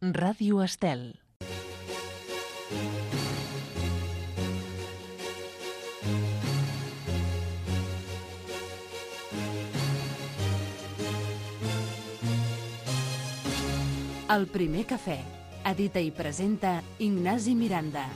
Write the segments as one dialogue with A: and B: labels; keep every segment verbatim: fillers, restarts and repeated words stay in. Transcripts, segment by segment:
A: Ràdio Estel. El primer cafè. Edita i presenta Ignasi Miranda.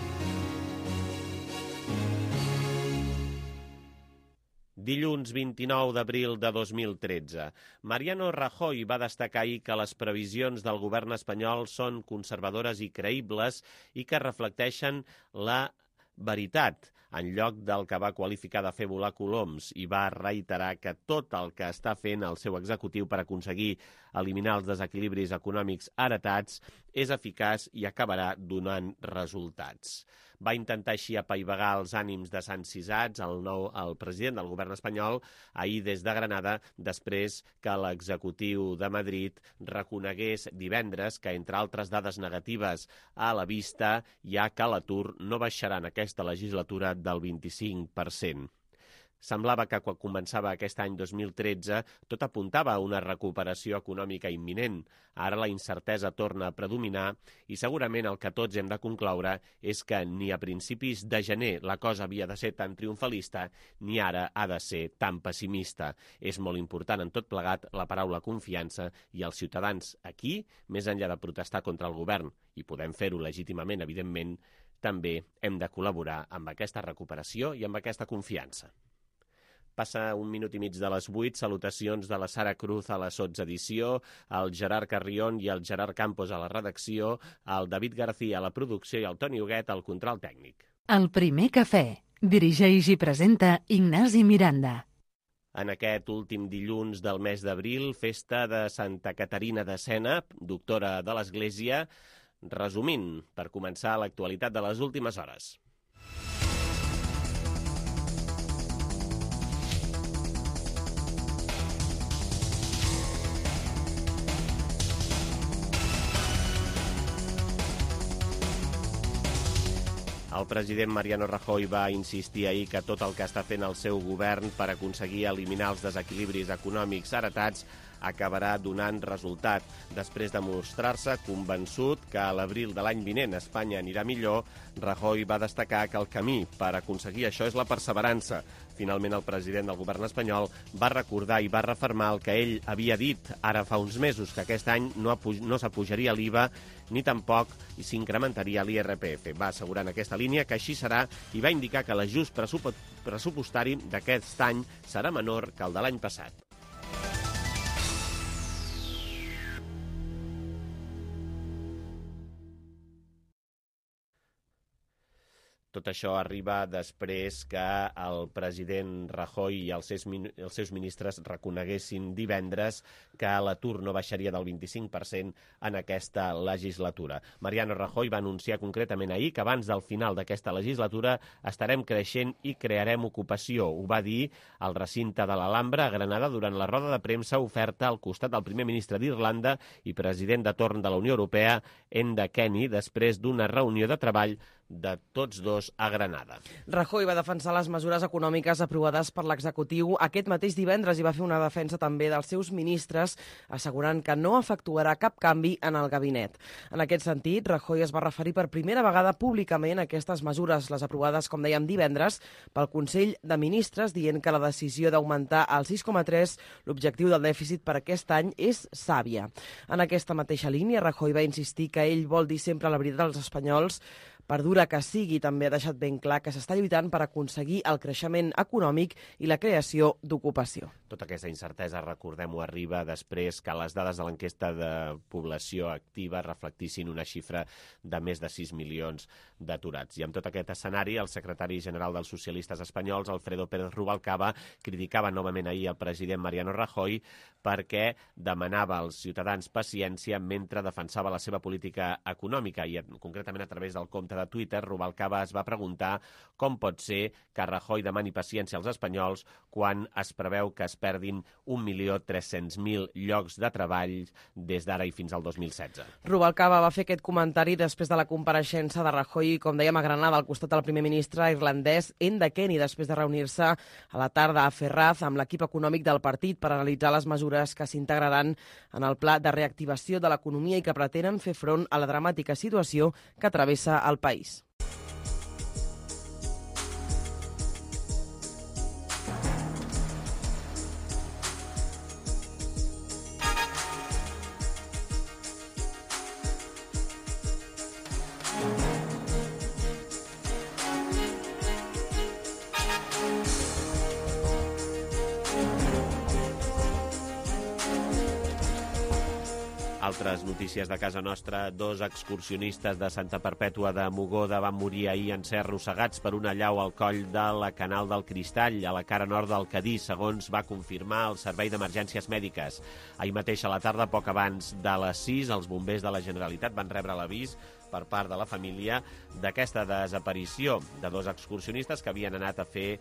B: Dilluns vint-i-nou d'abril de dos mil tretze. Mariano Rajoy va destacar ahir que les previsions del govern espanyol són conservadores i creïbles i que reflecteixen la veritat, en lloc del que va qualificar de fer volar coloms, i va reiterar que tot el que està fent el seu executiu per aconseguir eliminar els desequilibris econòmics heretats és eficaç i acabarà donant resultats. Va intentar així apaivagar els ànims de Sant Cisats, el, nou, el president del govern espanyol, ahir des de Granada, després que l'executiu de Madrid reconegués divendres que, entre altres dades negatives a la vista, hi ha que l'atur no baixarà en aquesta legislatura del vint-i-cinc per cent. Semblava que quan començava aquest any dos mil tretze tot apuntava a una recuperació econòmica imminent. Ara la incertesa torna a predominar i segurament el que tots hem de concloure és que ni a principis de gener la cosa havia de ser tan triomfalista ni ara ha de ser tan pessimista. És molt important en tot plegat la paraula confiança i els ciutadans aquí, més enllà de protestar contra el govern, i podem fer-ho legítimament, evidentment, també hem de col·laborar amb aquesta recuperació i amb aquesta confiança. Passa un minut i mig de les vuit, salutacions de la Sara Cruz a la sotsedició, el Gerard Carrion i el Gerard Campos a la redacció, el David García a la producció i el Toni Huguet al control tècnic.
A: El primer cafè. Dirigeix i presenta Ignasi Miranda.
B: En aquest últim dilluns del mes d'abril, festa de Santa Caterina de Sena, doctora de l'Església, resumint, per començar l'actualitat de les últimes hores. El president Mariano Rajoy va insistir ahir que tot el que està fent el seu govern per aconseguir eliminar els desequilibris econòmics heretats acabarà donant resultat. Després de mostrar-se convençut que a l'abril de l'any vinent Espanya anirà millor, Rajoy va destacar que el camí per aconseguir això és la perseverança. Finalment, el president del govern espanyol va recordar i va refermar el que ell havia dit ara fa uns mesos, que aquest any no, no s'apujaria l'I V A ni tampoc s'incrementaria l'I R P F. Va assegurar en aquesta línia que així serà i va indicar que l'ajust pressupostari d'aquest any serà menor que el de l'any passat. Tot això arriba després que el president Rajoy i els seus, els seus ministres reconeguessin divendres que l'atur no baixaria del vint-i-cinc per cent en aquesta legislatura. Mariano Rajoy va anunciar concretament ahir que abans del final d'aquesta legislatura estarem creixent i crearem ocupació. Ho va dir al recinte de l'Alhambra a Granada durant la roda de premsa oferta al costat del primer ministre d'Irlanda i president de torn de la Unió Europea, Enda Kenny, després d'una reunió de treball de tots dos a Granada.
C: Rajoy va defensar les mesures econòmiques aprovades per l'executiu aquest mateix divendres i va fer una defensa també dels seus ministres, assegurant que no efectuarà cap canvi en el gabinet. En aquest sentit, Rajoy es va referir per primera vegada públicament a aquestes mesures, les aprovades, com dèiem, divendres pel Consell de Ministres, dient que la decisió d'augmentar al sis coma tres l'objectiu del dèficit per aquest any és sàvia. En aquesta mateixa línia, Rajoy va insistir que ell vol dir sempre la veritat als espanyols, per dura que sigui. També ha deixat ben clar que s'està lluitant per aconseguir el creixement econòmic i la creació d'ocupació.
B: Tota aquesta incertesa, recordem-ho, arriba després que les dades de l'enquesta de població activa reflectissin una xifra de més de sis milions d'aturats. I amb tot aquest escenari, el secretari general dels socialistes espanyols, Alfredo Pérez Rubalcaba, criticava novament ahir el president Mariano Rajoy perquè demanava als ciutadans paciència mentre defensava la seva política econòmica i concretament a través del compte compte de Twitter, Rubalcaba es va preguntar com pot ser que Rajoy demani paciència als espanyols quan es preveu que es perdin un milió tres-cents mil llocs de treball des d'ara i fins al dos mil setze.
C: Rubalcaba va fer aquest comentari després de la compareixença de Rajoy, com dèiem, a Granada, al costat del primer ministre irlandès Enda Kenny, després de reunir-se a la tarda a Ferraz amb l'equip econòmic del partit per analitzar les mesures que s'integraran en el pla de reactivació de l'economia i que pretenen fer front a la dramàtica situació que travessa el país.
B: Altres notícies de casa nostra. Dos excursionistes de Santa Perpètua de Mogoda van morir ahir en ser arrossegats per una llau al coll de la Canal del Cristall, a la cara nord del Cadí, segons va confirmar el Servei d'Emergències Mèdiques. Ahir mateix a la tarda, poc abans de les sis, els bombers de la Generalitat van rebre l'avís per part de la família d'aquesta desaparició de dos excursionistes que havien anat a fer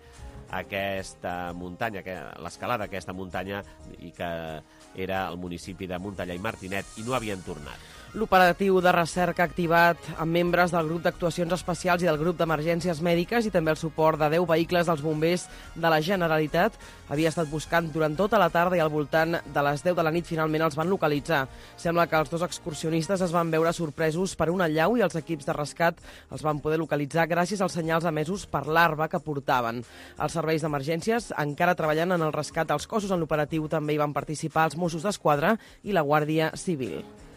B: aquesta muntanya, l'escalada d'aquesta muntanya, i que era el municipi de Montellà i Martinet, i no havien tornat.
C: L'operatiu de recerca activat amb membres del grup d'actuacions especials i del grup d'emergències mèdiques i també el suport de deu vehicles dels bombers de la Generalitat havia estat buscant durant tota la tarda i al voltant de les deu de la nit finalment els van localitzar. Sembla que els dos excursionistes es van veure sorpresos per una llau i els equips de rescat els van poder localitzar gràcies als senyals emesos per l'arbre que portaven. Els serveis d'emergències encara treballant en el rescat dels cossos. En l'operatiu també hi van participar els Mossos d'Esquadra i la Guàrdia Civil.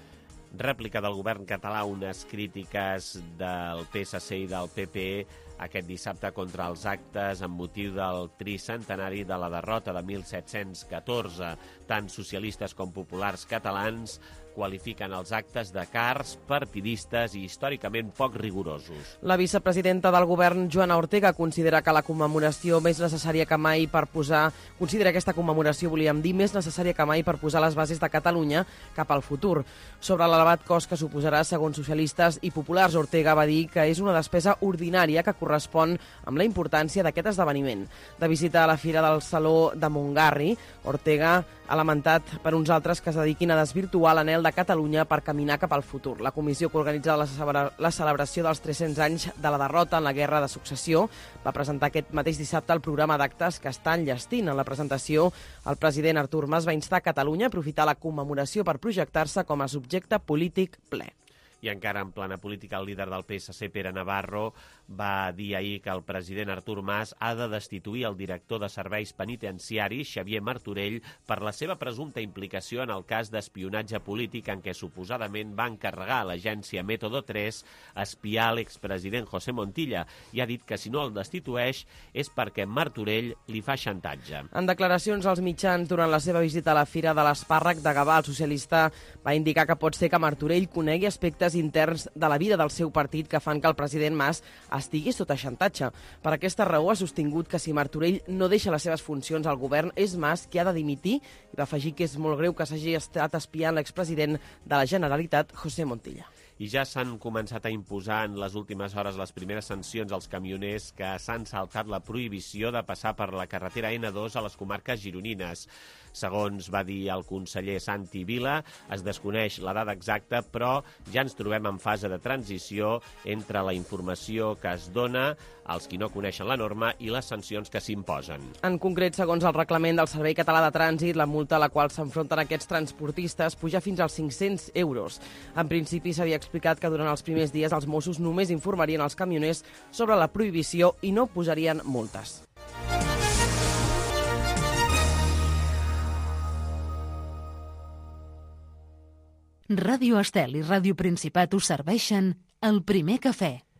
B: Rèplica del govern català, unes crítiques del P S C i del P P aquest dissabte contra els actes amb motiu del tricentenari de la derrota de mil set-cents catorze. Tant socialistes com populars catalans qualifiquen els actes de cars, partidistes i històricament poc rigorosos.
C: La vicepresidenta del govern, Joana Ortega, considera que la commemoració més necessària que mai per posar... Considera aquesta commemoració, volíem dir, més necessària que mai per posar les bases de Catalunya cap al futur. Sobre l'elevat cost que suposarà, segons socialistes i populars, Ortega va dir que és una despesa ordinària que correspon amb la importància d'aquest esdeveniment. De visita a la Fira del Saló de Montgarri, Ortega ha lamentat per uns altres que es dediquin a desvirtuar l'anhel de Catalunya per caminar cap al futur. La comissió que organitza la celebració dels tres-cents anys de la derrota en la Guerra de Successió va presentar aquest mateix dissabte el programa d'actes que està enllestint. En la presentació, el president Artur Mas va instar Catalunya a aprofitar la commemoració per projectar-se com a subjecte polític ple.
B: I encara en plana política, el líder del P S C, Pere Navarro, va dir ahir que el president Artur Mas ha de destituir el director de serveis penitenciaris, Xavier Martorell, per la seva presumpta implicació en el cas d'espionatge polític en què suposadament va encarregar a l'agència Método tres espiar l'expresident José Montilla, i ha dit que si no el destitueix és perquè Martorell li fa xantatge.
C: En declaracions als mitjans durant la seva visita a la Fira de l'Espàrrec de Gavà, el socialista va indicar que pot ser que Martorell conegui aspectes interns de la vida del seu partit que fan que el president Mas estigui sota xantatge. Per aquesta raó ha sostingut que si Martorell no deixa les seves funcions al govern és Mas qui ha de dimitir, i va afegir que és molt greu que s'hagi estat espiant l'expresident de la Generalitat, José Montilla.
B: I ja s'han començat a imposar en les últimes hores les primeres sancions als camioners que s'han saltat la prohibició de passar per la carretera ena dos a les comarques gironines. Segons va dir el conseller Santi Vila, es desconeix la dada exacta, però ja ens trobem en fase de transició entre la informació que es dona als qui no coneixen la norma i les sancions que s'imposen.
C: En concret, segons el reglament del Servei Català de Trànsit, la multa a la qual s'enfronten aquests transportistes puja fins als cinc-cents euros. En principi, s'havia explicat que durant els primers dies els Mossos només informarien els camioners sobre la prohibició i no posarien multes.
A: Ràdio Estel i Ràdio Principat us serveixen el primer cafè.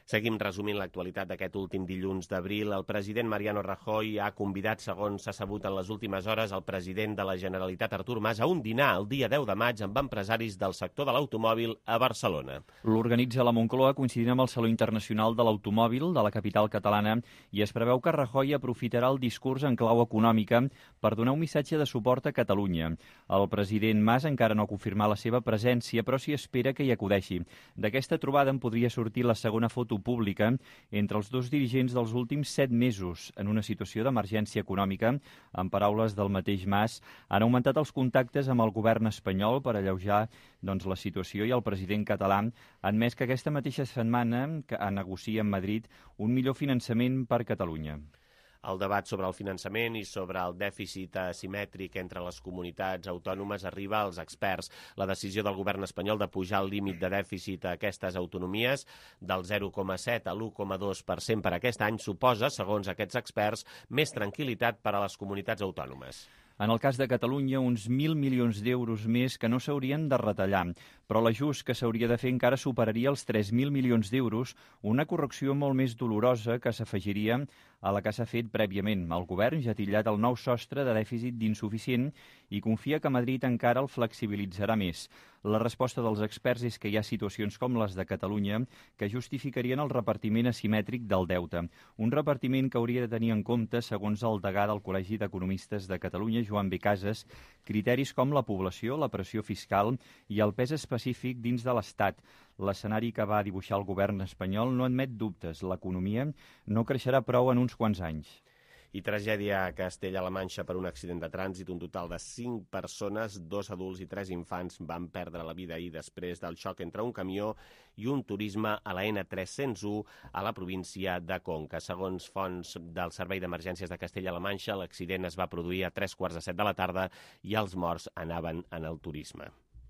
B: Seguim resumint l'actualitat d'aquest últim dilluns d'abril. El president Mariano Rajoy ha convidat, segons s'ha sabut en les últimes hores, el president de la Generalitat, Artur Mas, a un dinar el dia deu de maig amb empresaris del sector de l'automòbil a Barcelona.
D: L'organitza la Moncloa coincidint amb el Saló Internacional de l'Automòbil de la capital catalana i es preveu que Rajoy aprofitarà el discurs en clau econòmica per donar un missatge de suport a Catalunya. El president Mas encara no ha confirmat la seva presència, però s'hi espera que hi acudeixi. D'aquesta trobada en podria sortir la segona foto pública entre els dos dirigents dels últims set mesos en una situació d'emergència econòmica. En paraules del mateix Mas, han augmentat els contactes amb el govern espanyol per alleujar doncs, la situació i el president català ha admès que aquesta mateixa setmana que negocia amb Madrid un millor finançament per Catalunya.
B: El debat sobre el finançament i sobre el dèficit asimètric entre les comunitats autònomes arriba als experts. La decisió del govern espanyol de pujar el límit de dèficit a aquestes autonomies del zero coma set a l'u coma dos per cent per aquest any suposa, segons aquests experts, més tranquil·litat per a les comunitats autònomes.
D: En el cas de Catalunya, uns mil milions d'euros més que no s'haurien de retallar, però l'ajust que s'hauria de fer encara superaria els tres mil milions d'euros, una correcció molt més dolorosa que s'afegiria a la que s'ha fet prèviament. El govern ja ha titllat el nou sostre de dèficit d'insuficient i confia que Madrid encara el flexibilitzarà més. La resposta dels experts és que hi ha situacions com les de Catalunya que justificarien el repartiment asimètric del deute. Un repartiment que hauria de tenir en compte, segons el degà del Col·legi d'Economistes de Catalunya, Joan B. Casas, criteris com la població, la pressió fiscal i el pes específic dins de l'Estat. L'escenari que va dibuixar el govern espanyol no admet dubtes. L'economia no creixerà prou en uns quants anys.
B: I tragèdia a Castella-La Manxa per un accident de trànsit. Un total de cinc persones, dos adults i tres infants, van perdre la vida ahir després del xoc entre un camió i un turisme a la ena tres-cents u a la província de Conca. Segons fonts del Servei d'Emergències de Castella-La Manxa, l'accident es va produir a tres quarts de set de la tarda i els morts anaven en el turisme.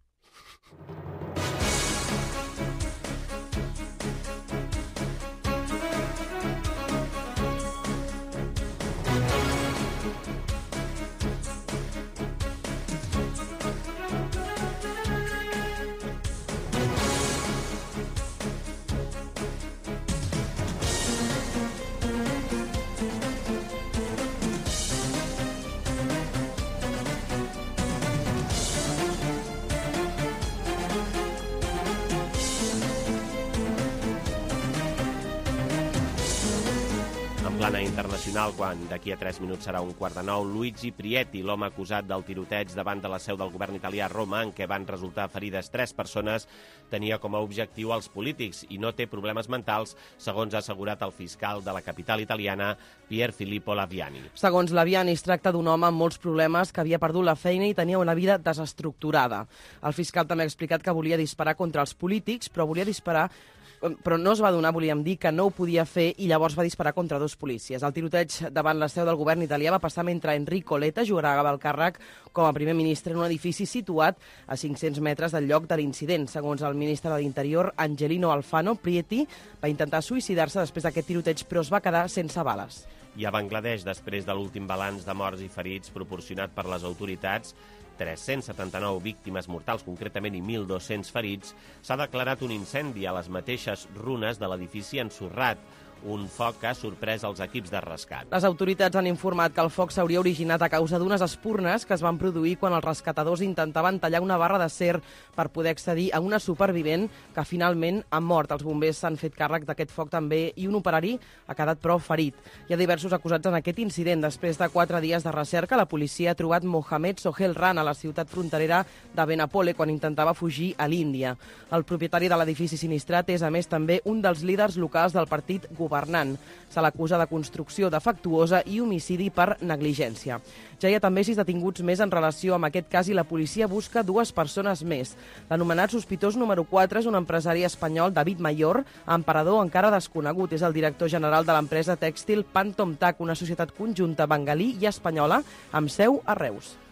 B: Plana internacional, quan d'aquí a tres minuts serà un quart de nou, Luigi Prietti, l'home acusat del tiroteig davant de la seu del govern italià a Roma, en què van resultar ferides tres persones, tenia com a objectiu els polítics i no té problemes mentals, segons ha assegurat el fiscal de la capital italiana, Pier Filippo Laviani.
C: Segons Laviani, es tracta d'un home amb molts problemes que havia perdut la feina i tenia una vida desestructurada. El fiscal també ha explicat que volia disparar contra els polítics, però volia disparar però no es va donar, volíem dir, que no ho podia fer i llavors va disparar contra dos policies. El tiroteig davant la seu del govern italià va passar mentre Enrico Letta jugava el càrrec com a primer ministre en un edifici situat a cinc-cents metres del lloc de l'incident. Segons el ministre de l'Interior, Angelino Alfano, Prietti va intentar suïcidar-se després d'aquest tiroteig, però es va quedar sense bales.
B: I a Bangladesh, després de l'últim balanç de morts i ferits proporcionat per les autoritats, tres-cents setanta-nou víctimes mortals concretament i mil dos-cents ferits, s'ha declarat un incendi a les mateixes runes de l'edifici ensorrat, un foc que ha sorprès els equips de rescat.
C: Les autoritats han informat que el foc s'hauria originat a causa d'unes espurnes que es van produir quan els rescatadors intentaven tallar una barra d'acer per poder accedir a una supervivent que finalment ha mort. Els bombers s'han fet càrrec d'aquest foc també i un operari ha quedat prou ferit. Hi ha diversos acusats en aquest incident. Després de quatre dies de recerca, la policia ha trobat Mohamed Sohel Ran a la ciutat fronterera de Benapole quan intentava fugir a l'Índia. El propietari de l'edifici sinistrat és, a més, també un dels líders locals del partit governant. Se l'acusa de construcció defectuosa i homicidi per negligència. Ja hi ha també sis detinguts més en relació amb aquest cas i la policia busca dues persones més. L'anomenat sospitós número quatre és un empresari espanyol, David Mayor, emperador encara desconegut. És el director general de l'empresa tèxtil Pantom Tac, una societat conjunta bengalí i espanyola amb seu a Reus.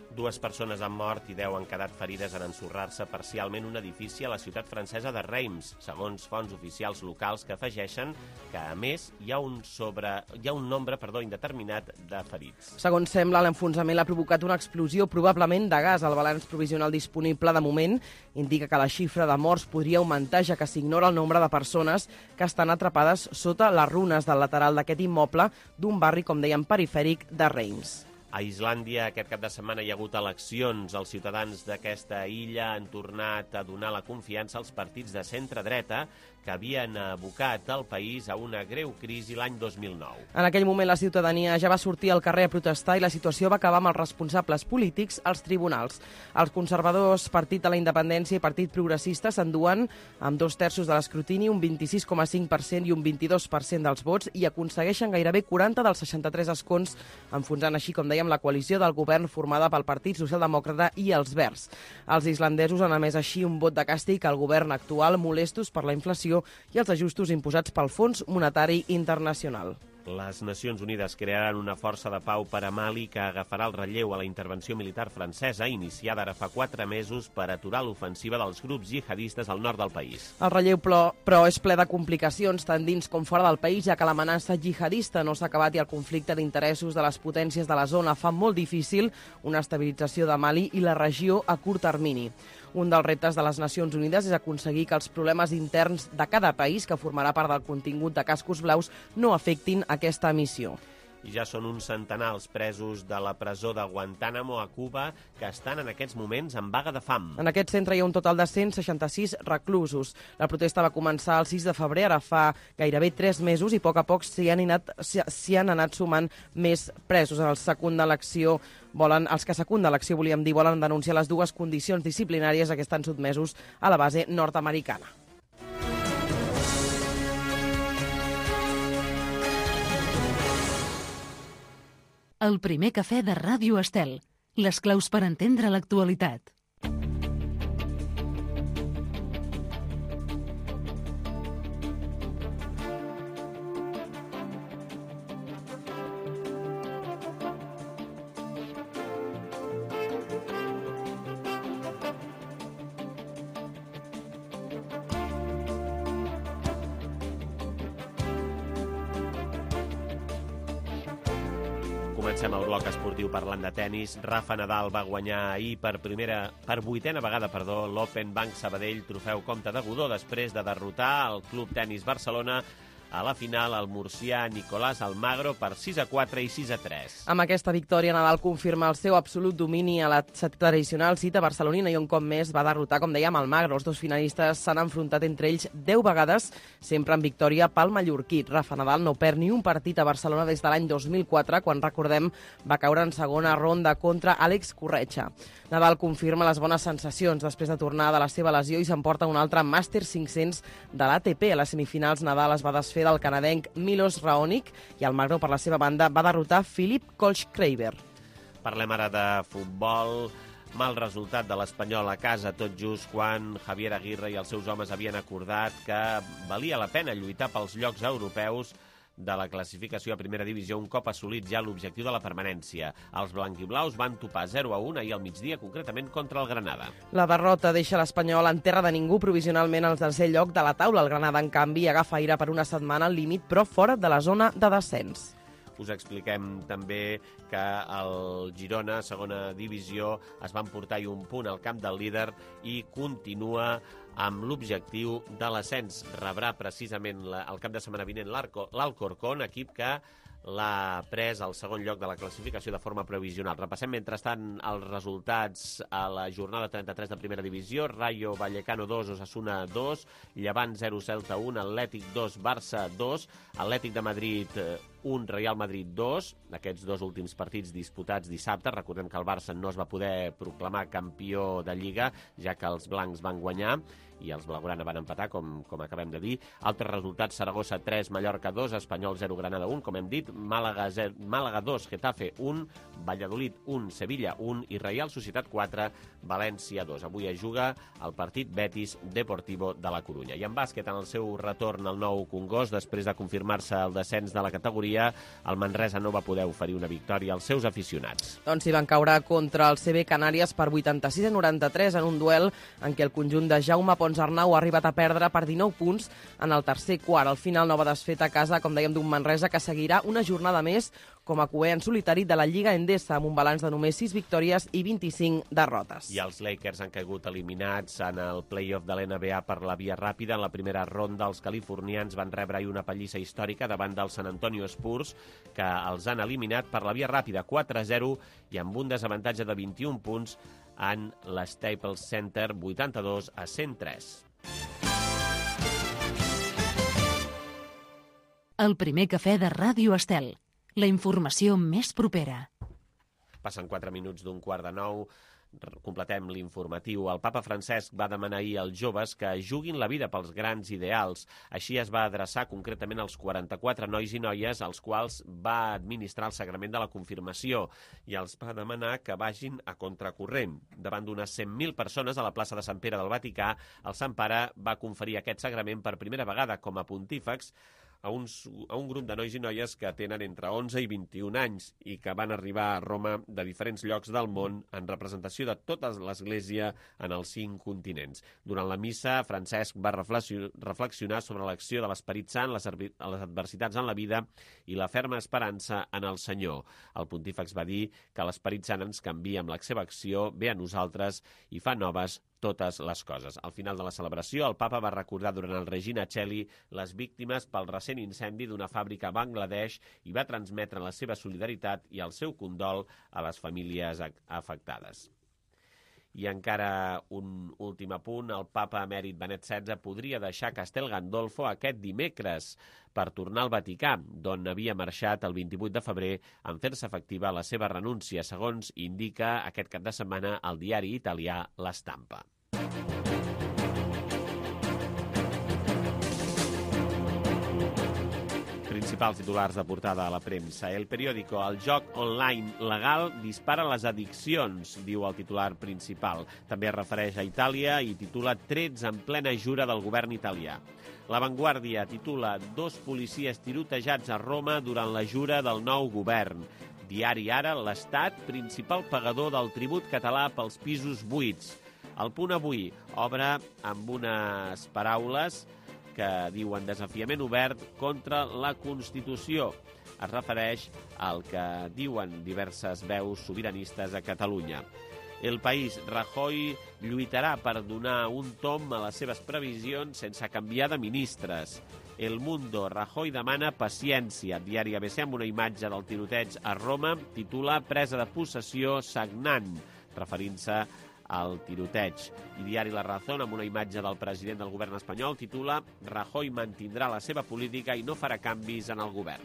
B: Dues persones han mort i deu han quedat ferides en ensorrar-se parcialment un edifici a la ciutat francesa de Reims, segons fonts oficials locals que afegeixen que, a més, hi ha un, sobre... hi ha un nombre perdó, indeterminat de ferits.
C: Segons sembla, l'enfonsament l'ha provocat una explosió probablement de gas. El balanç provisional disponible de moment indica que la xifra de morts podria augmentar, ja que s'ignora el nombre de persones que estan atrapades sota les runes del lateral d'aquest immoble d'un barri, com dèiem, perifèric de Reims.
B: A Islàndia aquest cap de setmana hi ha hagut eleccions. Els ciutadans d'aquesta illa han tornat a donar la confiança als partits de centre-dreta que havien abocat el país a una greu crisi l'any dos mil nou.
C: En aquell moment la ciutadania ja va sortir al carrer a protestar i la situació va acabar amb els responsables polítics als tribunals. Els conservadors, Partit de la Independència i Partit Progressista s'enduen amb dos terços de l'escrutini, un vint-i-sis coma cinc per cent i un vint-i-dos per cent dels vots, i aconsegueixen gairebé quaranta dels seixanta-tres escons, enfonsant així, com dèiem, la coalició del govern formada pel Partit Socialdemòcrata i els Verds. Els islandesos han emès així un vot de càstig al govern actual, molestos per la inflació i els ajustos imposats pel Fons Monetari Internacional.
B: Les Nacions Unides crearan una força de pau per a Mali que agafarà el relleu a la intervenció militar francesa iniciada ara fa quatre mesos per aturar l'ofensiva dels grups jihadistes al nord del país.
C: El relleu, però, però és ple de complicacions tant dins com fora del país, ja que l'amenaça jihadista no s'ha acabat i el conflicte d'interessos de les potències de la zona fa molt difícil una estabilització de Mali i la regió a curt termini. Un dels reptes de les Nacions Unides és aconseguir que els problemes interns de cada país que formarà part del contingut de Cascos Blaus no afectin aquesta missió.
B: I ja són uns centenars presos de la presó de Guantánamo a Cuba que estan en aquests moments en vaga de fam.
C: En aquest centre hi ha un total de cent seixanta-sis reclusos. La protesta va començar el sis de febrer, ara fa gairebé tres mesos, i a poc a poc s'hi han anat, s'hi han anat sumant més presos. Els secunden l'acció volen, els que secunden l'acció, volíem dir, volen denunciar les dues condicions disciplinàries a què estan sotmesos a la base nord-americana.
A: El primer cafè de Ràdio Estel. Les claus per entendre l'actualitat.
B: Comencem el bloc esportiu parlant de tennis. Rafa Nadal va guanyar ahir per primera, per vuitena vegada, perdó, l'Open Bank Sabadell Trofeu Comte de Godó, després de derrotar el Club Tenis Barcelona a la final el murcià Nicolás Almagro per sis a quatre i sis a tres.
C: Amb aquesta victòria, Nadal confirma el seu absolut domini a la tradicional cita barcelonina i un cop més va derrotar, com dèiem, Almagro. Els dos finalistes s'han enfrontat entre ells deu vegades, sempre en victòria pel mallorquí. Rafa Nadal no perd ni un partit a Barcelona des de l'any dos mil quatre, quan, recordem, va caure en segona ronda contra Àlex Corretja. Nadal confirma les bones sensacions després de tornar de la seva lesió i s'emporta un altre Màster cinc-cents de l'A T P. A les semifinals, Nadal es va desfer del canadenc Milos Raonic i Almagro, per la seva banda, va derrotar Filip Kohlschreiber.
B: Parlem ara de futbol. Mal resultat de l'Espanyol a casa, tot just quan Javier Aguirre i els seus homes havien acordat que valia la pena lluitar pels llocs europeus de la classificació a primera divisió un cop assolit ja l'objectiu de la permanència. Els blanquiblaus van topar zero a un ahir al migdia, concretament contra el Granada.
C: La derrota deixa l'Espanyol en terra de ningú provisionalment al tercer lloc de la taula. El Granada, en canvi, agafa aire per una setmana al límit, però fora de la zona de descens.
B: Us expliquem també que el Girona, segona divisió, es va emportar un punt al camp del líder i continua amb l'objectiu de l'ascens. Rebrà precisament el cap de setmana vinent l'Alcorcón, equip que l'ha pres al segon lloc de la classificació de forma provisional. Repassem, mentrestant, els resultats a la jornada trenta-tres de primera divisió. Rayo Vallecano dos, Osasuna dos, Llevant zero, Celta un, Atlètic dos, Barça dos, Atlètic de Madrid un, Real Madrid dos. Aquests dos últims partits disputats dissabte. Recordem que el Barça no es va poder proclamar campió de Lliga, ja que els blancs van guanyar i els blaugrana van empatar, com, com acabem de dir. Altres resultats: Saragossa tres, Mallorca dos, Espanyol zero, Granada un, com hem dit, Màlaga, zero, Màlaga dos, Getafe un, Valladolid un, Sevilla un i Reial Societat quatre, València dos. Avui es juga el partit Betis Deportivo de la Corunya. I en bàsquet, en el seu retorn al nou Congost, després de confirmar-se el descens de la categoria, categoria, el Manresa no va poder oferir una victòria als seus aficionats.
C: Doncs hi van caure contra el C B Canàries per vuitanta-sis a noranta-tres en un duel en què el conjunt de Jaume Ponsarnau ha arribat a perdre per dinou punts en el tercer quart. Al final, nova desfeta a casa, com dèiem, d'un Manresa que seguirà una jornada més com a cuer en solitari de la Lliga Endesa, amb un balanç de només sis victòries i vint-i-cinc derrotes.
B: I els Lakers han caigut eliminats en el play-off de l'N B A per la via ràpida. En la primera ronda, els californians van rebre ahir una pallissa històrica davant del San Antonio Spurs, que els han eliminat per la via ràpida quatre a zero i amb un desavantatge de vint-i-un punts en l'Staples Center, vuitanta-dos a cent tres.
A: El primer cafè de Ràdio Estel. La informació més propera.
B: Passen quatre minuts d'un quart de nou. Completem l'informatiu. El papa Francesc va demanar ahir als joves que juguin la vida pels grans ideals. Així es va adreçar concretament als quaranta-quatre nois i noies als quals va administrar el sagrament de la confirmació i els va demanar que vagin a contracorrent. Davant d'unes cent mil persones a la plaça de Sant Pere del Vaticà, el Sant Pare va conferir aquest sagrament per primera vegada com a pontífex a, uns, a un grup de nois i noies que tenen entre onze i vint-i-un anys i que van arribar a Roma de diferents llocs del món en representació de tota l'Església en els cinc continents. Durant la missa, Francesc va reflexionar sobre l'acció de l'Esperit Sant, les, les adversitats en la vida i la ferma esperança en el Senyor. El pontífex va dir que l'Esperit Sant ens canvia amb la seva acció, ve a nosaltres i fa noves totes les coses. Al final de la celebració, el papa va recordar durant el Regina Coeli les víctimes pel recent incendi d'una fàbrica a Bangladesh i va transmetre la seva solidaritat i el seu condol a les famílies afectades. I encara un últim apunt, el papa emèrit Benet setze podria deixar Castel Gandolfo aquest dimecres per tornar al Vaticà, d'on havia marxat el vint-i-vuit de febrer en fer-se efectiva la seva renúncia, segons indica aquest cap de setmana el diari italià La Stampa. Principals titulars de portada a la premsa. El periòdico, el joc online legal dispara les addiccions, diu el titular principal. També es refereix a Itàlia i titula Trets en plena jura del govern italià. La Vanguardia titula Dos policies tirotejats a Roma durant la jura del nou govern. Diari Ara, l'Estat, principal pagador del tribut català pels pisos buits. El Punt Avui obre amb unes paraules que diuen desafiament obert contra la Constitució. Es refereix al que diuen diverses veus sobiranistes a Catalunya. El País, Rajoy lluitarà per donar un tom a les seves previsions sense canviar de ministres. El Mundo, Rajoy demana paciència. Diari A B C amb una imatge del tiroteig a Roma titula Presa de possessió sagnant, referint-se al tiroteig. I Diari La Razón, amb una imatge del president del govern espanyol, titula Rajoy mantindrà la seva política i no farà canvis en el govern.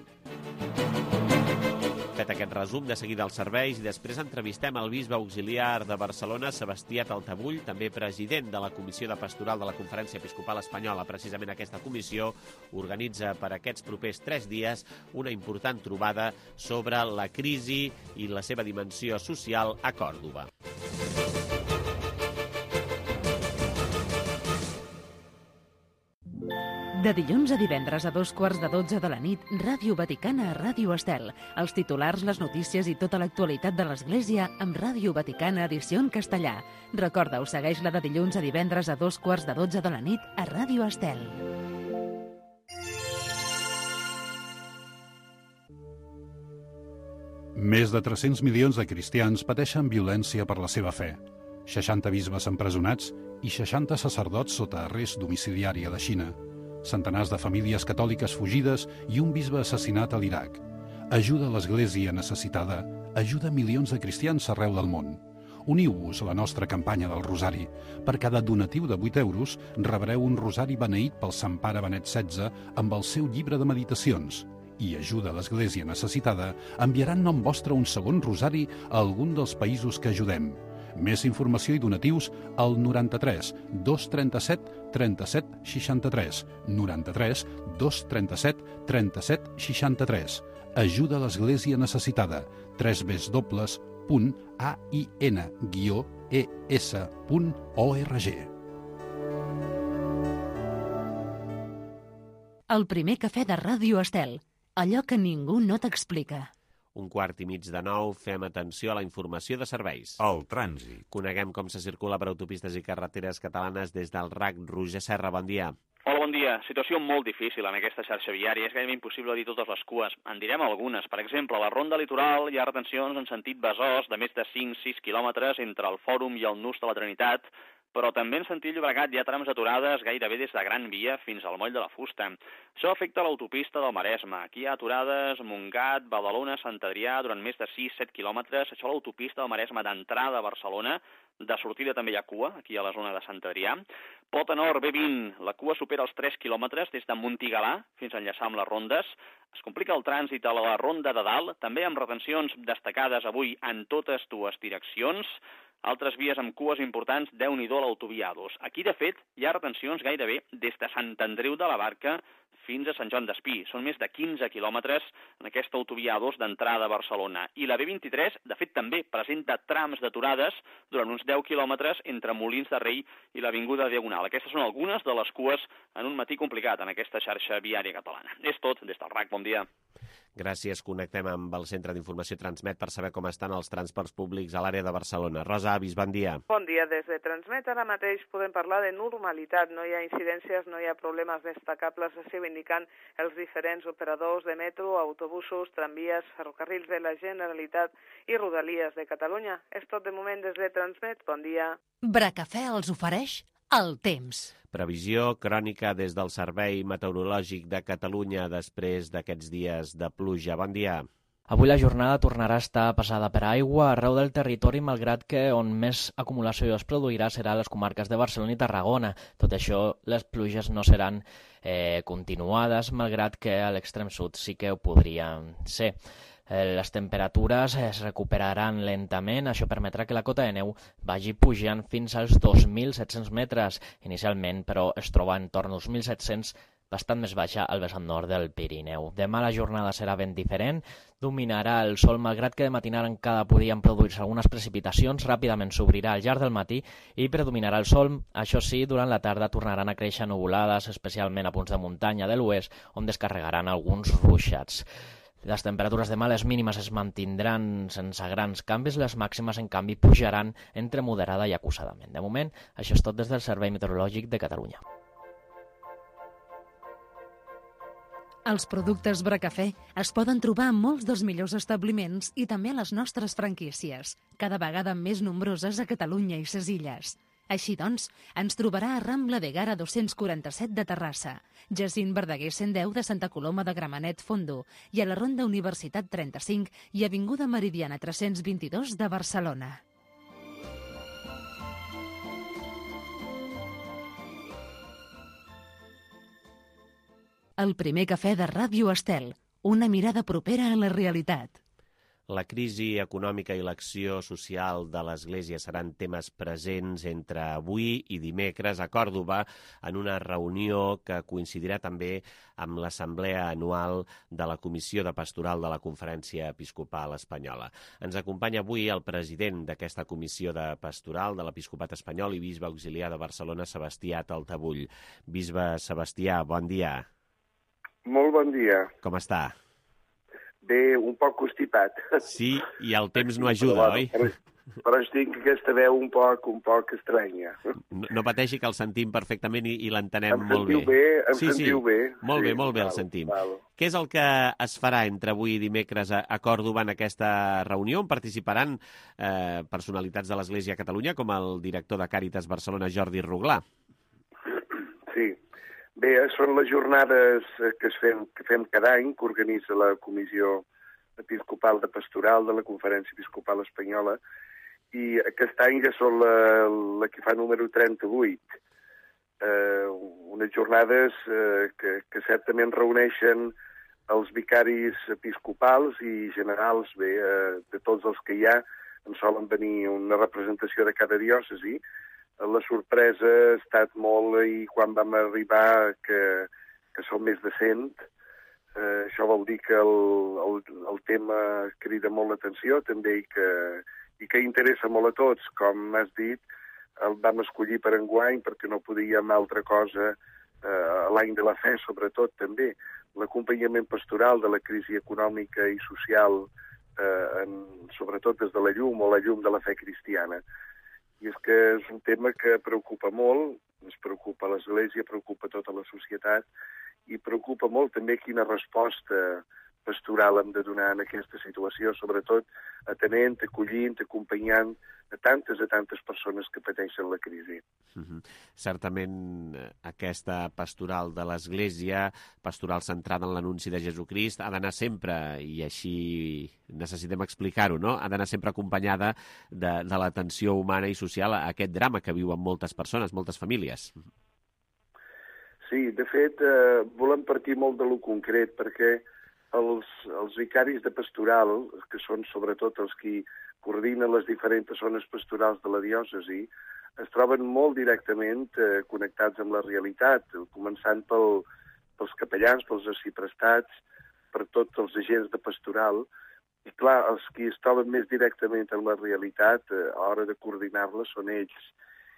B: Fet aquest resum, de seguida els serveis, i després entrevistem el bisbe auxiliar de Barcelona, Sebastià Taltabull, també president de la Comissió de Pastoral de la Conferència Episcopal Espanyola. Precisament aquesta comissió organitza per aquests propers tres dies una important trobada sobre la crisi i la seva dimensió social a Còrdova.
A: De dilluns a divendres a dos quarts de dotze de la nit, Ràdio Vaticana a Ràdio Estel. Els titulars, les notícies i tota l'actualitat de l'Església amb Ràdio Vaticana edició en castellà. Recorda-ho, segueix-la de dilluns a divendres a dos quarts de dotze de la nit a Ràdio Estel.
E: Més de tres-cents milions de cristians pateixen violència per la seva fe. seixanta bisbes empresonats i seixanta sacerdots sota arrest domiciliari a la Xina. Centenars de famílies catòliques fugides i un bisbe assassinat a l'Iraq. Ajuda a l'Església necessitada, ajuda milions de cristians arreu del món. Uniu-vos a la nostra campanya del Rosari. Per cada donatiu de vuit euros rebreu un rosari beneït pel Sant Pare Benet setze amb el seu llibre de meditacions. I ajuda a l'Església necessitada enviarà en nom vostre un segon rosari a algun dels països que ajudem. Més informació i donatius al noranta-tres dos trenta-set trenta-set seixanta-tres, noranta-tres dos trenta-set trenta-set seixanta-tres. Ajuda a l'Església necessitada. tres w punt a i n guió e s punt org.
A: El primer cafè de Ràdio Estel. allò que ningú no t'explica.
B: Un quart i mig de nou, fem atenció a la informació de serveis.
F: El trànsit.
B: Coneguem com se circula per autopistes i carreteres catalanes des del R A C. Roger Serra, bon dia.
G: Hola, bon dia. Situació molt difícil en aquesta xarxa viària. És gairebé impossible dir totes les cues. En direm algunes. Per exemple, a la Ronda Litoral hi ha retencions en sentit Besòs de més de cinc sis quilòmetres entre el Fòrum i el Nus de la Trinitat, però també en sentit Llobregat hi ha trams aturades gairebé des de Gran Via fins al Moll de la Fusta. Això afecta l'autopista del Maresme. Aquí hi ha aturades Montgat, Badalona, Sant Adrià, durant més de sis set quilòmetres. Això a l'autopista del Maresme d'entrada a Barcelona. De sortida també hi ha cua, aquí a la zona de Sant Adrià. Pota Nord, B vint, la cua supera els tres quilòmetres des de Montigalà fins a enllaçar amb les rondes. Es complica el trànsit a la ronda de dalt, també amb retencions destacades avui en totes dues direccions. Altres vies amb cues importants, Déu-n'hi-do a l'autovia A dos. Aquí, de fet, hi ha retencions gairebé des de Sant Andreu de la Barca fins a Sant Joan d'Espí. Són més de quinze quilòmetres en aquesta autovia A dos d'entrada a Barcelona. I la B vint-i-tres, de fet, també presenta trams d'aturades durant uns deu quilòmetres entre Molins de Rei i l'Avinguda Diagonal. Aquestes són algunes de les cues en un matí complicat en aquesta xarxa viària catalana. És tot des del R A C. Bon dia.
B: Gràcies. Connectem amb el Centre d'Informació Transmet per saber com estan els transports públics a l'àrea de Barcelona. Rosa Avis, bon dia.
H: Bon dia. Des de Transmet ara mateix podem parlar de normalitat. No hi ha incidències, no hi ha problemes destacables, així ho indiquen els diferents operadors de metro, autobusos, tramvies, ferrocarrils de la Generalitat i Rodalies de Catalunya. És tot de moment des de Transmet. Bon dia.
A: Bracafè els ofereix el temps.
B: Previsió crònica des del Servei Meteorològic de Catalunya després d'aquests dies de pluja. Bon dia.
I: Avui la jornada tornarà a estar passada per aigua arreu del territori, malgrat que on més acumulació es produirà serà a les comarques de Barcelona i Tarragona. Tot això, les pluges no seran eh, continuades, malgrat que a l'extrem sud sí que ho podrien ser. Les temperatures es recuperaran lentament, això permetrà que la cota de neu vagi pujant fins als dos mil set-cents metres. Inicialment, però, es troba en torn als dos mil set-cents, bastant més baixa al vessant nord del Pirineu. Demà la jornada serà ben diferent, dominarà el sol, malgrat que de matinada encara podrien produir-se algunes precipitacions, ràpidament s'obrirà al llarg del matí i predominarà el sol. Això sí, durant la tarda tornaran a créixer nuvolades, especialment a punts de muntanya de l'oest, on descarregaran alguns ruixats. Les temperatures demà, les mínimes es mantindran sense grans canvis, les màximes, en canvi, pujaran entre moderada i acusadament. De moment, això és tot des del Servei Meteorològic de Catalunya.
A: Els productes Bracafè es poden trobar en molts dels millors establiments i també a les nostres franquícies, cada vegada més nombroses a Catalunya i ses Illes. Així doncs, ens trobarà a Rambla de Gara dos-cents quaranta-set de Terrassa, Jacint Verdaguer cent deu de Santa Coloma de Gramenet Fondo i a la Ronda Universitat trenta-cinc i Avinguda Meridiana tres-cents vint-i-dos de Barcelona. El primer cafè de Ràdio Estel, una mirada propera a la realitat.
B: La crisi econòmica i l'acció social de l'Església seran temes presents entre avui i dimecres a Còrdova en una reunió que coincidirà també amb l'assemblea anual de la Comissió de Pastoral de la Conferència Episcopal Espanyola. Ens acompanya avui el president d'aquesta Comissió de Pastoral de l'Episcopat Espanyol i bisbe auxiliar de Barcelona, Sebastià Taltabull. Bisbe Sebastià, bon dia.
J: Molt bon dia.
B: Com està?
J: Bé, un poc constipat.
B: Sí, i el temps no ajuda,
J: però,
B: oi?
J: Però, però tinc aquesta veu un poc, un poc estranya.
B: No, no pateixi, que el sentim perfectament i, i l'entenem
J: em
B: molt bé.
J: bé. Em
B: sí,
J: sentiu
B: sí.
J: bé?
B: Molt
J: sí,
B: bé, molt bé
J: val,
B: el sentim.
J: Val.
B: Què és el que es farà entre avui i dimecres a, a Còrdova en aquesta reunió on participaran eh, personalitats de l'Església a Catalunya, com el director de Càritas Barcelona, Jordi Ruglà?
J: Sí. Bé, són les jornades que, es fem, que fem cada any, que organitza la Comissió Episcopal de Pastoral de la Conferència Episcopal Espanyola, i aquest any ja són la, la que fa número trenta-vuit. Eh, unes jornades eh, que, que certament reuneixen els vicaris episcopals i generals, bé, eh, de tots els que hi ha, en solen venir una representació de cada diòcesi. La sorpresa ha estat molt, i quan vam arribar que, que són més de cent, eh, això vol dir que el, el, el tema crida molt l'atenció també i que, i que interessa molt a tots. Com has dit, el vam escollir per enguany perquè no podíem altra cosa eh, l'any de la fe, sobretot, també, l'acompanyament pastoral de la crisi econòmica i social, eh, en, sobretot des de la llum o la llum de la fe cristiana. I és que és un tema que preocupa molt, ens preocupa l'Església, preocupa tota la societat, i preocupa molt també quina resposta pastoral hem de donar en aquesta situació, sobretot atenent, acollint, acompanyant a tantes a tantes persones que pateixen la crisi.
B: Uh-huh. Certament aquesta pastoral de l'Església, pastoral centrada en l'anunci de Jesucrist, ha d'anar sempre, i així necessitem explicar-ho, no? Ha d'anar sempre acompanyada de, de l'atenció humana i social a aquest drama que viuen moltes persones, moltes famílies.
J: Sí, de fet, eh, volem partir molt de lo concret, perquè els, els vicaris de pastoral, que són sobretot els qui coordinen les diferents zones pastorals de la diòcesi, es troben molt directament eh, connectats amb la realitat, començant pel, pels capellans, pels arciprestats, per tots els agents de pastoral. I clar, els qui es troben més directament amb la realitat eh, a l'hora de coordinar-la són ells.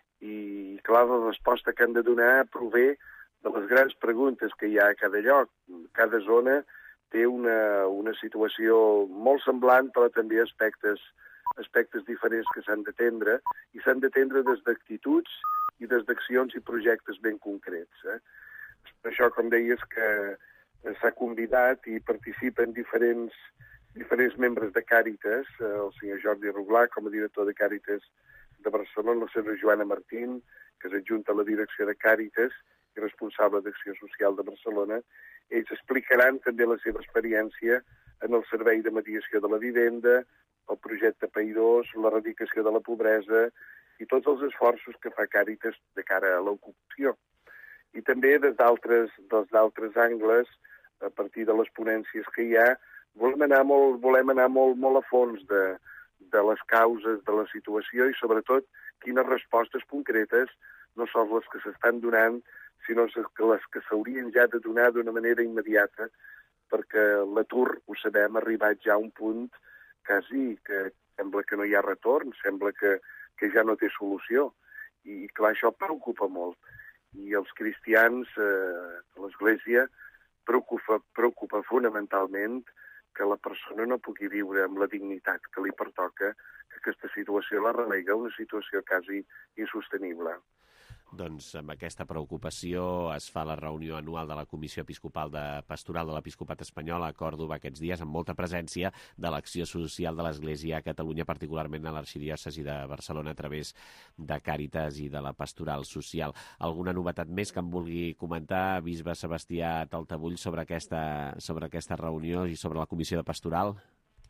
J: I clar, la resposta que han de donar prové de les grans preguntes que hi ha a cada lloc. Cada zona té una, una situació molt semblant, però també aspectes, aspectes diferents que s'han d'atendre, i s'han d'atendre des d'actituds i des d'accions i projectes ben concrets. Eh? Per això, com deies, que s'ha convidat i participen diferents, diferents membres de Càritas, el senyor Jordi Ruglà, com a director de Càritas de Barcelona, la senyora Joana Martín, que és adjunta a la direcció de Càritas i responsable d'Acció Social de Barcelona. Ells explicaran també la seva experiència en el servei de mediació de la vivenda, el projecte Païdors, l'erradicació de la pobresa i tots els esforços que fa Càritas de cara a l'ocupació. I també des d'altres dels d'altres angles, a partir de les ponències que hi ha, volem anar molt, volem anar molt, molt a fons de, de les causes de la situació i sobretot quines respostes concretes, no sols les que s'estan donant, sinó les que s'haurien ja de donar d'una manera immediata, perquè l'atur, ho sabem, ha arribat ja a un punt quasi que sembla que no hi ha retorn, sembla que, que ja no té solució. I, clar, això preocupa molt. I els cristians, eh, l'Església, preocupa, preocupa fonamentalment que la persona no pugui viure amb la dignitat que li pertoca, que aquesta situació la relega a una situació quasi insostenible.
B: Doncs amb aquesta preocupació es fa la reunió anual de la Comissió Episcopal de Pastoral de l'Episcopat Espanyol a Còrdova aquests dies, amb molta presència de l'acció social de l'Església a Catalunya, particularment a l'Arxidiòcesi de Barcelona, a través de Càritas i de la Pastoral Social. Alguna novetat més que em vulgui comentar, bisbe Sebastià Taltabull, sobre aquesta, sobre aquesta reunió i sobre la Comissió de Pastoral?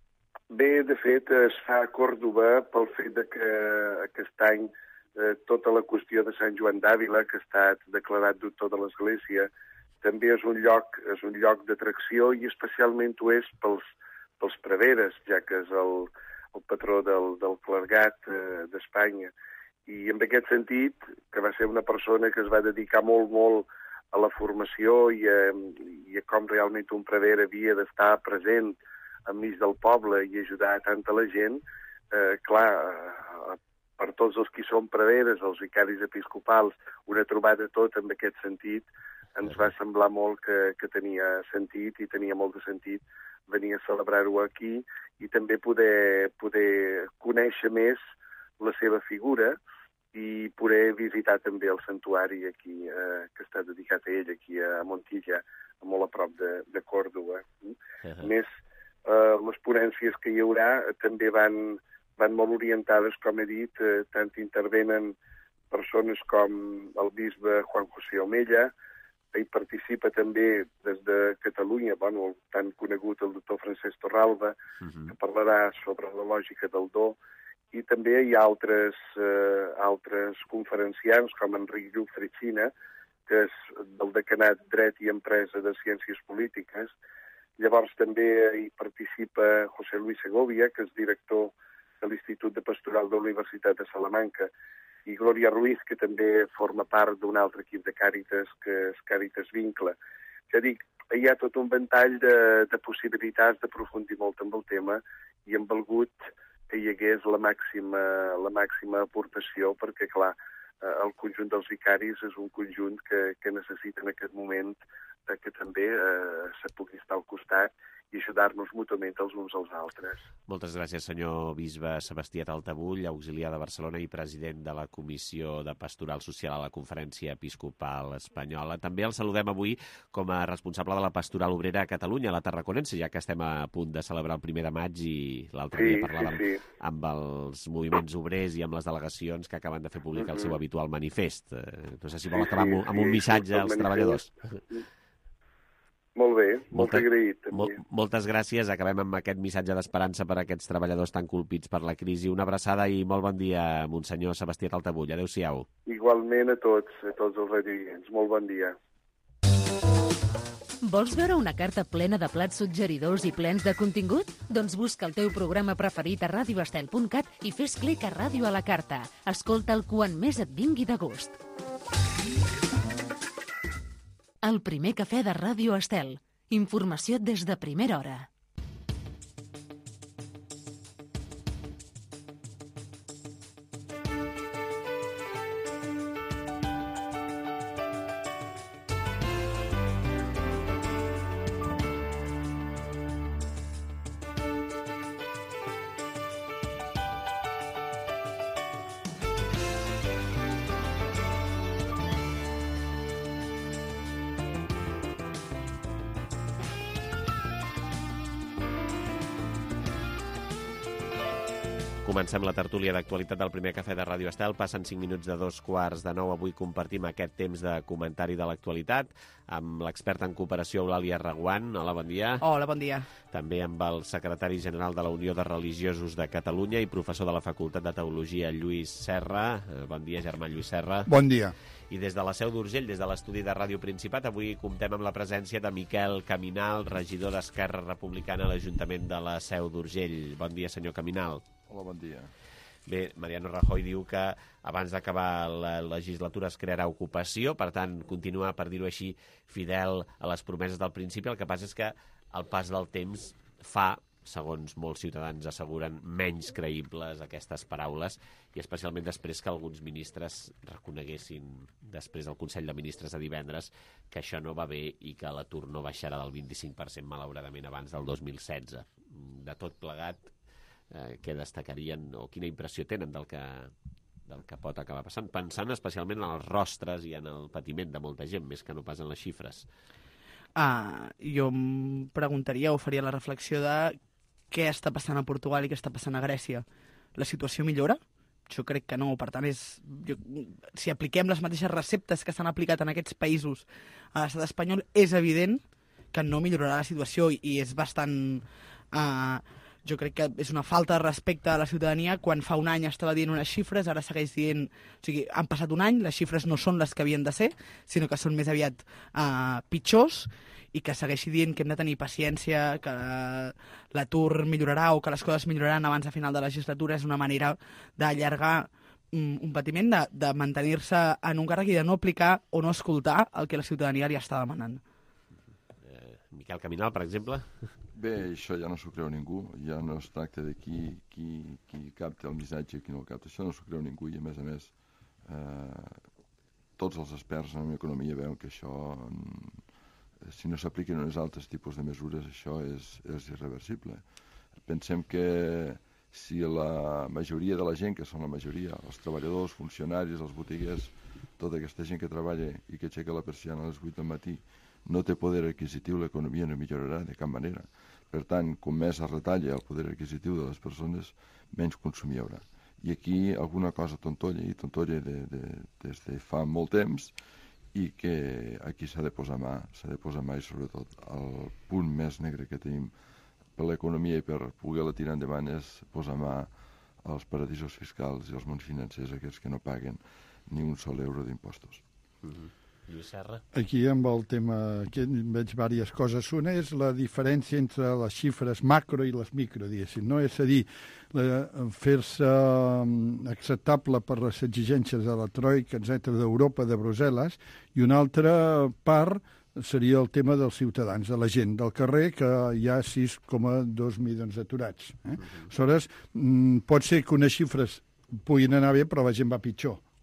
J: Bé, de fet, es fa a Còrdova pel fet de que aquest any eh, tota la qüestió de Sant Joan d'Àvila, que ha estat declarat doctor de l'Església, també és un lloc, és un lloc d'atracció i especialment ho és pels, pels preveres, ja que és el, el patró del, del clergat eh, d'Espanya. I en aquest sentit, que va ser una persona que es va dedicar molt, molt a la formació i a, i a com realment un prevere havia d'estar present enmig del poble i ajudar a tanta la gent, eh, clar, eh, per tots els qui són preveres, els vicaris episcopals, una trobada tot en aquest sentit, ens va semblar molt que, que tenia sentit i tenia molt de sentit venir a celebrar-ho aquí i també poder, poder conèixer més la seva figura i poder visitar també el santuari aquí, eh, que està dedicat a ell, aquí a Montilla, molt a prop de, de Còrdova. Uh-huh. Més, eh, les ponències que hi haurà també van, van molt orientades, com he dit, eh, tant intervenen persones com el bisbe Juan José Omella, hi participa també des de Catalunya, bueno, el tan conegut el doctor Francesc Torralba, uh-huh. que parlarà sobre la lògica del do, i també hi ha altres, eh, altres conferenciants, com Enric Lluc Fritxina, que és del Decanat Dret i Empresa de Ciències Polítiques. Llavors també hi participa José Luis Segovia, que és director de l'Institut de Pastoral de la Universitat de Salamanca, i Glòria Ruiz, que també forma part d'un altre equip de Càritas, que és Càritas Vincle. Ja dic, hi ha tot un ventall de, de possibilitats d'aprofundir molt amb el tema i hem volgut que hi hagués la màxima, la màxima aportació, perquè, clar, eh, el conjunt dels vicaris és un conjunt que, que necessita en aquest moment eh, que també eh, se pugui estar al costat i ajudar-nos mútuament els uns als altres.
B: Moltes gràcies, senyor bisbe Sebastià Taltabull, auxiliar de Barcelona i president de la Comissió de Pastoral Social a la Conferència Episcopal Espanyola. També el saludem avui com a responsable de la Pastoral Obrera a Catalunya, la Tarraconense, ja que estem a punt de celebrar el primer de maig i l'altre
J: sí,
B: dia parlàvem
J: sí, sí.
B: amb els moviments obrers i amb les delegacions que acaben de fer públic el seu habitual manifest. No sé si vol acabar amb, amb un missatge als treballadors.
J: Molt bé, molt
B: Molta,
J: agraït.
B: Mol, moltes gràcies. Acabem amb aquest missatge d'esperança per a aquests treballadors tan colpits per la crisi. Una abraçada i molt bon dia, Monsenyor Sebastià Taltabull. Adéu-siau.
J: Igualment a tots, a tots els radioients. Molt bon dia.
A: Vols veure una carta plena de plats suggeridors i plens de contingut? Doncs busca el teu programa preferit a radio estel punt cat i fes clic a Ràdio a la Carta. Escolta'l quan més et vingui de gust. El primer cafè de Ràdio Estel. Informació des de primera hora.
B: Comencem la tertúlia d'actualitat del primer cafè de Ràdio Estel. Passen cinc minuts de dos quarts de nou. Avui compartim aquest temps de comentari de l'actualitat amb l'experta en cooperació Eulàlia Reguant. Hola, bon dia.
F: Hola, bon dia.
B: També amb el secretari general de la Unió de Religiosos de Catalunya i professor de la Facultat de Teologia, Lluís Serra. Bon dia, germà Lluís Serra.
K: Bon dia.
B: I des de la Seu d'Urgell, des de l'estudi de Ràdio Principat, avui comptem amb la presència de Miquel Caminal, regidor d'Esquerra Republicana a l'Ajuntament de la Seu d'Urgell. Bon dia, senyor Caminal.
K: Hola, bon dia.
B: Bé, Mariano Rajoy diu que abans d'acabar la legislatura es crearà ocupació, per tant, continua, per dir-ho així, fidel a les promeses del principi. El que passa és que el pas del temps fa, segons molts ciutadans asseguren, menys creïbles aquestes paraules, i especialment després que alguns ministres reconeguessin, després del Consell de Ministres de divendres, que això no va bé i que l'atur no baixarà del vint-i-cinc per cent, malauradament, abans del dos mil setze. De tot plegat, eh, què destacarien o quina impressió tenen del que, del que pot acabar passant, pensant especialment en els rostres i en el patiment de molta gent, més que no pas en les xifres?
F: Ah, jo em preguntaria o faria la reflexió de què està passant a Portugal i què està passant a Grècia. La situació millora? Jo crec que no. Per tant, és, jo, si apliquem les mateixes receptes que s'han aplicat en aquests països a l'estat espanyol, és evident que no millorarà la situació i, i és bastant... Uh, jo crec que és una falta de respecte a la ciutadania. Quan fa un any estava dient unes xifres, ara segueix dient... O sigui, han passat un any, les xifres no són les que havien de ser, sinó que són més aviat uh, pitjors, i que segueixi dient que hem de tenir paciència, que l'atur millorarà o que les coses milloraran abans de final de legislatura és una manera d'allargar un, un patiment, de, de mantenir-se en un càrrec i de no aplicar o no escoltar el que la ciutadania li està demanant.
B: Eh, Miquel Caminal, per exemple?
K: Bé, això ja no s'ho creu ningú, ja no es tracta de qui, qui, qui capta el missatge i qui no el capta, això no s'ho creu ningú i a més a més eh, tots els experts en economia veuen que això, si no s'apliquen uns altres tipus de mesures, això és, és irreversible. Pensem que si la majoria de la gent, que són la majoria, els treballadors, funcionaris, els botiguers, tota aquesta gent que treballa i que aixeca la persiana a les vuit del matí, no té poder adquisitiu, l'economia no millorarà de cap manera. Per tant, com més es retalla el poder adquisitiu de les persones, menys consum hi haurà. I aquí alguna cosa tontolla, i tontolla de, de, des de fa molt temps, i que aquí s'ha de posar mà, s'ha de posar mà i sobretot el punt més negre que tenim per l'economia i per poder-la tirar endavant és posar mà als paradisos fiscals i als mons financers, aquests que no paguen ni un sol euro d'impostos.
B: Mm-hmm. Lluís Serra.
L: Aquí amb el tema, aquí veig diverses coses. Una és la diferència entre les xifres macro i les micro, diguéssim, no? És a dir, fer-se acceptable per les exigències de la Troika, etcètera, d'Europa, de Brussel·les, i una altra part seria el tema dels ciutadans, de la gent del carrer, que hi ha sis coma dos milions d'aturats. Eh? Uh-huh. Aleshores, pot ser que unes xifres puguin anar bé, però la gent va pitjor.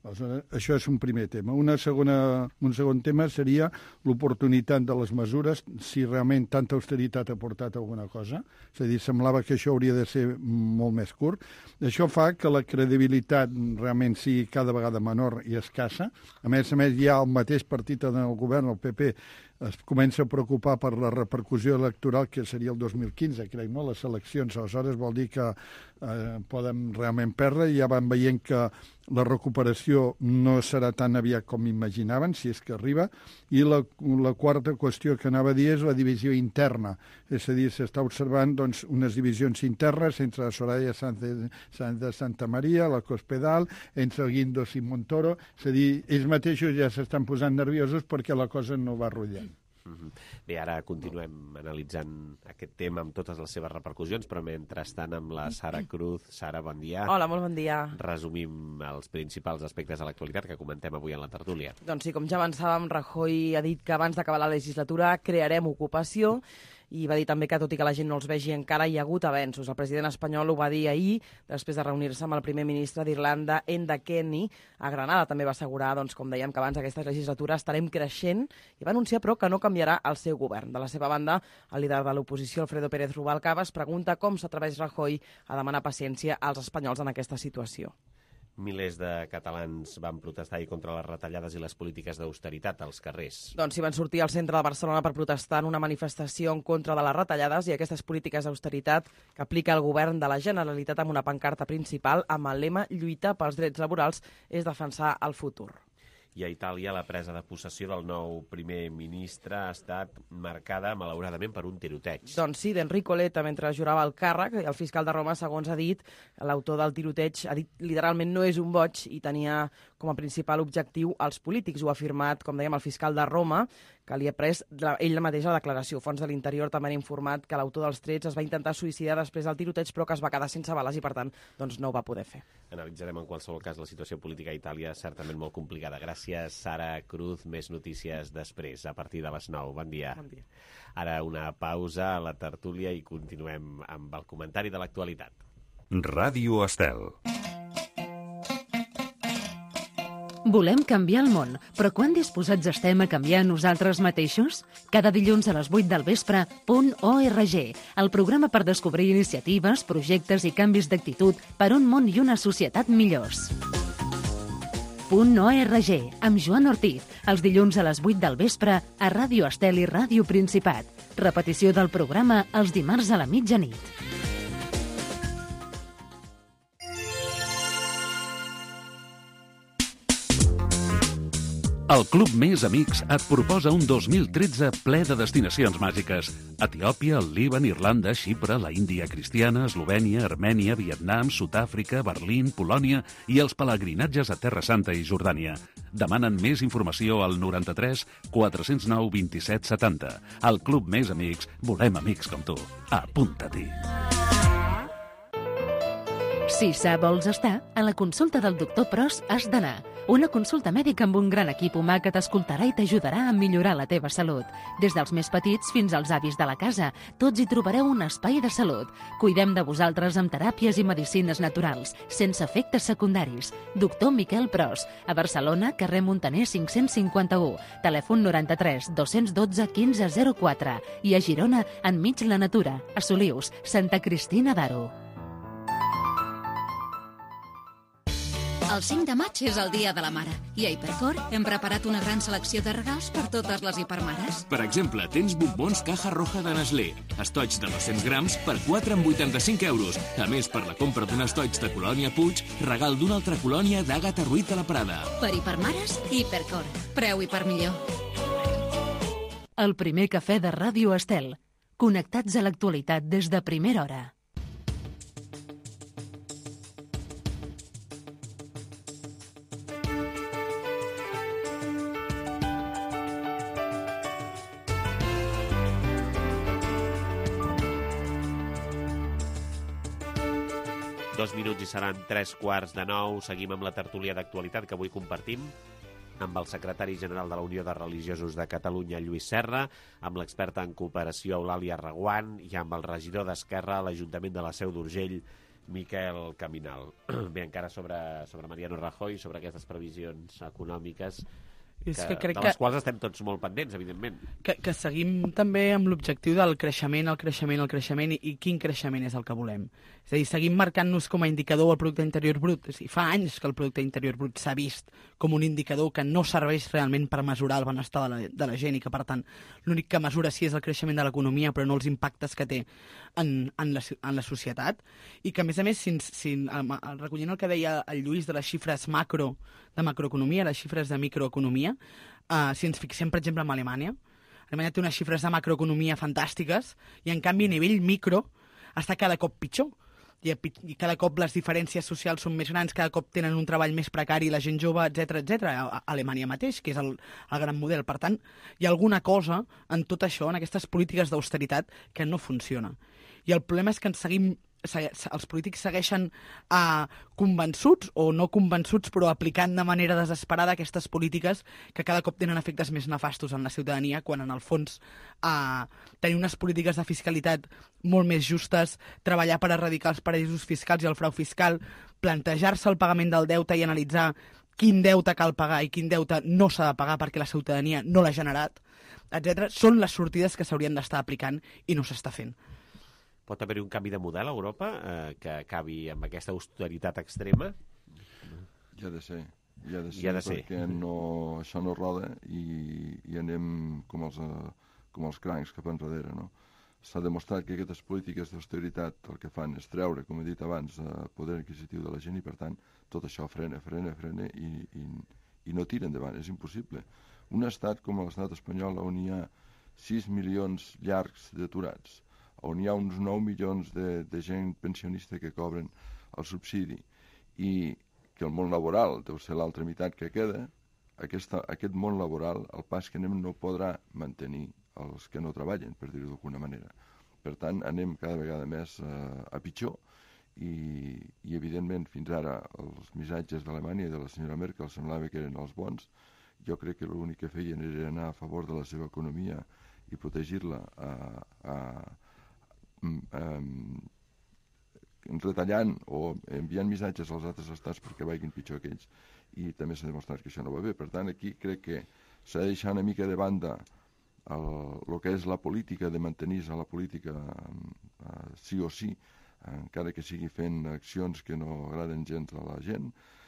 L: Aleshores, això és un primer tema. Una segona, un segon tema seria l'oportunitat de les mesures, si realment tanta austeritat ha portat alguna cosa. És a dir, semblava que això hauria de ser molt més curt. Això fa que la credibilitat realment sigui cada vegada menor i escassa. A més a més, ja el mateix partit en el govern, el P P, es comença a preocupar per la repercussió electoral que seria el dos mil quinze, crec, no? Les eleccions. Aleshores vol dir que eh, poden realment perdre i ja van veient que la recuperació no serà tan aviat com imaginaven, si és que arriba. I la, la quarta qüestió que anava a dir és la divisió interna. És a dir, s'està observant doncs, unes divisions internes entre Soraya Sánchez de Santa Maria, la Cospedal, entre el Guindos i Montoro. És a dir, ells mateixos ja s'estan posant nerviosos perquè la cosa no va rotllant.
B: Bé, ara continuem analitzant aquest tema amb totes les seves repercussions, però mentrestant amb la Sara Cruz. Sara, bon dia.
C: Hola, molt bon dia.
B: Resumim els principals aspectes de l'actualitat que comentem avui en la tertúlia.
C: Doncs sí, com ja avançàvem, Rajoy ha dit que abans d'acabar la legislatura crearem ocupació, i va dir també que, tot i que la gent no els vegi encara, hi ha hagut avenços. El president espanyol ho va dir ahir, després de reunir-se amb el primer ministre d'Irlanda, Enda Kenny. A Granada també va assegurar, doncs, com dèiem, que abans d'aquesta legislatura estarem creixent, i va anunciar, però, que no canviarà el seu govern. De la seva banda, el líder de l'oposició, Alfredo Pérez Rubalcaba, es pregunta com s'atreveix Rajoy a demanar paciència als espanyols en aquesta situació.
B: Milers de catalans van protestar i contra les retallades i les polítiques d'austeritat als carrers.
C: Doncs s'hi van sortir al centre de Barcelona per protestar en una manifestació en contra de les retallades i aquestes polítiques d'austeritat que aplica el govern de la Generalitat amb una pancarta principal amb el lema «Lluitar pels drets laborals és defensar el futur».
B: I a Itàlia la presa de possessió del nou primer ministre ha estat marcada, malauradament, per un tiroteig.
C: Doncs sí, d'Enrico Letta, mentre jurava el càrrec, el fiscal de Roma, segons ha dit, l'autor del tiroteig, ha dit literalment no és un boig i tenia com a principal objectiu els polítics. Ho ha afirmat, com dèiem, el fiscal de Roma, que li ha pres la, ell mateix la declaració. Fons de l'Interior també han informat que l'autor dels trets es va intentar suïcidar després del tiroteig, però que es va quedar sense bales i, per tant, doncs no ho va poder fer.
B: Analitzarem en qualsevol cas la situació política a Itàlia, certament molt complicada. Gràcies, Sara Cruz. Més notícies després, a partir de les nou. Bon dia.
C: Bon dia.
B: Ara una pausa a la tertúlia i continuem amb el comentari de l'actualitat.
M: Ràdio Estel.
A: Volem canviar el món, però quan disposats estem a canviar nosaltres mateixos? Cada dilluns a les vuit del vespre, Punt org, el programa per descobrir iniciatives, projectes i canvis d'actitud per un món i una societat millors. Punt org, amb Joan Ortiz, els dilluns a les vuit del vespre a Ràdio Estel i Ràdio Principat. Repetició del programa els dimarts a la mitjanit.
M: El Club Més Amics et proposa un dos mil tretze ple de destinacions màgiques. Etiòpia, el Líban, Irlanda, Xipre, la Índia cristiana, Eslovènia, Armènia, Vietnam, Sud-àfrica, Berlín, Polònia i els pelegrinatges a Terra Santa i Jordània. Demanen més informació al noranta-tres quatre zero nou vint-i-set setanta. El Club Més Amics, volem amics com tu. Apunta-t'hi.
A: Si sa vols estar, a la consulta del doctor Pros has d'anar. Una consulta mèdica amb un gran equip humà que t'escoltarà i t'ajudarà a millorar la teva salut. Des dels més petits fins als avis de la casa, tots hi trobareu un espai de salut. Cuidem de vosaltres amb teràpies i medicines naturals, sense efectes secundaris. Doctor Miquel Pros, a Barcelona, carrer Montaner cinc-cents cinquanta-u, telèfon noranta-tres dos-cents dotze quinze zero quatre i a Girona, enmig la natura, a Solius, Santa Cristina d'Aro.
N: El cinc de maig és el Dia de la Mare i a Hipercor hem preparat una gran selecció de regals per totes les hipermares.
O: Per exemple, tens bombons Caja Roja de Nestlé, estoig de dos-cents grams per quatre coma vuitanta-cinc euros. A més, per la compra d'un estoig de Colònia Puig, regal d'una altra colònia d'Àgata Ruiz de la Prada.
N: Per hipermares, Hipercor. Preu i per millor.
A: El primer cafè de Ràdio Estel. Connectats a l'actualitat des de primera hora.
B: Dos minuts i seran tres quarts de nou. Seguim amb la tertúlia d'actualitat que avui compartim amb el secretari general de la Unió de Religiosos de Catalunya, Lluís Serra, amb l'experta en cooperació, Eulàlia Reguant, i amb el regidor d'Esquerra a l'Ajuntament de la Seu d'Urgell, Miquel Caminal. Bé, encara sobre, sobre Mariano Rajoy, sobre aquestes previsions econòmiques, que, que crec de les que, quals estem tots molt pendents, evidentment. Que,
F: que seguim també amb l'objectiu del creixement, el creixement, el creixement, i, i quin creixement és el que volem. És a dir, seguim marcant-nos com a indicador el producte interior brut. És a dir, fa anys que el producte interior brut s'ha vist com un indicador que no serveix realment per mesurar el benestar de la, de la gent i que, per tant, l'únic que mesura sí és el creixement de l'economia, però no els impactes que té en, en, la, en la societat. I que, a més a més, si, si, recollint el que deia el Lluís de les xifres macro, de macroeconomia, les xifres de microeconomia, uh, si ens fixem, per exemple, en Alemanya, Alemanya té unes xifres de macroeconomia fantàstiques i, en canvi, a nivell micro està cada cop pitjor. I, i cada cop les diferències socials són més grans, cada cop tenen un treball més precari, la gent jove, etcètera, etcètera. A Alemanya mateix, que és el, el gran model. Per tant, hi ha alguna cosa en tot això, en aquestes polítiques d'austeritat, que no funciona. I el problema és que ens seguim els polítics segueixen uh, convençuts o no convençuts, però aplicant de manera desesperada aquestes polítiques que cada cop tenen efectes més nefastos en la ciutadania, quan en el fons uh, tenir unes polítiques de fiscalitat molt més justes, treballar per erradicar els paradisos fiscals i el frau fiscal, plantejar-se el pagament del deute i analitzar quin deute cal pagar i quin deute no s'ha de pagar perquè la ciutadania no l'ha generat, etcètera, són les sortides que s'haurien d'estar aplicant i no s'està fent.
B: Pot haver-hi un canvi de model a Europa eh, que acabi amb aquesta austeritat extrema?
K: Hi ha de ser, hi ha de ser,
B: hi ha de ser.
K: perquè no, això no roda i, i anem com els, com els crancs cap enrere, no? S'ha demostrat que aquestes polítiques d'austeritat el que fan és treure, com he dit abans, el poder adquisitiu de la gent i, per tant, tot això frena, frena, frena i, i, i no tira endavant, és impossible. Un estat com l'estat espanyol, on hi ha sis milions llargs d'aturats, on hi ha uns nou milions de, de gent pensionista que cobren el subsidi i que el món laboral deu ser l'altra meitat que queda, aquesta, aquest món laboral, el pas que anem no podrà mantenir els que no treballen, per dir-ho d'alguna manera. Per tant, anem cada vegada més eh, a pitjor i, i, evidentment, fins ara els missatges d'Alemanya i de la senyora Merkel semblava que eren els bons. Jo crec que l'únic que feien era anar a favor de la seva economia i protegir-la a, a Um, retallant o enviant missatges als altres estats perquè vagin pitjor que ells, i també s'ha demostrat que això no va bé. Per tant, aquí crec que s'ha de deixar una mica de banda el, el que és la política, de mantenir-se a la política uh, sí o sí, encara que sigui fent accions que no agraden gens a la gent,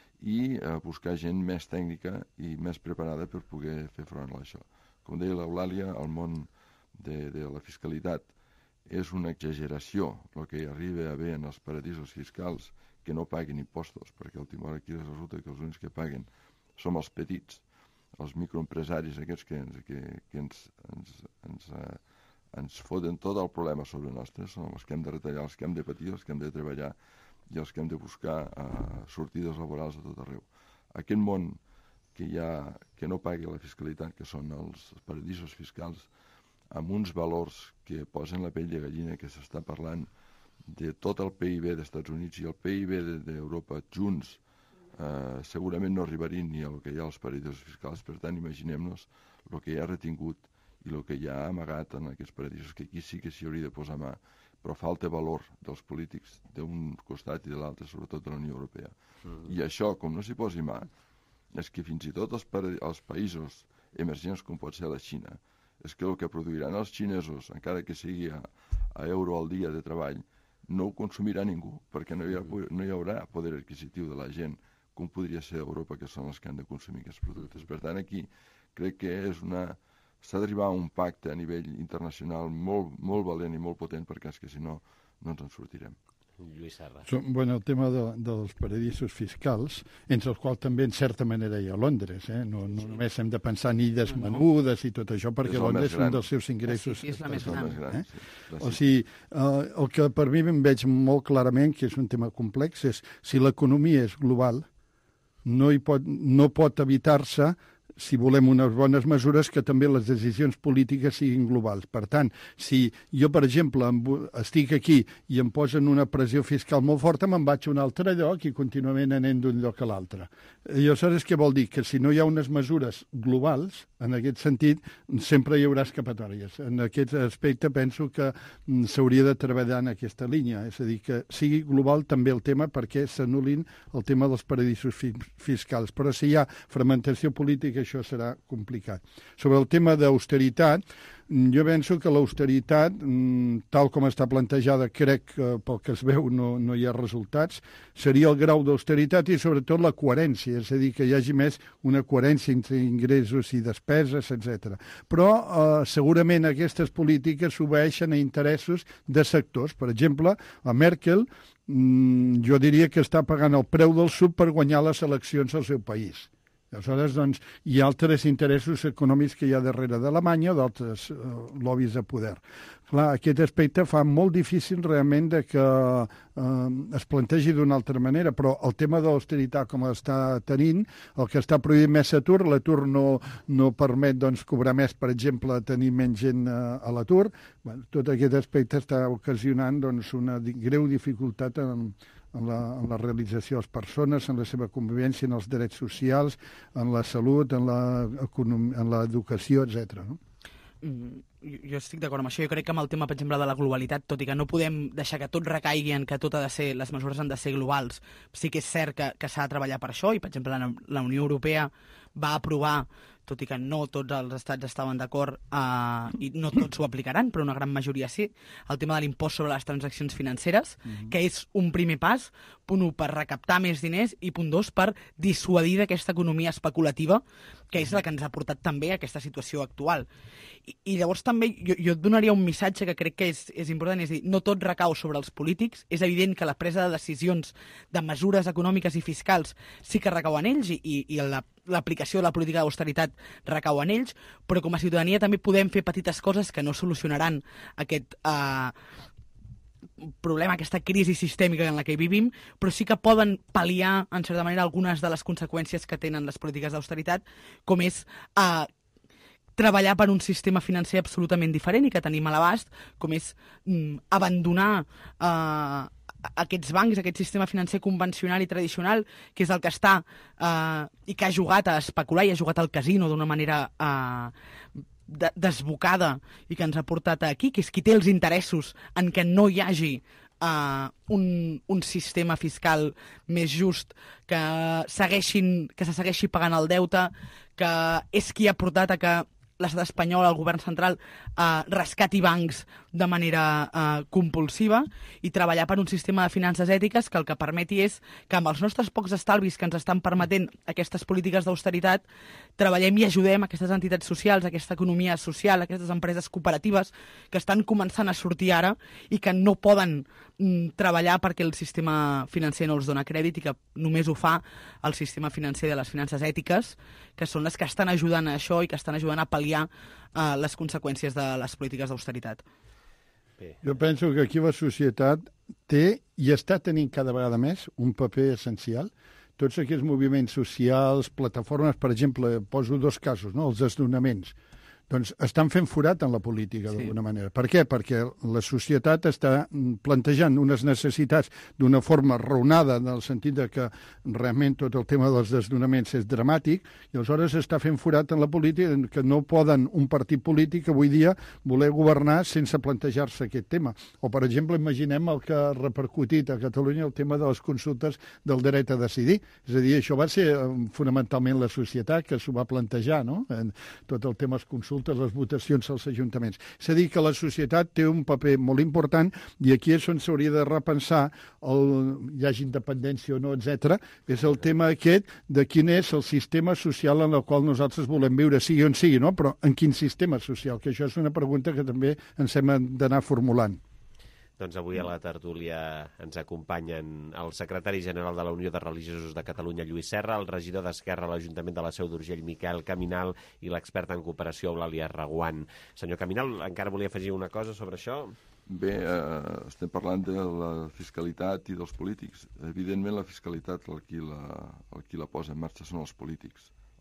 K: i uh, buscar gent més tècnica i més preparada per poder fer front a això. Com deia l'Eulàlia, el món de, de la fiscalitat és una exageració el que hi arriba a haver en els paradisos fiscals que no paguen impostos, perquè al timor aquí resulta que els únics que paguen som els petits, els microempresaris aquests que, que, que ens, ens, ens, eh, ens foten tot el problema sobre nostres, són els que hem de retallar, els que hem de patir, els que hem de treballar i els que hem de buscar eh, sortides laborals a tot arreu. Aquest món que, hi ha, que no pagui la fiscalitat, que són els paradisos fiscals, amb uns valors que posen la pell de gallina, que s'està parlant de tot el P I B dels Estats Units i el P I B d'Europa junts, eh, segurament no arribarien ni al que hi ha als paradisos fiscals. Per tant, imaginem-nos el que hi ha retingut i el que hi ha amagat en aquests paradisos, que aquí sí que s'hi hauria de posar mà, però falta valor dels polítics d'un costat i de l'altre, sobretot de la Unió Europea. Mm. I això, com no s'hi posi mà, és que fins i tot els, els països emergents, com pot ser la Xina, és que el que produiran els xinesos, encara que sigui a, a euro al dia de treball, no ho consumirà ningú, perquè no hi, ha, no hi haurà poder adquisitiu de la gent, com podria ser a Europa, que són els que han de consumir aquests productes. Per tant, aquí crec que és una... s'ha d'arribar a un pacte a nivell internacional molt, molt valent i molt potent, perquè és que si no, no ens en sortirem.
B: Lluís Serra.
L: Bueno, el tema de, dels paradisos fiscals, entre els quals també en certa manera hi ha Londres, eh? no, no sí. Només hem de pensar en illes menudes i tot això, perquè Londres és un dels seus ingressos.
F: Sí, és la més gran.
L: Eh? Sí. O sigui, eh, el que per mi em veig molt clarament, que és un tema complex, és si l'economia és global, no, hi pot, no pot evitar-se si volem unes bones mesures, que també les decisions polítiques siguin globals. Per tant, si jo, per exemple, estic aquí i em posen una pressió fiscal molt forta, me'n vaig a un altre lloc i contínuament anem d'un lloc a l'altre. I aleshores què vol dir? Que si no hi ha unes mesures globals, en aquest sentit, sempre hi haurà escapatòries. En aquest aspecte penso que s'hauria de treballar en aquesta línia, és a dir, que sigui global també el tema perquè s'anul·lin el tema dels paradisos fiscals. Però si hi ha fragmentació política, això serà complicat. Sobre el tema d'austeritat, jo penso que l'austeritat, tal com està plantejada, crec que pel que es veu no, no hi ha resultats, seria el grau d'austeritat i sobretot la coherència, és a dir, que hi hagi més una coherència entre ingressos i despeses, etcètera. Però eh, segurament aquestes polítiques obeeixen a interessos de sectors. Per exemple, la Merkel, mm, jo diria que està pagant el preu del sub per guanyar les eleccions al seu país. Aleshores, doncs, hi ha altres interessos econòmics que hi ha darrere d'Alemanya o d'altres uh, lobbies de poder. Clar, aquest aspecte fa molt difícil realment de que uh, es plantegi d'una altra manera, però el tema de l'austeritat com està tenint, el que està prohibint més atur, l'atur no, no permet doncs, cobrar més, per exemple, tenir menys gent uh, a l'atur. Bueno, tot aquest aspecte està ocasionant doncs, una greu dificultat en En la, en la realització de les persones, en la seva convivència, en els drets socials, en la salut, en l'educació, etcètera. No?
F: Mm, jo, jo estic d'acord amb això. Jo crec que amb el tema, per exemple, de la globalitat, tot i que no podem deixar que tot recaigui en que tot ha de ser, les mesures han de ser globals, sí que és cert que, que s'ha de treballar per això, i, per exemple, la, la Unió Europea va aprovar, tot i que no tots els estats estaven d'acord uh, i no tots ho aplicaran, però una gran majoria sí, el tema de l'impost sobre les transaccions financeres, mm-hmm. que és un primer pas, punt un, per recaptar més diners, i punt dos, per dissuadir d'aquesta economia especulativa, que és la que ens ha portat també a aquesta situació actual. I, i llavors també jo, jo et donaria un missatge que crec que és, és important, és dir, no tot recau sobre els polítics, és evident que la presa de decisions de mesures econòmiques i fiscals sí que recau en ells, i, i, i la l'aplicació de la política d'austeritat recau en ells, però com a ciutadania també podem fer petites coses que no solucionaran aquest eh, problema, aquesta crisi sistèmica en la que vivim, però sí que poden pal·liar, en certa manera, algunes de les conseqüències que tenen les polítiques d'austeritat, com és eh, treballar per un sistema financer absolutament diferent i que tenim a l'abast, com és mm, abandonar eh, aquests bancs, aquest sistema financer convencional i tradicional, que és el que està eh, i que ha jugat a especular i ha jugat al casino d'una manera eh, de, desbocada i que ens ha portat aquí, que és qui té els interessos en què no hi hagi eh, un, un sistema fiscal més just, que, segueixin, que se segueixi pagant el deute, que és qui ha portat a que l'estat espanyol, el govern central, eh, rescati bancs de manera eh, compulsiva i treballar per un sistema de finances ètiques que el que permeti és que amb els nostres pocs estalvis que ens estan permetent aquestes polítiques d'austeritat treballem i ajudem aquestes entitats socials, aquesta economia social, aquestes empreses cooperatives que estan començant a sortir ara i que no poden mm, treballar perquè el sistema financer no els dona crèdit i que només ho fa el sistema financer de les finances ètiques, que són les que estan ajudant a això i que estan ajudant a pal·liar uh, les conseqüències de les polítiques d'austeritat.
L: Jo penso que aquí la societat té i està tenint cada vegada més un paper essencial. Tots aquests moviments socials, plataformes, per exemple, poso dos casos, no? Els desnonaments. Doncs estan fent forat en la política, sí. d'alguna manera. Per què? Perquè la societat està plantejant unes necessitats d'una forma raonada, en el sentit de que realment tot el tema dels desnonaments és dramàtic, i aleshores està fent forat en la política, que no poden un partit polític avui dia voler governar sense plantejar-se aquest tema. O, per exemple, imaginem el que ha repercutit a Catalunya el tema de les consultes del dret a decidir. És a dir, això va ser fonamentalment la societat que s'ho va plantejar, no? En tot el tema dels consultes, les votacions als ajuntaments. És a dir, que la societat té un paper molt important i aquí és on s'hauria de repensar el, hi hagi independència o no, etcètera. És el tema aquest de quin és el sistema social en el qual nosaltres volem viure, sigui on sigui, no? Però en quin sistema social? Que això és una pregunta que també ens hem d'anar formulant.
B: Doncs avui a la tertúlia ens acompanyen el secretari general de la Unió de Religiosos de Catalunya, Lluís Serra, el regidor d'Esquerra a l'Ajuntament de la Seu d'Urgell, Miquel Caminal, i l'expert en cooperació, Eulàlia Reguant. Senyor Caminal, encara volia afegir una cosa sobre això?
K: Bé, eh, estem parlant de la fiscalitat i dels polítics. Evidentment, la fiscalitat, el qui la, el qui la posa en marxa són els polítics.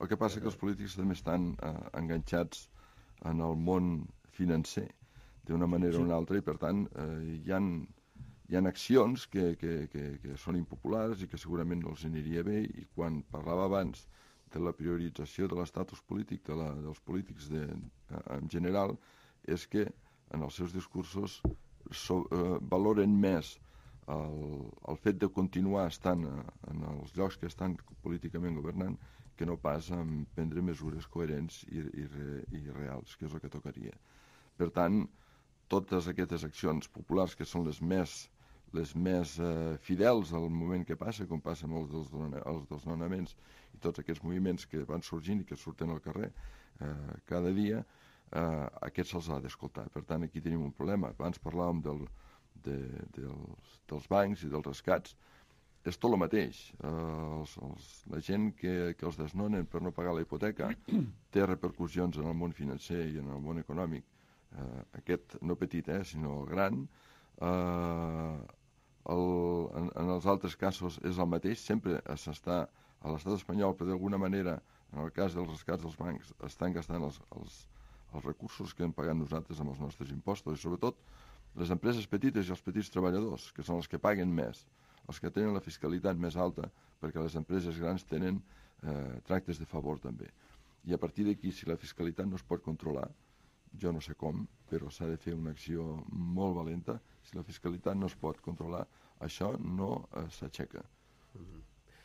K: El que passa que els polítics també estan eh, enganxats en el món financer d'una manera o una altra, i per tant eh, hi ha, hi ha accions que, que, que, que són impopulars i que segurament no els aniria bé, i quan parlava abans de la priorització de l'estatus polític de la, dels polítics de, en general, és que en els seus discursos so, eh, valoren més el, el fet de continuar estant a, en els llocs que estan políticament governant, que no pas en prendre mesures coherents i, i, i reals, que és el que tocaria. Per tant, totes aquestes accions populars, que són les més, les més eh, fidels al moment que passa, com passa amb els, dels, els desnonaments i tots aquests moviments que van sorgint i que surten al carrer eh, cada dia, eh, aquests se'ls ha d'escoltar. Per tant, aquí tenim un problema. Abans parlàvem del, de, dels, dels bancs i dels rescats. És tot el mateix. Eh, els, els, la gent que, que els desnonen per no pagar la hipoteca té repercussions en el món financer i en el món econòmic. Eh, aquest no petit, eh, sinó gran. Eh, el, en, en els altres casos és el mateix. Sempre s'està a l'estat espanyol, però d'alguna manera, en el cas dels rescats dels bancs, estan gastant els, els, els recursos que hem pagat nosaltres amb els nostres impostos, i sobretot les empreses petites i els petits treballadors, que són els que paguen més, els que tenen la fiscalitat més alta, perquè les empreses grans tenen eh, tractes de favor també. I a partir d'aquí, si la fiscalitat no es pot controlar, jo no sé com, però s'ha de fer una acció molt valenta. Si la fiscalitat no es pot controlar, això no eh, s'aixeca.
B: Mm-hmm.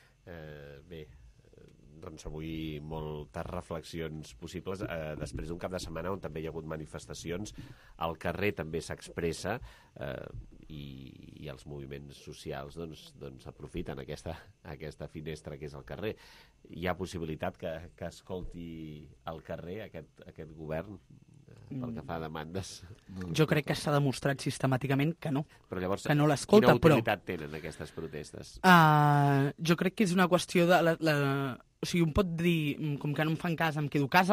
B: eh, bé, doncs avui moltes reflexions possibles, eh, després d'un cap de setmana on també hi ha hagut manifestacions, al carrer també s'expressa, eh, i, i els moviments socials doncs, doncs aprofiten aquesta, aquesta finestra que és el carrer. Hi ha possibilitat que, que escolti al carrer aquest, aquest govern eh, pel que fa a demandes?
F: Jo crec que s'ha demostrat sistemàticament que no,
B: però llavors,
F: que no l'escolta.
B: Quina utilitat però, tenen aquestes protestes?
F: Uh, jo crec que és una qüestió de... La, la, o sigui, un pot dir, com que no em fan cas, em quedo a casa,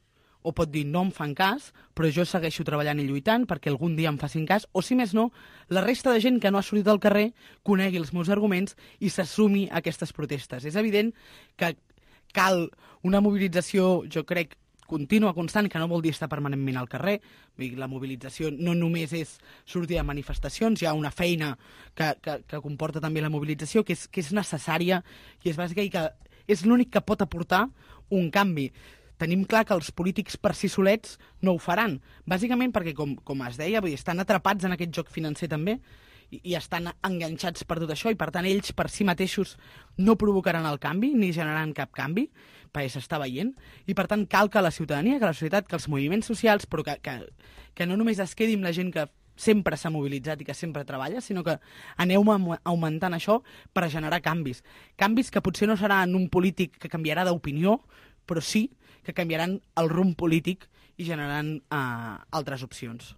F: o pot dir no em fan cas, però jo segueixo treballant i lluitant perquè algun dia em facin cas, o si més no, la resta de gent que no ha sortit al carrer conegui els meus arguments i s'assumi a aquestes protestes. És evident que cal una mobilització, jo crec, contínua, constant, que no vol dir estar permanentment al carrer. Vull dir, la mobilització no només és sortir a manifestacions, hi ha una feina que, que, que comporta també la mobilització, que és, que és necessària i és bàsica i que és l'únic que pot aportar un canvi. Tenim clar que els polítics per si solets no ho faran, bàsicament perquè, com, com es deia, vull dir, estan atrapats en aquest joc financer també i, i estan enganxats per tot això i, per tant, ells per si mateixos no provocaran el canvi ni generaran cap canvi, perquè s'està veient, i, per tant, cal que la ciutadania, que la societat, que els moviments socials, però que, que, que no només es quedi amb la gent que sempre s'ha mobilitzat i que sempre treballa, sinó que aneu augmentant això per generar canvis. Canvis que potser no seran un polític que canviarà d'opinió, però sí que canviaran el rumb polític i generaran uh, altres opcions.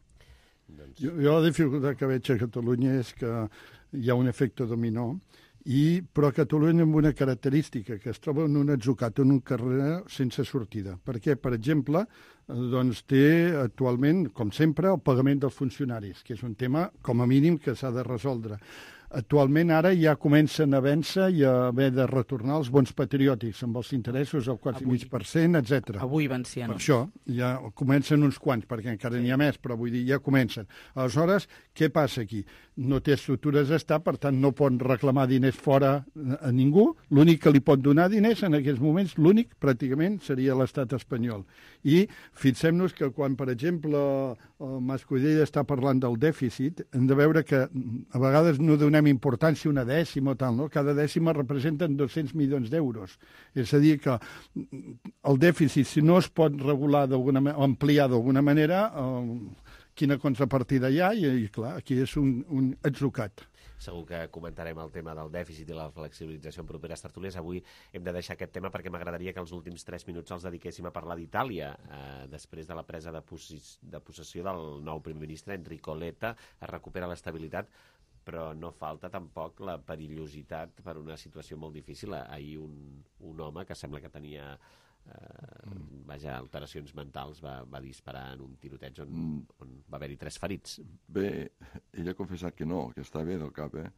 L: Jo, jo la dificultat que veig a Catalunya és que hi ha un efecte dominó, i, però Catalunya amb una característica, que es troba en un atzucat, en un carrer sense sortida. Per què? Per exemple, doncs té actualment, com sempre, el pagament dels funcionaris, que és un tema, com a mínim, que s'ha de resoldre. Actualment ara ja comencen a vèncer i a haver de retornar els bons patriòtics amb els interessos al quatre coma cinc per cent, etcètera.
F: Avui vencien.
L: Per això ja comencen uns quants, perquè encara n'hi ha més, però vull dir, ja comencen. Aleshores, què passa aquí? No té estructures d'estat, per tant no pot reclamar diners fora a ningú. L'únic que li pot donar diners en aquests moments, l'únic pràcticament, seria l'estat espanyol. I fixem-nos que quan, per exemple, el Mascolell està parlant del dèficit, hem de veure que a vegades no donem importància una dècima o tal, no? Cada dècima representen dos-cents milions d'euros. És a dir, que el dèficit, si no es pot regular d'alguna o ampliar d'alguna manera, eh, quina contrapartida hi ha, i, i clar, aquí és un, un atzucat.
B: Segur que comentarem el tema del dèficit i la flexibilització en properes tertúlies. Avui hem de deixar aquest tema perquè m'agradaria que els últims tres minuts els dediquéssim a parlar d'Itàlia. Eh, després de la presa de, posis, de possessió del nou primer ministre, Enrico Letta, es recupera l'estabilitat, però no falta tampoc la perillositat per una situació molt difícil. Ahir un, un home que sembla que tenia eh, vaja, alteracions mentals va, va disparar en un tiroteig on, mm. on va haver-hi tres ferits.
K: Bé, ell ha confessat que no, que està bé del cap, eh?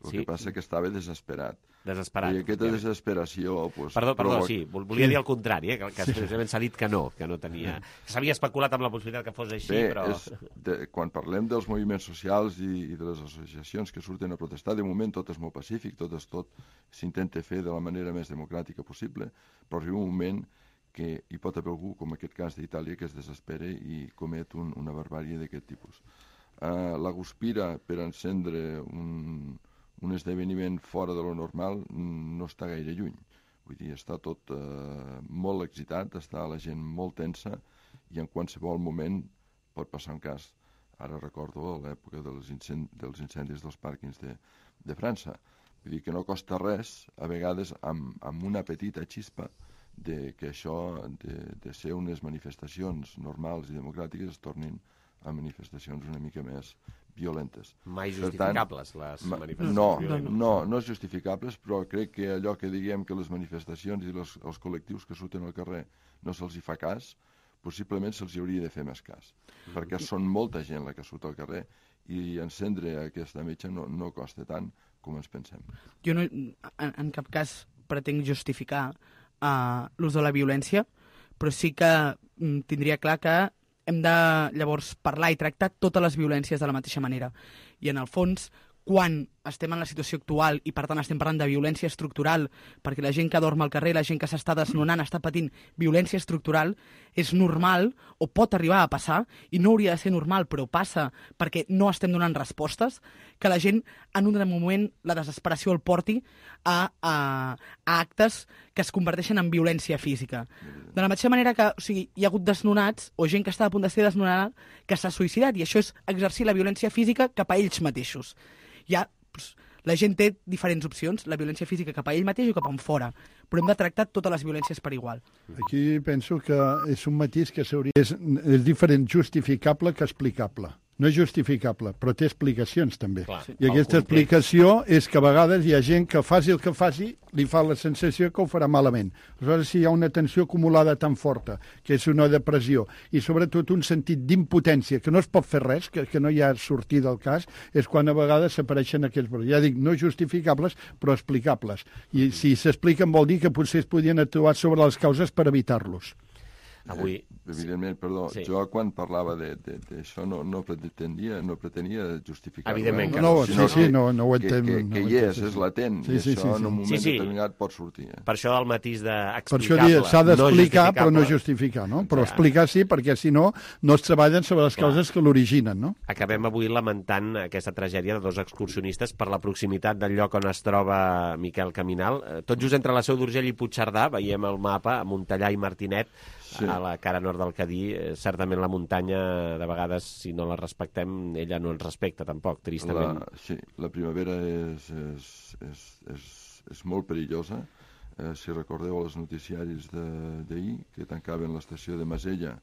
K: El sí. que passa que estava desesperat.
B: Desesperat.
K: I aquesta desesperació... Pues,
B: perdó, perdó,
K: provoca...
B: sí, volia sí. dir el contrari, eh? que, que sí. s'ha dit que no, que no tenia... S'havia especulat amb la possibilitat que fos així,
K: Bé,
B: però...
K: És, de, quan parlem dels moviments socials i, i de les associacions que surten a protestar, de moment tot és molt pacífic, tot és tot s'intenta fer de la manera més democràtica possible, però arriba un moment que hi pot haver algú, com aquest cas d'Itàlia, que es desespera i comet un, una barbàrie d'aquest tipus. Uh, la guspira per encendre un, un esdeveniment fora de lo normal no està gaire lluny. Vull dir, està tot uh, molt excitat, està la gent molt tensa i en qualsevol moment pot passar un cas. Ara recordo l'època dels, incend dels incendis dels pàrquings de, de França. Vull dir que no costa res, a vegades, amb, amb una petita xispa, de que això, de, de ser unes manifestacions normals i democràtiques, es tornin a manifestacions una mica més violentes.
B: Mai justificables, tant, les manifestacions
K: no,
B: violentes.
K: No, no és justificables, però crec que allò que diguem que les manifestacions i les, els col·lectius que surten al carrer no se'ls hi fa cas, possiblement se'ls hauria de fer més cas, mm. perquè són molta gent la que surt al carrer i encendre aquesta metxa no, no costa tant com ens pensem.
F: Jo no, en, en cap cas pretenc justificar uh, l'ús de la violència, però sí que mm, tindria clar que hem de, llavors, parlar i tractar totes les violències de la mateixa manera. I, en el fons, quan estem en la situació actual i, per tant, estem parlant de violència estructural, perquè la gent que dorm al carrer, la gent que s'està desnonant, està patint violència estructural, és normal, o pot arribar a passar, i no hauria de ser normal, però passa perquè no estem donant respostes, que la gent, en un moment, la desesperació el porti a, a, a actes que es converteixen en violència física. De la mateixa manera que, o sigui, hi ha hagut desnonats, o gent que està a punt de ser desnonada, que s'ha suïcidat, i això és exercir la violència física cap a ells mateixos. Ja, doncs, la gent té diferents opcions, la violència física cap a ell mateix o cap a fora, però hem de tractar totes les violències per igual.
L: Aquí penso que és un matís que s'hauria... És, és diferent justificable que explicable. No és justificable, però té explicacions també. Clar, I aquesta explicació és que a vegades hi ha gent que faci el que faci, li fa la sensació que ho farà malament. Aleshores, si hi ha una tensió acumulada tan forta, que és una depressió, i sobretot un sentit d'impotència, que no es pot fer res, que, que no hi ha sortida del cas, és quan a vegades s'apareixen aquests... Ja dic, no justificables, però explicables. I si s'expliquen vol dir que potser es podien actuar sobre les causes per evitar-los.
B: Avui...
K: Eh, evidentment, perdó, sí. Jo quan parlava d'això no, no, pretenia, no pretenia justificar.
B: Evidentment que
L: no.
K: no,
L: sí, sí, no, no ho entenc.
K: Que, que, que
L: no
K: hi és, és latent,
L: sí, sí,
K: i això
L: sí, sí.
K: en un moment
B: sí, sí.
K: determinat pot sortir. Eh?
B: Per això el matís d'explicable.
L: Per això s'ha d'explicar,
B: no
L: però no justificar, no? Però explicar sí, perquè si no, no es treballen sobre les causes que l'originen, no?
B: Acabem avui lamentant aquesta tragèdia de dos excursionistes per la proximitat del lloc on es troba Miquel Caminal. Tot just entre la Seu d'Urgell i Puigcerdà, veiem el mapa, a Montellà i Martinet, sí. A la cara nord del Cadí. Certament la muntanya, de vegades, si no la respectem, ella no ens respecta tampoc, tristament.
K: La, sí, la primavera és, és, és, és, és molt perillosa. Eh, si recordeu els noticiaris d'ahir, que tancaven l'estació de Masella,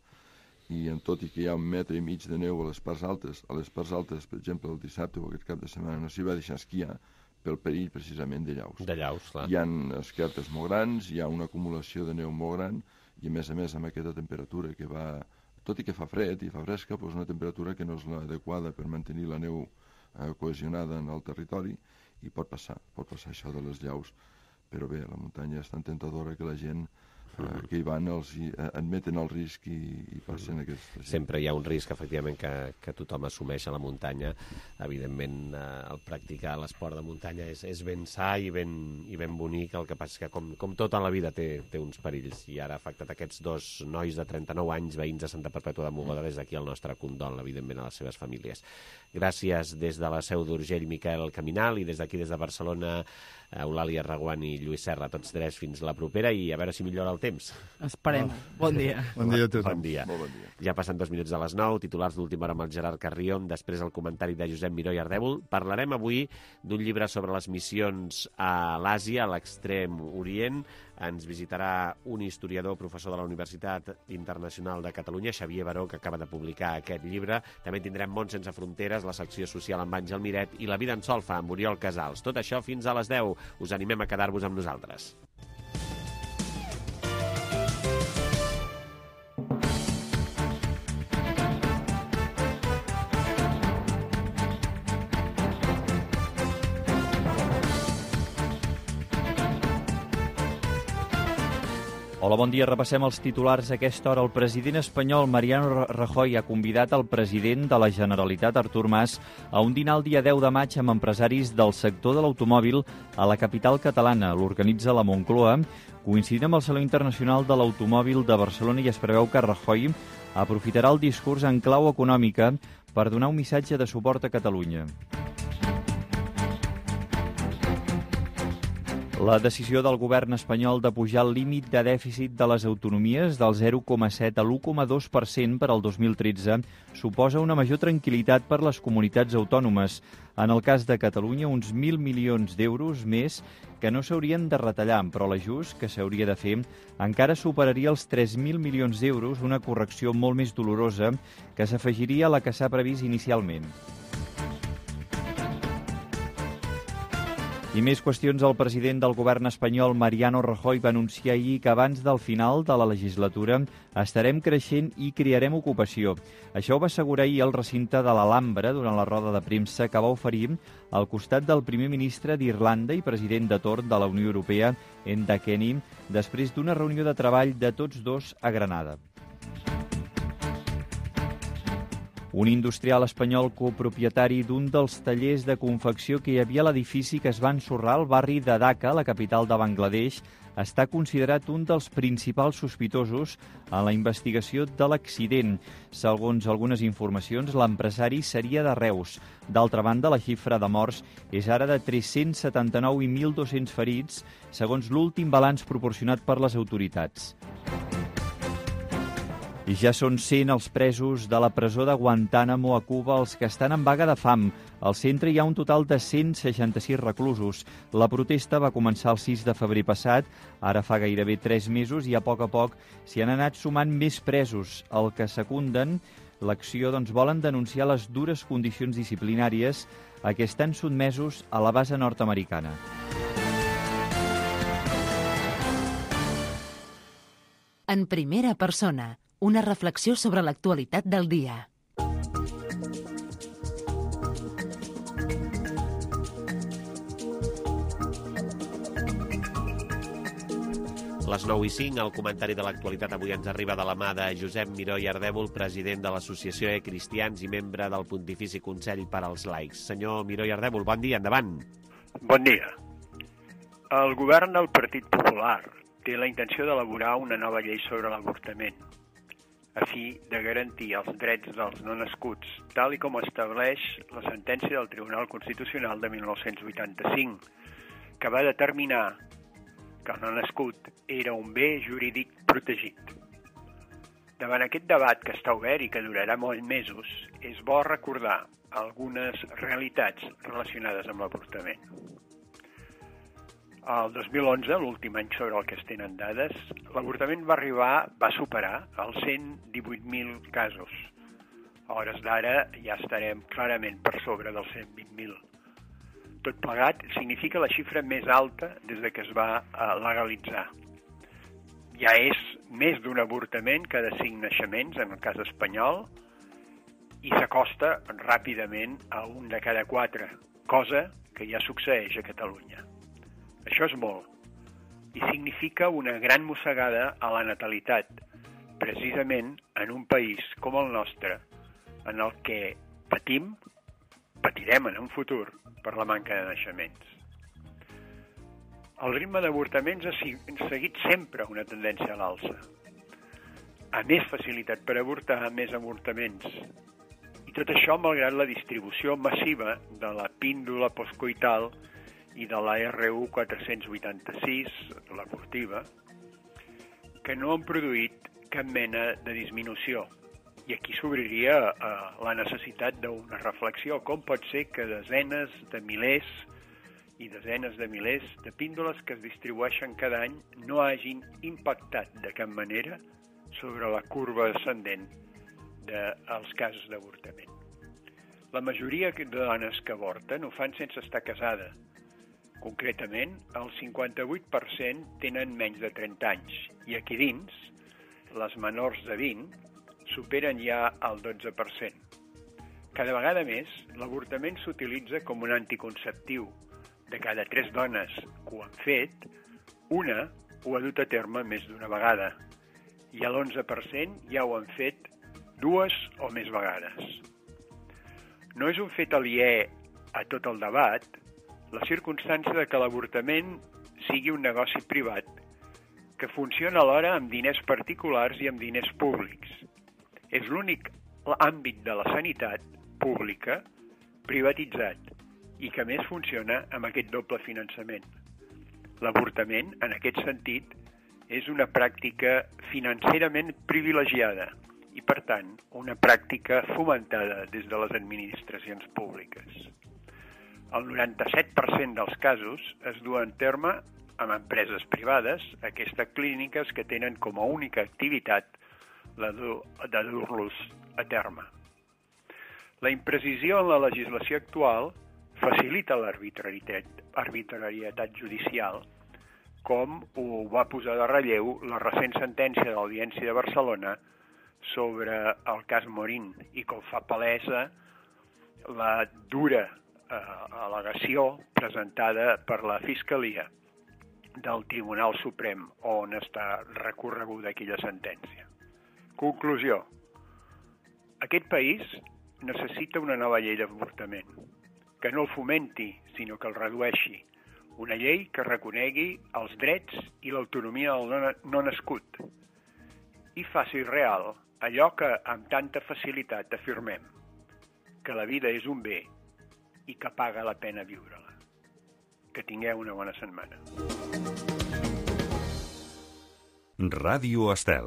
K: i en tot i que hi ha un metre i mig de neu a les parts altes, a les parts altes, per exemple, el dissabte o aquest cap de setmana, no s'hi va deixar esquiar pel perill precisament de llaus.
B: De llaus, clar.
K: Hi ha esquerdes molt grans, hi ha una acumulació de neu molt gran, i a més a més amb aquesta temperatura que va, tot i que fa fred i fa fresca, doncs una temperatura que no és l'adequada per mantenir la neu eh, cohesionada en el territori, i pot passar, pot passar això de les llaus. Però bé, la muntanya és tan tentadora que la gent eh, que hi van els, hi, eh, admeten el risc i, i passen aquesta...
B: Sempre hi ha un risc, efectivament, que, que tothom assumeix a la muntanya. Evidentment, eh, el practicar l'esport de muntanya és, és ben sa i ben, i ben bonic, el que passa és que, com, com tota la vida, té, té uns perills. I ara ha afectat aquests dos nois de trenta-nou anys, veïns de Santa Perpètua de Mogoda, des d'aquí el nostre condol, evidentment, a les seves famílies. Gràcies des de la Seu d'Urgell, Miquel Caminal, i des d'aquí, des de Barcelona, Eulàlia Reguant i Lluís Serra, tots tres fins la propera, i a veure si millora el temps.
F: Esperem. Oh. Bon dia.
L: Bon dia a tothom.
B: Bon dia.
K: Molt bon dia.
B: Ja passen dos minuts de les nou, titulars d'última hora amb el Gerard Carrió, després el comentari de Josep Miró i Ardèvol. Parlarem avui d'un llibre sobre les missions a l'Àsia, a l'extrem orient. Ens visitarà un historiador, professor de la Universitat Internacional de Catalunya, Xavier Baró, que acaba de publicar aquest llibre. També tindrem Món sense fronteres, la secció social amb Àngel Miret i La vida en solfa amb Oriol Casals. Tot això fins a les deu. Us animem a quedar-vos amb nosaltres.
D: Hola, bon dia. Repassem els titulars a aquesta hora. El president espanyol Mariano Rajoy ha convidat el president de la Generalitat, Artur Mas, a un dinar el dia deu de maig amb empresaris del sector de l'automòbil a la capital catalana. L'organitza la Moncloa, coincidint amb el Saló Internacional de l'Automòbil de Barcelona, i es preveu que Rajoy aprofitarà el discurs en clau econòmica per donar un missatge de suport a Catalunya. La decisió del govern espanyol de pujar el límit de dèficit de les autonomies del zero coma set a l'u coma dos per cent per al dos mil tretze suposa una major tranquil·litat per les comunitats autònomes. En el cas de Catalunya, uns mil milions d'euros més que no s'haurien de retallar, però l'ajust que s'hauria de fer encara superaria els tres mil milions d'euros, una correcció molt més dolorosa que s'afegiria a la que s'ha previst inicialment. I més qüestions. El president del govern espanyol, Mariano Rajoy, va anunciar ahir que abans del final de la legislatura estarem creixent i crearem ocupació. Això ho va assegurar ahir al recinte de l'Alhambra durant la roda de premsa que va oferir al costat del primer ministre d'Irlanda i president de torn de la Unió Europea, Enda Kenny, després d'una reunió de treball de tots dos a Granada. Un industrial espanyol copropietari d'un dels tallers de confecció que hi havia a l'edifici que es va ensorrar al barri de Dhaka, la capital de Bangladesh, està considerat un dels principals sospitosos en la investigació de l'accident. Segons algunes informacions, l'empresari seria de Reus. D'altra banda, la xifra de morts és ara de tres-cents setanta-nou i mil dos-cents ferits, segons l'últim balanç proporcionat per les autoritats. I ja són cent els presos de la presó de Guantánamo a Cuba els que estan en vaga de fam. Al centre hi ha un total de cent seixanta-sis reclusos. La protesta va començar el sis de febrer passat, ara fa gairebé tres mesos, i a poc a poc s'hi han anat sumant més presos. El que secunden l'acció doncs, volen denunciar les dures condicions disciplinàries a què estan sotmesos a la base nord-americana.
A: En primera persona, una reflexió sobre l'actualitat del dia.
B: Les nou i cinc, el comentari de l'actualitat avui ens arriba de la mà de Josep Miró i Ardèvol, president de l'Associació de Cristians i membre del Pontifici Consell per als Laics. Senyor Miró i Ardèvol, bon dia, endavant.
P: Bon dia. El govern del Partit Popular té la intenció d'elaborar una nova llei sobre l'avortament, a fi de garantir els drets dels no nascuts, tal i com estableix la sentència del Tribunal Constitucional de mil nou-cents vuitanta-cinc, que va determinar que el no nascut era un bé jurídic protegit. Davant aquest debat que està obert i que durarà molts mesos, és bo recordar algunes realitats relacionades amb l'avortament. El dos mil onze, l'últim any sobre el que es tenen dades, l'avortament va arribar, va superar els cent divuit mil casos. A hores d'ara ja estarem clarament per sobre dels cent vint mil. Tot plegat significa la xifra més alta des de que es va legalitzar. Ja és més d'un avortament cada cinc naixements en el cas espanyol i s'acosta ràpidament a un de cada quatre, cosa que ja succeeix a Catalunya. Això és molt, i significa una gran mossegada a la natalitat, precisament en un país com el nostre, en el que patim, patirem en un futur per la manca de naixements. El ritme d'avortaments ha seguit sempre una tendència a l'alça. A més facilitat per avortar, més avortaments. I tot això malgrat la distribució massiva de la píndola postcoital i de la R U quatre-cents vuitanta-sis, l'abortiva, que no han produït cap mena de disminució. I aquí s'obriria eh, la necessitat d'una reflexió. Com pot ser que desenes de milers i desenes de milers de píndoles que es distribueixen cada any no hagin impactat de cap manera sobre la curva ascendent dels casos d'avortament? La majoria de dones que avorten ho fan sense estar casada. Concretament, el cinquanta-vuit per cent tenen menys de trenta anys i aquí dins, les menors de vint superen ja el dotze per cent. Cada vegada més, l'avortament s'utilitza com un anticonceptiu. De cada tres dones que ho han fet, una ho ha dut a terme més d'una vegada i l'onze per cent ja ho han fet dues o més vegades. No és un fet aliè a tot el debat la circumstància de que l'avortament sigui un negoci privat que funciona alhora amb diners particulars i amb diners públics. És l'únic àmbit de la sanitat pública privatitzat i que més funciona amb aquest doble finançament. L'avortament, en aquest sentit, és una pràctica financerament privilegiada i, per tant, una pràctica fomentada des de les administracions públiques. El noranta-set per cent dels casos es duen a terme amb empreses privades, aquestes clíniques que tenen com a única activitat la de dur-los a terme. La imprecisió en la legislació actual facilita l'arbitrarietat arbitrarietat judicial, com ho va posar de relleu la recent sentència de l'Audiència de Barcelona sobre el cas Morín i com fa palesa la dura eh, al·legació presentada per la Fiscalia del Tribunal Suprem on està recorreguda aquella sentència. Conclusió. Aquest país necessita una nova llei d'avortament, que no el fomenti, sinó que el redueixi. Una llei que reconegui els drets i l'autonomia del no nascut i faci real allò que amb tanta facilitat afirmem, que la vida és un bé i que paga la pena viure-la. Que tingueu una bona setmana.
M: Ràdio Estel.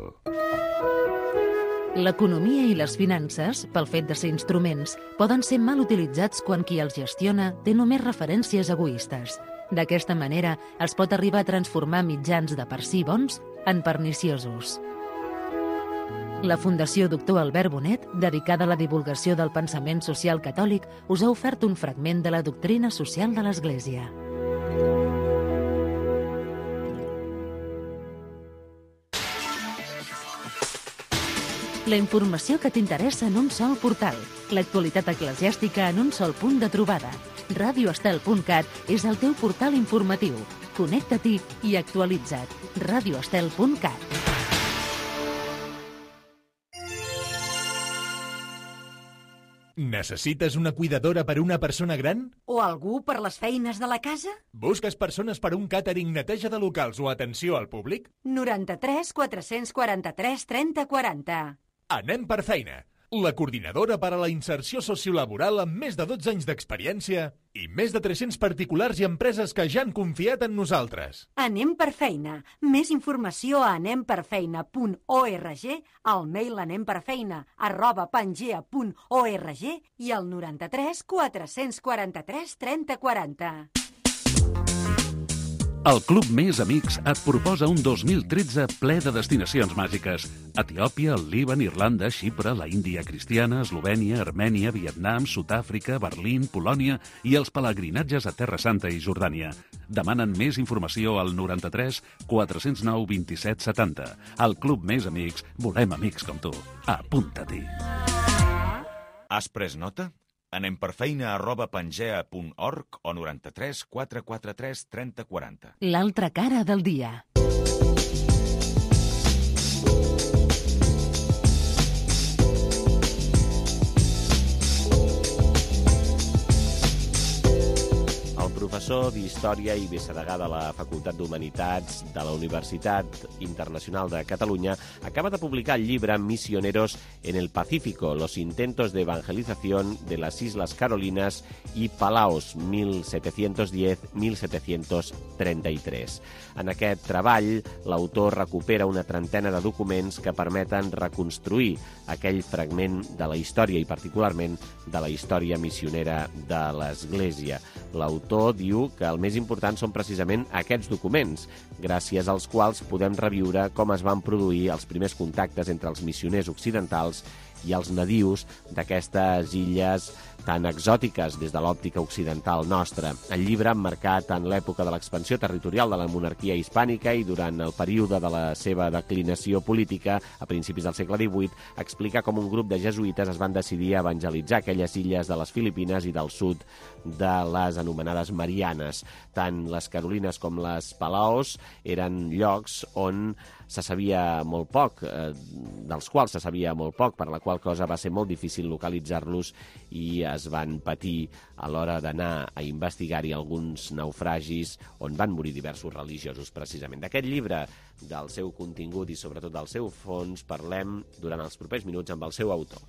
A: L'economia i les finances, pel fet de ser instruments, poden ser mal utilitzats quan qui els gestiona té només referències egoistes. D'aquesta manera, es pot arribar a transformar mitjans de per si bons en perniciosos. La Fundació Doctor Albert Bonet, dedicada a la divulgació del pensament social catòlic, us ha ofert un fragment de la doctrina social de l'Església. La informació que t'interessa en un sol portal. L'actualitat eclesiàstica en un sol punt de trobada. radio estel punt cat és el teu portal informatiu. Connecta-t'hi i actualitza't. radio estel punt cat.
Q: Necessites una cuidadora per a una persona gran?
R: O algú per les feines de la casa?
Q: Busques persones per a un càtering, neteja de locals o atenció al públic?
R: noranta-tres quatre-cents quaranta-tres trenta quaranta.
Q: Anem per feina. La coordinadora per a la inserció sociolaboral amb més de dotze anys d'experiència i més de tres-cents particulars i empreses que ja han confiat en nosaltres.
R: Anem per feina. Més informació a anemperfeina punt org, al mail anemperfeina arroba pangea punt org i al noranta-tres quatre-cents quaranta-tres trenta quaranta.
M: El Club Més Amics et proposa un dos mil tretze ple de destinacions màgiques. Etiòpia, el Líban, Irlanda, Xipre, la Índia cristiana, Eslovènia, Armènia, Vietnam, Sud-àfrica, Berlín, Polònia i els pelegrinatges a Terra Santa i Jordània. Demanen més informació al noranta-tres quatre-cents nou vint-i-set setanta. El Club Més Amics, volem amics com tu. Apunta-t'hi.
S: Has pres nota? Anem per feina arroba pangea punt org o noranta-tres quatre quaranta-tres trenta quaranta.
A: L'altra cara del dia.
B: El professor d'Història i vicedegà de la Facultat d'Humanitats de la Universitat Internacional de Catalunya acaba de publicar el llibre Misioneros en el Pacífico, los intentos de evangelización de las Islas Carolinas y Palaos, mil setecientos diez a mil setecientos trenta-tres. En aquest treball, l'autor recupera una trentena de documents que permeten reconstruir aquell fragment de la història i particularment de la història missionera de l'Església. L'autor diu que el més important són precisament aquests documents, gràcies als quals podem reviure com es van produir els primers contactes entre els missioners occidentals i els nadius d'aquestes illes tan exòtiques des de l'òptica occidental nostra. El llibre, emmarcat en l'època de l'expansió territorial de la monarquia hispànica i durant el període de la seva declinació política, a principis del segle divuit, explica com un grup de jesuïtes es van decidir a evangelitzar aquelles illes de les Filipines i del sud de les anomenades Marianes. Tant les Carolines com les Palaos eren llocs on se sabia molt poc, eh, dels quals se sabia molt poc, per la qual cosa va ser molt difícil localitzar-los i es van patir a l'hora d'anar a investigar-hi alguns naufragis on van morir diversos religiosos, precisament. D'aquest llibre, del seu contingut i sobretot del seu fons, parlem durant els propers minuts amb el seu autor.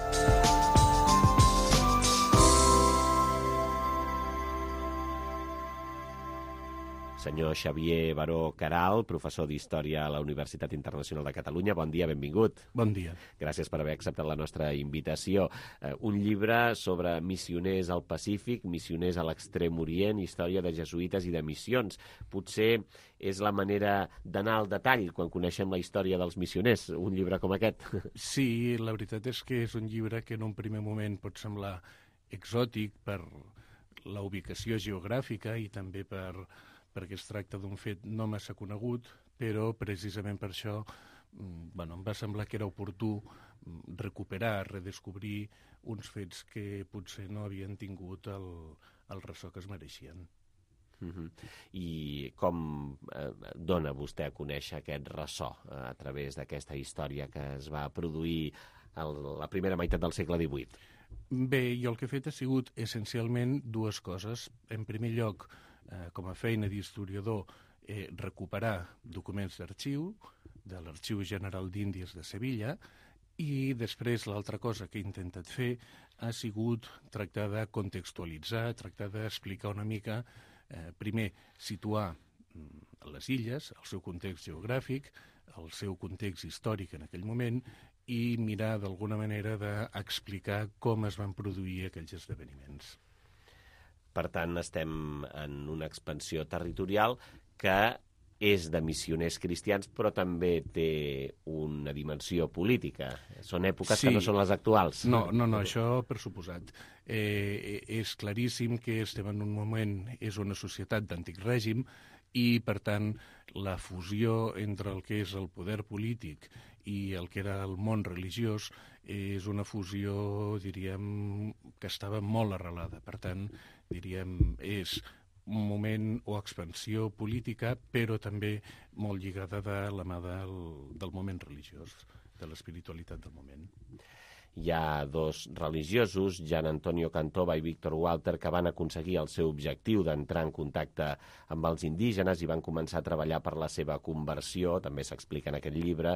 B: Senyor Xavier Baró Caral, professor d'Història a la Universitat Internacional de Catalunya. Bon dia, benvingut.
T: Bon dia.
B: Gràcies per haver acceptat la nostra invitació. Eh, un llibre sobre missioners al Pacífic, missioners a l'Extrem Orient, història de jesuïtes i de missions. Potser és la manera d'anar al detall quan coneixem la història dels missioners, un llibre com aquest.
T: Sí, la veritat és que és un llibre que en un primer moment pot semblar exòtic per la ubicació geogràfica i també per perquè es tracta d'un fet no massa conegut, però precisament per això bueno, em va semblar que era oportú recuperar, redescobrir uns fets que potser no havien tingut el, el ressò que es mereixien.
B: Uh-huh. I com eh, dona vostè a conèixer aquest ressò eh, a través d'aquesta història que es va produir a la primera meitat del segle divuit?
T: Bé, jo el que he fet ha sigut essencialment dues coses. En primer lloc, Eh, com a feina d'historiador, eh, recuperar documents d'arxiu, de l'Arxiu General d'Índies de Sevilla, i després l'altra cosa que he intentat fer ha sigut tractar de contextualitzar, tractar d'explicar una mica, eh, primer, situar les illes, el seu context geogràfic, el seu context històric en aquell moment, i mirar d'alguna manera d'explicar com es van produir aquells esdeveniments.
B: Per tant, estem en una expansió territorial que és de missioners cristians, però també té una dimensió política. Són èpoques sí. que no són les actuals.
T: No, no, no, això per suposat. Eh, és claríssim que estem en un moment, és una societat d'antic règim, i, per tant, la fusió entre el que és el poder polític i el que era el món religiós és una fusió, diríem, que estava molt arrelada. Per tant, diríem, és un moment o expansió política, però també molt lligada de la mà del, del moment religiós, de l'espiritualitat del moment.
B: Hi ha dos religiosos, Gian Antonio Cantova i Víctor Walter, que van aconseguir el seu objectiu d'entrar en contacte amb els indígenes i van començar a treballar per la seva conversió, també s'explica en aquest llibre.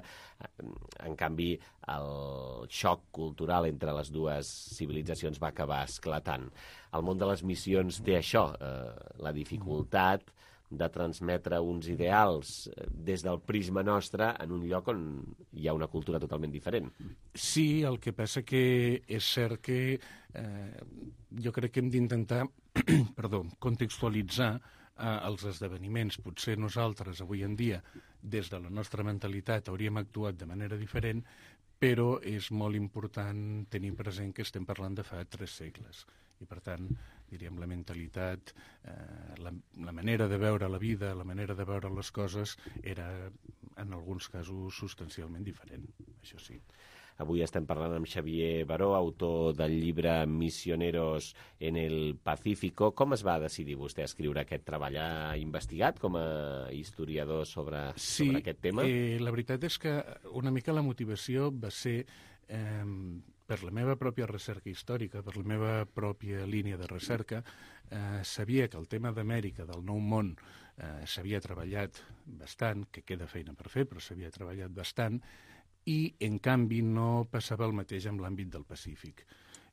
B: En canvi, el xoc cultural entre les dues civilitzacions va acabar esclatant. El món de les missions té això, eh, la dificultat de transmetre uns ideals des del prisma nostre en un lloc on hi ha una cultura totalment diferent.
T: Sí, el que passa que és cert que eh, jo crec que hem d'intentar perdó, contextualitzar eh, els esdeveniments. Potser nosaltres, avui en dia, des de la nostra mentalitat, hauríem actuat de manera diferent, però és molt important tenir present que estem parlant de fa tres segles. I, per tant, diríem, la mentalitat, eh, la, la manera de veure la vida, la manera de veure les coses, era, en alguns casos, substancialment diferent, això sí.
B: Avui estem parlant amb Xavier Baró, autor del llibre Misioneros en el Pacífico. Com es va decidir vostè a escriure aquest treball? Ha investigat com a historiador sobre,
T: sí,
B: sobre aquest tema?
T: Sí, eh, la veritat és que una mica la motivació va ser eh, per la meva pròpia recerca històrica, per la meva pròpia línia de recerca. Eh, sabia que el tema d'Amèrica, del Nou Món, eh, s'havia treballat bastant, que queda feina per fer, però s'havia treballat bastant, i, en canvi, no passava el mateix amb l'àmbit del Pacífic.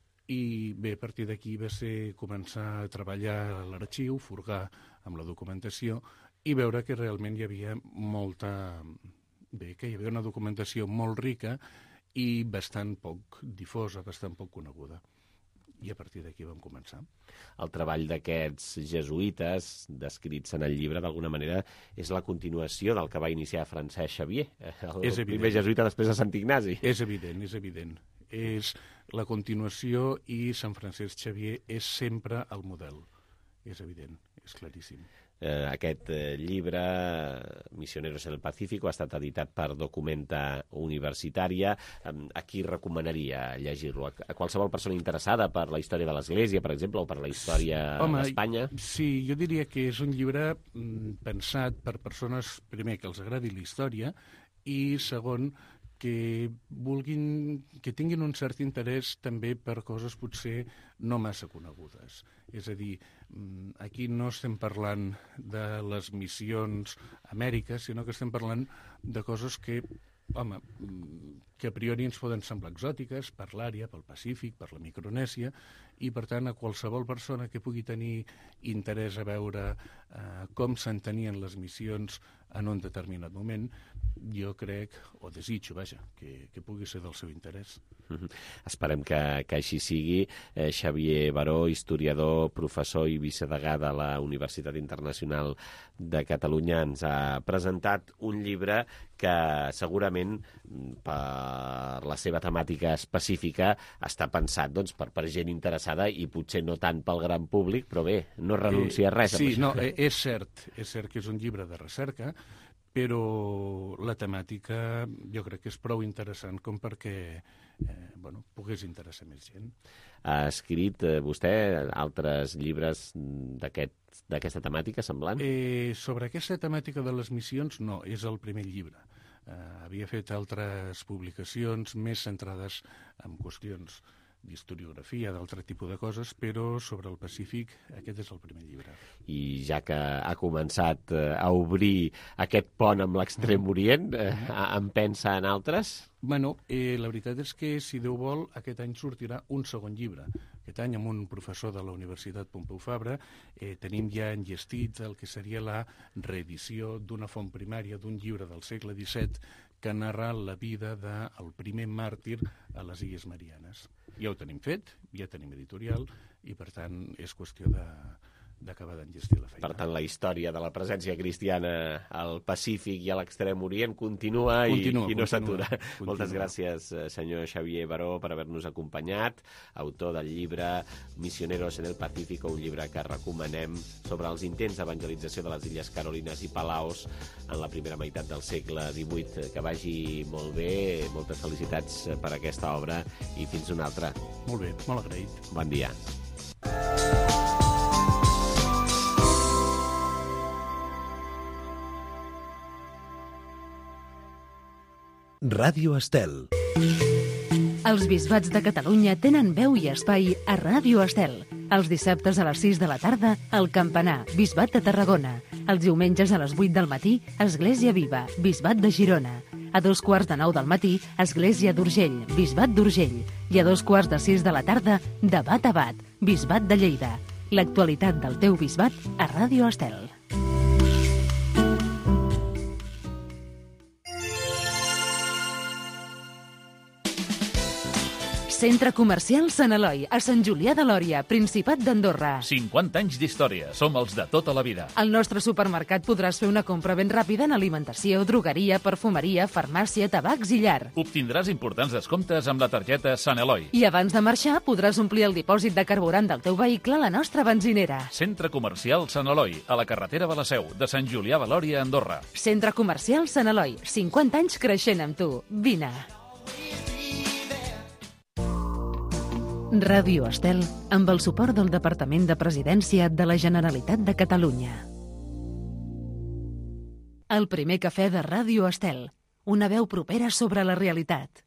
T: I bé, a partir d'aquí va ser començar a treballar a l'arxiu, furgar amb la documentació i veure que realment hi havia molta... bé, que hi havia una documentació molt rica i bastant poc difosa, bastant poc coneguda. I a partir d'aquí vam començar.
B: El treball d'aquests jesuïtes, descrits en el llibre, d'alguna manera, és la continuació del que va iniciar Francesc Xavier, el
T: és
B: primer jesuïta després de Sant Ignasi.
T: És evident, és evident. és la continuació i Sant Francesc Xavier és sempre el model. És evident, és claríssim.
B: Eh, aquest eh, llibre, Misioneros en el Pacífico, ha estat editat per Documenta Universitària. Eh, a qui recomanaria llegir-lo? A, a qualsevol persona interessada per la història de l'Església, per exemple, o per la història d'Espanya?
T: Sí, jo diria que és un llibre mm, pensat per persones, primer, que els agradi la història, i segon, que vulguin, que tinguin un cert interès també per coses potser no massa conegudes. És a dir, aquí no estem parlant de les missions a Amèrica, sinó que estem parlant de coses que, home, que a priori ens poden semblar exòtiques per l'àrea, pel Pacífic, per la Micronèsia, i per tant a qualsevol persona que pugui tenir interès a veure eh, com s'entenien les missions en un determinat moment, jo crec, o desitjo, vaja, que, que pugui ser del seu interès.
B: Mm-hmm. Esperem que, que així sigui. Eh, Xavier Baró, historiador, professor i vicedegà de la Universitat Internacional de Catalunya, ens ha presentat un llibre que segurament per la seva temàtica específica està pensat doncs, per, per gent interessada i potser no tant pel gran públic, però bé, no renuncia a res.
T: Eh, sí, no, eh, és cert, és cert que és un llibre de recerca, però la temàtica jo crec que és prou interessant com perquè eh, bueno, pogués interessar més gent.
B: Ha escrit eh, vostè altres llibres d'aquest, d'aquesta temàtica semblant?
T: Eh, sobre aquesta temàtica de les missions, no, és el primer llibre. Eh, havia fet altres publicacions més centrades en qüestions d'historiografia, d'altre tipus de coses, però sobre el Pacífic aquest és el primer llibre.
B: I ja que ha començat a obrir aquest pont amb l'Extrem Orient, eh, en pensa en altres?
T: Bueno, eh, la veritat és que, si Déu vol, aquest any sortirà un segon llibre. Aquest any, amb un professor de la Universitat Pompeu Fabra, eh, tenim ja enllestit el que seria la reedició d'una font primària d'un llibre del segle disset que narra la vida del primer màrtir a les Illes Marianes. Ja ho tenim fet, ja tenim editorial, i per tant és qüestió de d'acabar d'enllestir la feina.
B: Per tant, la història de la presència cristiana al Pacífic i a l'Extrem Orient continua, continua i, i no s'atura. Moltes gràcies, senyor Xavier Baró, per haver-nos acompanyat, autor del llibre Misioneros en el Pacífico, un llibre que recomanem sobre els intents d'evangelització de les Illes Carolines i Palaos en la primera meitat del segle divuit. Que vagi molt bé, moltes felicitats per aquesta obra i fins una altra.
T: Molt bé, molt agraït.
B: Bon dia.
U: Ràdio Estel.
A: Els bisbats de Catalunya tenen veu i espai a Ràdio Estel. Els dissabtes a les sis de la tarda, el Campanar, Bisbat de Tarragona. Els diumenges a les vuit del matí, Església Viva, Bisbat de Girona. A dos quarts de nou del matí, Església d'Urgell, Bisbat d'Urgell. I a dos quarts de sis de la tarda, Debat a Bat, Bisbat de Lleida. L'actualitat del teu bisbat a Ràdio Estel. Centre Comercial Sant Eloi, a Sant Julià de Lòria, Principat d'Andorra.
V: cinquanta anys d'història. Som els de tota la vida.
A: Al nostre supermercat podràs fer una compra ben ràpida en alimentació, drogueria, perfumeria, farmàcia, tabacs i llar.
V: Obtindràs importants descomptes amb la targeta Sant Eloi.
A: I abans de marxar podràs omplir el dipòsit de carburant del teu vehicle a la nostra benzinera.
V: Centre Comercial Sant Eloi, a la carretera de la Seu, de Sant Julià de Lòria, Andorra.
A: Centre Comercial Sant Eloi, cinquanta anys creixent amb tu. Vine. Ràdio Estel, amb el suport del Departament de Presidència de la Generalitat de Catalunya. El primer cafè de Ràdio Estel, una veu propera sobre la realitat.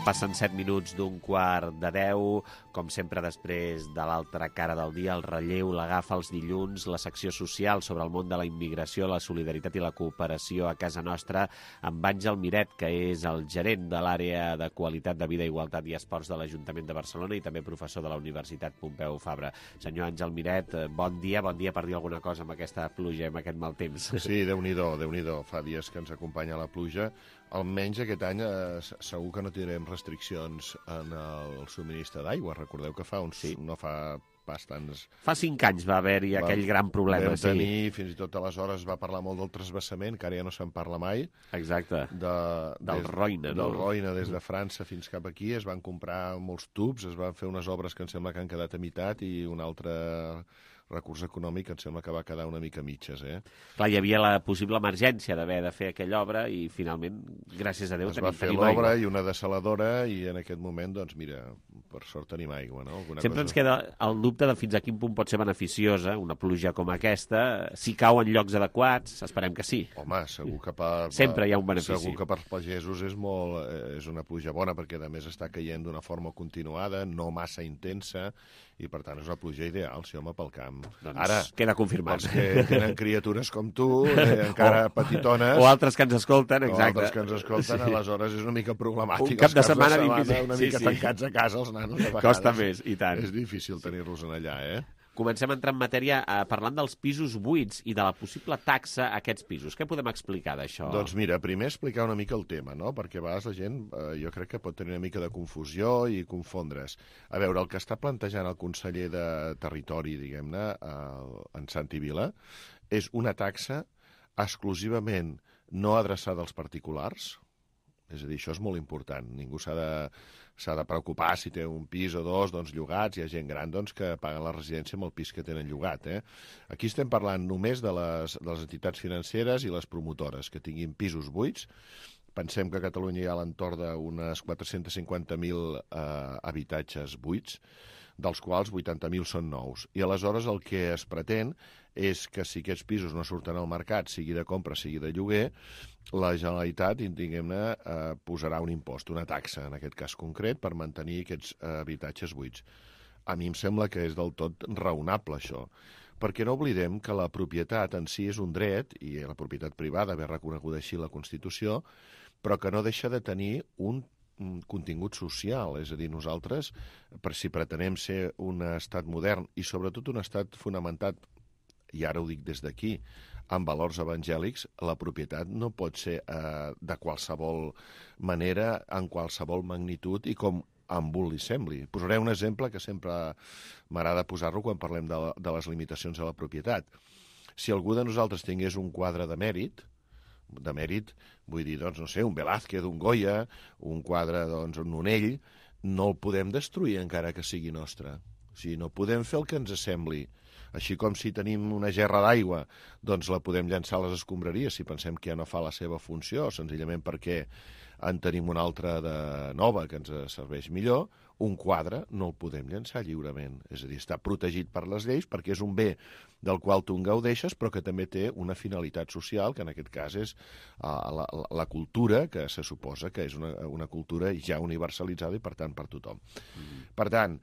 B: Passen set minuts d'un quart de deu. Com sempre, després de l'altra cara del dia, el relleu l'agafa els dilluns la secció social sobre el món de la immigració, la solidaritat i la cooperació a casa nostra amb Àngel Miret, que és el gerent de l'àrea de qualitat de vida, igualtat i esports de l'Ajuntament de Barcelona i també professor de la Universitat Pompeu Fabra. Senyor Àngel Miret, bon dia, bon dia per dir alguna cosa amb aquesta pluja, amb aquest mal temps.
E: Sí, Déu-n'hi-do, Déu-n'hi-do. Fa dies que ens acompanya la pluja. Almenys aquest any eh, segur que no tindrem restriccions en el subministre d'aigua. Recordeu que fa uns, sí. no fa bastants...
B: Fa cinc anys va haver-hi aquell gran problema.
E: Vam tenir, sí. Fins i tot aleshores va parlar molt del transvassament, que ara ja no se'n parla mai.
B: Exacte,
E: de,
B: del
E: des,
B: Roine.
E: Del
B: no?
E: Roine, des de França fins cap aquí. Es van comprar molts tubs, es van fer unes obres que em sembla que han quedat a meitat i un altre recurs econòmic em sembla que va quedar una mica mitges. Eh?
B: Clar, hi havia la possible emergència d'haver de fer aquella obra i finalment, gràcies a Déu,
E: es
B: tenim,
E: va fer
B: tenim
E: l'obra
B: aigua.
E: I una dessaladora i en aquest moment, doncs mira, per sort tenim aigua. No?
B: Alguna Sempre cosa... ens queda el dubte de fins a quin punt pot ser beneficiosa una pluja com aquesta, si cau en llocs adequats, esperem que sí.
E: Home, segur que per...
B: Sempre hi ha un benefici.
E: Segur que per pagesos és, molt, és una pluja bona, perquè a més està caient d'una forma continuada, no massa intensa, i per tant és una pluja ideal, sí, home, pel camp.
B: Doncs
E: ara,
B: queda confirmat.
E: Els que tenen criatures com tu, eh, encara o, petitones...
B: O altres que ens escolten, exacte.
E: O altres que ens escolten, sí. Aleshores és una mica problemàtic.
B: Un cap de setmana,
E: de
B: setmana
E: una
B: sí,
E: mica
B: sí.
E: tancats a casa, els nanos, a vegades.
B: Costa més, i tant.
E: És difícil tenir-los en allà, eh?
B: Comencem a entrar en matèria eh, parlant dels pisos buits i de la possible taxa a aquests pisos. Què podem explicar d'això?
E: Doncs mira, primer explicar una mica el tema, no? Perquè a vegades la gent, eh, jo crec que pot tenir una mica de confusió i confondre's. A veure, el que està plantejant el conseller de Territori, diguem-ne, eh, en Santi Vila, és una taxa exclusivament no adreçada als particulars. És a dir, això és molt important. Ningú s'ha de, s'ha de preocupar si té un pis o dos, doncs, llogats. Hi ha gent gran doncs, que paguen la residència amb el pis que tenen llogat. Eh? Aquí estem parlant només de les, de les entitats financeres i les promotores que tinguin pisos buits. Pensem que a Catalunya hi ha a l'entorn d'unes quatre-cents cinquanta mil eh, habitatges buits, dels quals vuitanta mil són nous. I aleshores el que es pretén és que si aquests pisos no surten al mercat, sigui de compra, sigui de lloguer, la Generalitat, diguem-ne, eh, posarà un impost, una taxa, en aquest cas concret, per mantenir aquests eh, habitatges buits. A mi em sembla que és del tot raonable, això, perquè no oblidem que la propietat en si és un dret, i la propietat privada ve reconeguda així la Constitució, però que no deixa de tenir un un contingut social, és a dir, nosaltres, per si pretenem ser un estat modern i sobretot un estat fonamentat, i ara ho dic des d'aquí, amb valors evangèlics, la propietat no pot ser eh, de qualsevol manera, en qualsevol magnitud i com amb un li sembli. Posaré un exemple que sempre m'agrada posar-lo quan parlem de, de les limitacions a la propietat. Si algú de nosaltres tingués un quadre de mèrit, de mèrit, vull dir, doncs, no sé, un Velázquez, un Goya, un quadre, doncs, un Nonell, no el podem destruir encara que sigui nostre. O sigui, no podem fer el que ens sembli. Així com si tenim una gerra d'aigua, doncs la podem llançar a les escombraries si pensem que ja no fa la seva funció, senzillament perquè en tenim una altra de nova que ens serveix millor. Un quadre no el podem llançar lliurement. És a dir, està protegit per les lleis perquè és un bé del qual tu en gaudeixes, però que també té una finalitat social, que en aquest cas és uh, la, la, la cultura, que se suposa que és una, una cultura ja universalitzada i, per tant, per tothom. Mm. Per tant,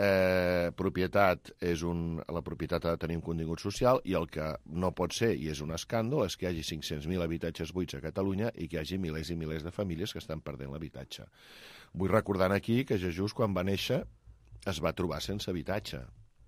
E: eh, propietat és un, la propietat ha de tenir un contingut social i el que no pot ser, i és un escàndol, és que hi hagi cinc-cents mil habitatges buits a Catalunya i que hi hagi milers i milers de famílies que estan perdent l'habitatge. Vull recordar aquí que Jesús, quan va néixer, es va trobar sense habitatge.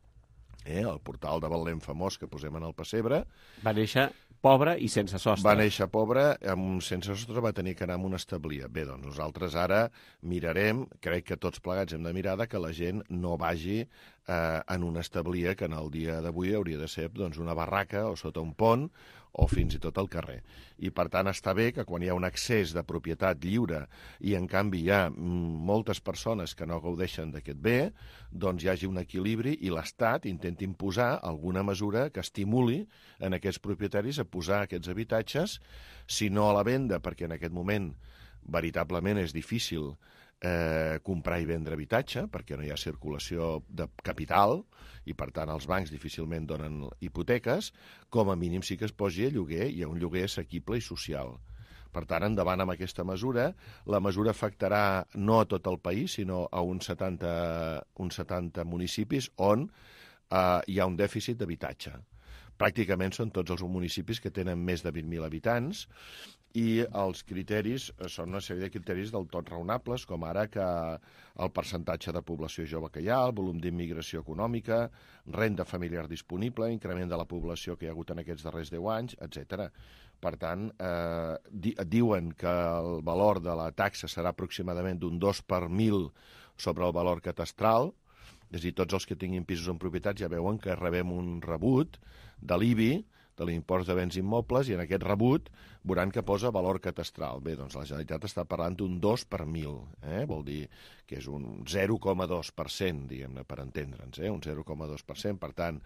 E: Eh? El portal de Betlem famós que posem en el pessebre...
B: Va néixer pobre i sense sostre.
E: Va néixer pobre, amb, sense sostre va tenir que anar a un establia. Bé, doncs nosaltres ara mirarem, crec que tots plegats hem de mirar, que la gent no vagi eh, en un establia que en el dia d'avui hauria de ser doncs, una barraca o sota un pont o fins i tot al carrer. I, per tant, està bé que quan hi ha un excés de propietat lliure i, en canvi, hi ha moltes persones que no gaudeixen d'aquest bé, doncs hi hagi un equilibri i l'Estat intenti imposar alguna mesura que estimuli en aquests propietaris a posar aquests habitatges, si no a la venda, perquè en aquest moment veritablement és difícil eh, comprar i vendre habitatge, perquè no hi ha circulació de capital i, per tant, els bancs difícilment donen hipoteques, com a mínim sí que es posi a lloguer i a un lloguer assequible i social. Per tant, endavant amb aquesta mesura. La mesura afectarà no a tot el país, sinó a uns setanta, uns setanta municipis on eh, hi ha un dèficit d'habitatge. Pràcticament són tots els municipis que tenen més de vint mil habitants i els criteris són una sèrie de criteris del tot raonables, com ara que el percentatge de població jove que hi ha, el volum d'immigració econòmica, renda familiar disponible, increment de la població que hi ha hagut en aquests darrers deu anys, etcètera. Per tant, eh, di diuen que el valor de la taxa serà aproximadament d'un dos per mil sobre el valor catastral, és a dir, tots els que tinguin pisos en propietat ja veuen que rebem un rebut de l'I B I, de l'impost de béns immobles, i en aquest rebut veuran que posa valor catastral. Bé, doncs la Generalitat està parlant d'un dos per mil, eh? Vol dir que és un zero coma dos per cent, diguem-ne, per entendre'ns, eh? Un zero coma dos per cent, per tant,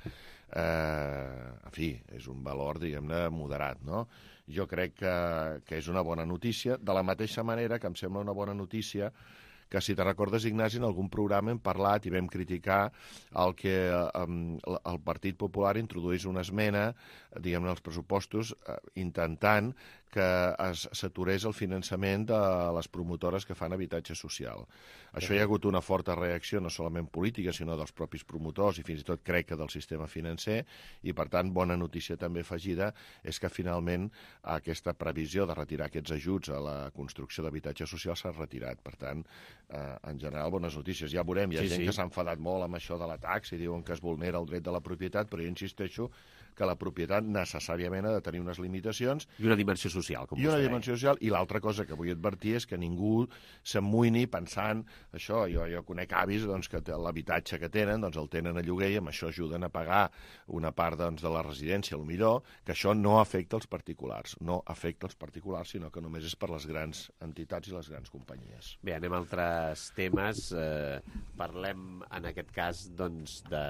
E: eh, en fi, és un valor, diguem-ne, moderat, no? Jo crec que, que és una bona notícia, de la mateixa manera que em sembla una bona notícia que, si te recordes, Ignasi, en algun programa hem parlat i vam criticar el que eh, el Partit Popular introduís una esmena, diguem-ne, als pressupostos, eh, intentant que s'aturés el finançament de les promotores que fan habitatge social. Això hi ha hagut una forta reacció, no solament política, sinó dels propis promotors i fins i tot crec que del sistema financer, i per tant, bona notícia també afegida és que finalment aquesta previsió de retirar aquests ajuts a la construcció d'habitatge social s'ha retirat. Per tant, eh, en general, bones notícies. Ja veurem, hi ha sí, gent sí. que s'ha enfadat molt amb això de la taxa i diuen que es vulnera el dret de la propietat, però jo insisteixo que la propietat necessàriament ha de tenir unes limitacions.
B: I una dimensió social, com
E: I una dimensió social. I l'altra cosa que vull advertir és que ningú s'amoïni pensant això. Jo, jo conec avis doncs, que l'habitatge que tenen doncs, el tenen a lloguer i amb això ajuden a pagar una part doncs, de la residència, a lo millor, que això no afecta els particulars. No afecta els particulars, sinó que només és per les grans entitats i les grans companyies.
B: Bé, anem a altres temes. Eh, parlem, en aquest cas, doncs, de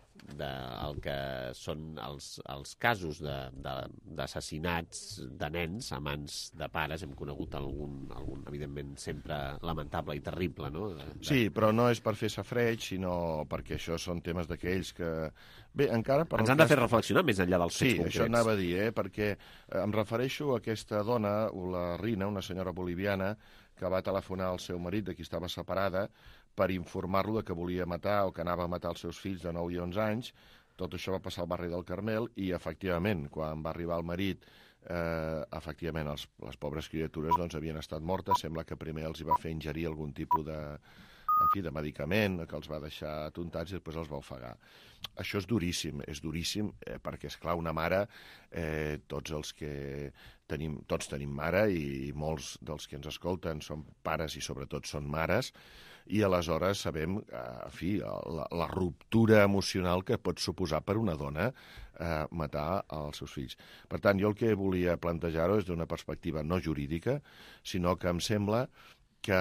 B: del que són els, els casos d'assassinats de, de, de nens a mans de pares. Hem conegut algun, algun evidentment, sempre lamentable i terrible, no? De, de...
E: Sí, però no és per fer safreig, sinó perquè això són temes d'aquells que... Bé, encara... Per
B: Ens han cas... de fer reflexionar més enllà dels fets
E: sí,
B: concrets.
E: Sí, això anava a dir, eh? Perquè em refereixo a aquesta dona, la Rina, una senyora boliviana, que va telefonar al seu marit, de qui estava separada, per informar-lo que volia matar o que anava a matar els seus fills de nou i onze anys. Tot això va passar al barri del Carmel i, efectivament, quan va arribar el marit, eh, efectivament, els, les pobres criatures doncs, havien estat mortes. Sembla que primer els hi va fer ingerir algun tipus de, en fi, de medicament que els va deixar atontats i després els va ofegar. Això és duríssim, és duríssim, eh, perquè, esclar, una mare, eh, tots els que tenim, tots tenim mare i, i molts dels que ens escolten són pares i sobretot són mares, i aleshores sabem, eh, en fi, la, la ruptura emocional que pot suposar per una dona eh, matar els seus fills. Per tant, jo el que volia plantejar-ho és d'una perspectiva no jurídica, sinó que em sembla que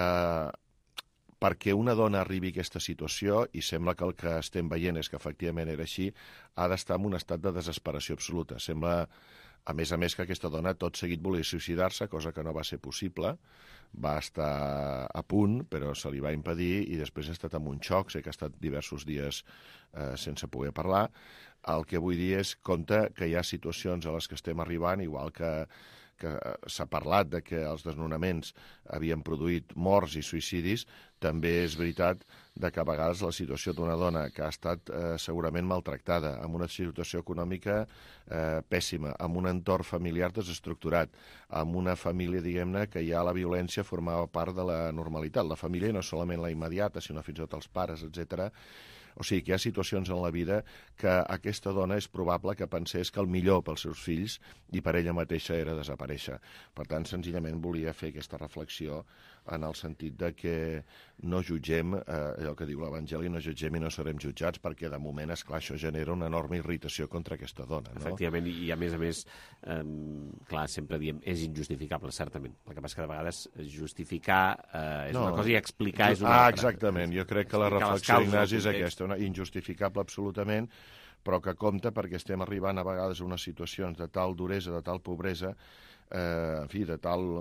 E: perquè una dona arribi a aquesta situació, i sembla que el que estem veient és que efectivament era així, ha d'estar en un estat de desesperació absoluta. Sembla, a més a més, que aquesta dona tot seguit volia suïcidar-se, cosa que no va ser possible. Va estar a punt, però se li va impedir i després ha estat amb un xoc. Sé que ha estat diversos dies eh, sense poder parlar. El que vull dir és, compte, que hi ha situacions a les que estem arribant, igual que que s'ha parlat de que els desnonaments havien produït morts i suïcidis, també és veritat de que a vegades la situació d'una dona que ha estat eh, segurament maltractada, amb una situació econòmica eh, pèssima, amb un entorn familiar desestructurat, amb una família, diguem-ne, que ja la violència formava part de la normalitat. La família no solament la immediata, sinó fins i tot els pares, etcètera. O sigui que hi ha situacions en la vida que aquesta dona és probable que pensés que el millor pels seus fills i per ella mateixa era desaparèixer. Per tant, senzillament volia fer aquesta reflexió en el sentit de que no jutgem, eh, allò que diu l'Evangeli, no jutgem i no serem jutjats, perquè de moment, esclar, això genera una enorme irritació contra aquesta dona. No?
B: Efectivament, i a més a més, eh, clar, sempre diem, és injustificable, certament. El que passa que de vegades justificar eh, és no, una cosa i explicar és una
E: ah,
B: altra.
E: Exactament, jo crec que la reflexió, Ignasi, és aquesta, una injustificable absolutament, però que compta perquè estem arribant a vegades a unes situacions de tal duresa, de tal pobresa, eh, en fi, de tal... que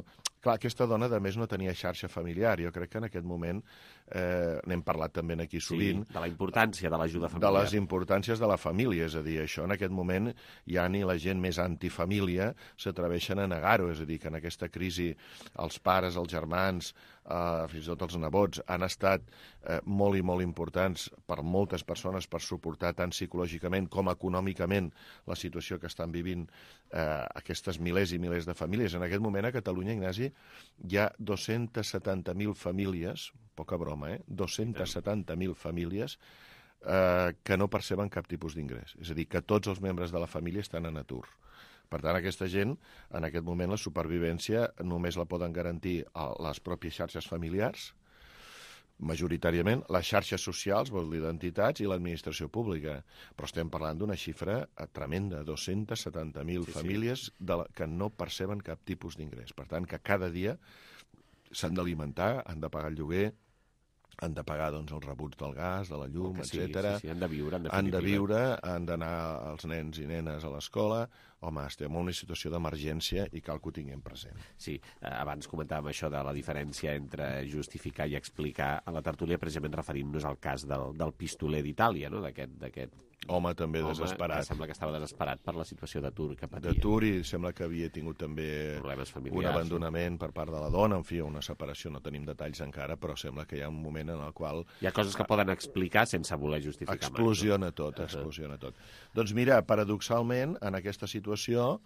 E: Clar, aquesta dona, de més, no tenia xarxa familiar. Jo crec que en aquest moment, eh, n'hem parlat també aquí sovint...
B: Sí, de la importància de l'ajuda familiar.
E: De les importàncies de la família, és a dir, això en aquest moment ja ni la gent més antifamília s'atreveixen a negar-ho, és a dir, que en aquesta crisi els pares, els germans, eh, fins i tot els nebots, han estat eh, molt i molt importants per moltes persones per suportar tant psicològicament com econòmicament la situació que estan vivint eh, aquestes milers i milers de famílies. En aquest moment a Catalunya, Ignasi, hi ha dos-cents setanta mil famílies, poca broma, eh? dos-cents setanta mil famílies eh, que no perceben cap tipus d'ingrés. És a dir, que tots els membres de la família estan en atur. Per tant, aquesta gent, en aquest moment, la supervivència només la poden garantir a les pròpies xarxes familiars, majoritàriament, les xarxes socials, vol dir d'entitats, i l'administració pública. Però estem parlant d'una xifra tremenda, dos-cents setanta mil sí, famílies sí. De la, que no perceben cap tipus d'ingrés. Per tant, que cada dia s'han d'alimentar, han de pagar el lloguer, han de pagar doncs, els rebuts del gas, de la llum,
B: sí,
E: etcètera.
B: Sí, sí, han de viure, en
E: han de viure, han d'anar els nens i nenes a l'escola. Home, estem en una situació d'emergència i cal que ho tinguem present.
B: Sí, abans comentàvem això de la diferència entre justificar i explicar a la tertúlia, precisament referint-nos al cas del, del pistoler d'Itàlia, no? d'aquest
E: home també home, desesperat.
B: Que sembla que estava desesperat per la situació d'atur que patia.
E: D'atur i sembla que havia tingut també un abandonament per part de la dona, en fi, una separació, no tenim detalls encara, però sembla que hi ha un moment en el qual...
B: Hi ha coses que poden explicar sense voler justificar.
E: Explosiona mai, no? tot, explosiona tot. Doncs mira, paradoxalment, en aquesta situació situació,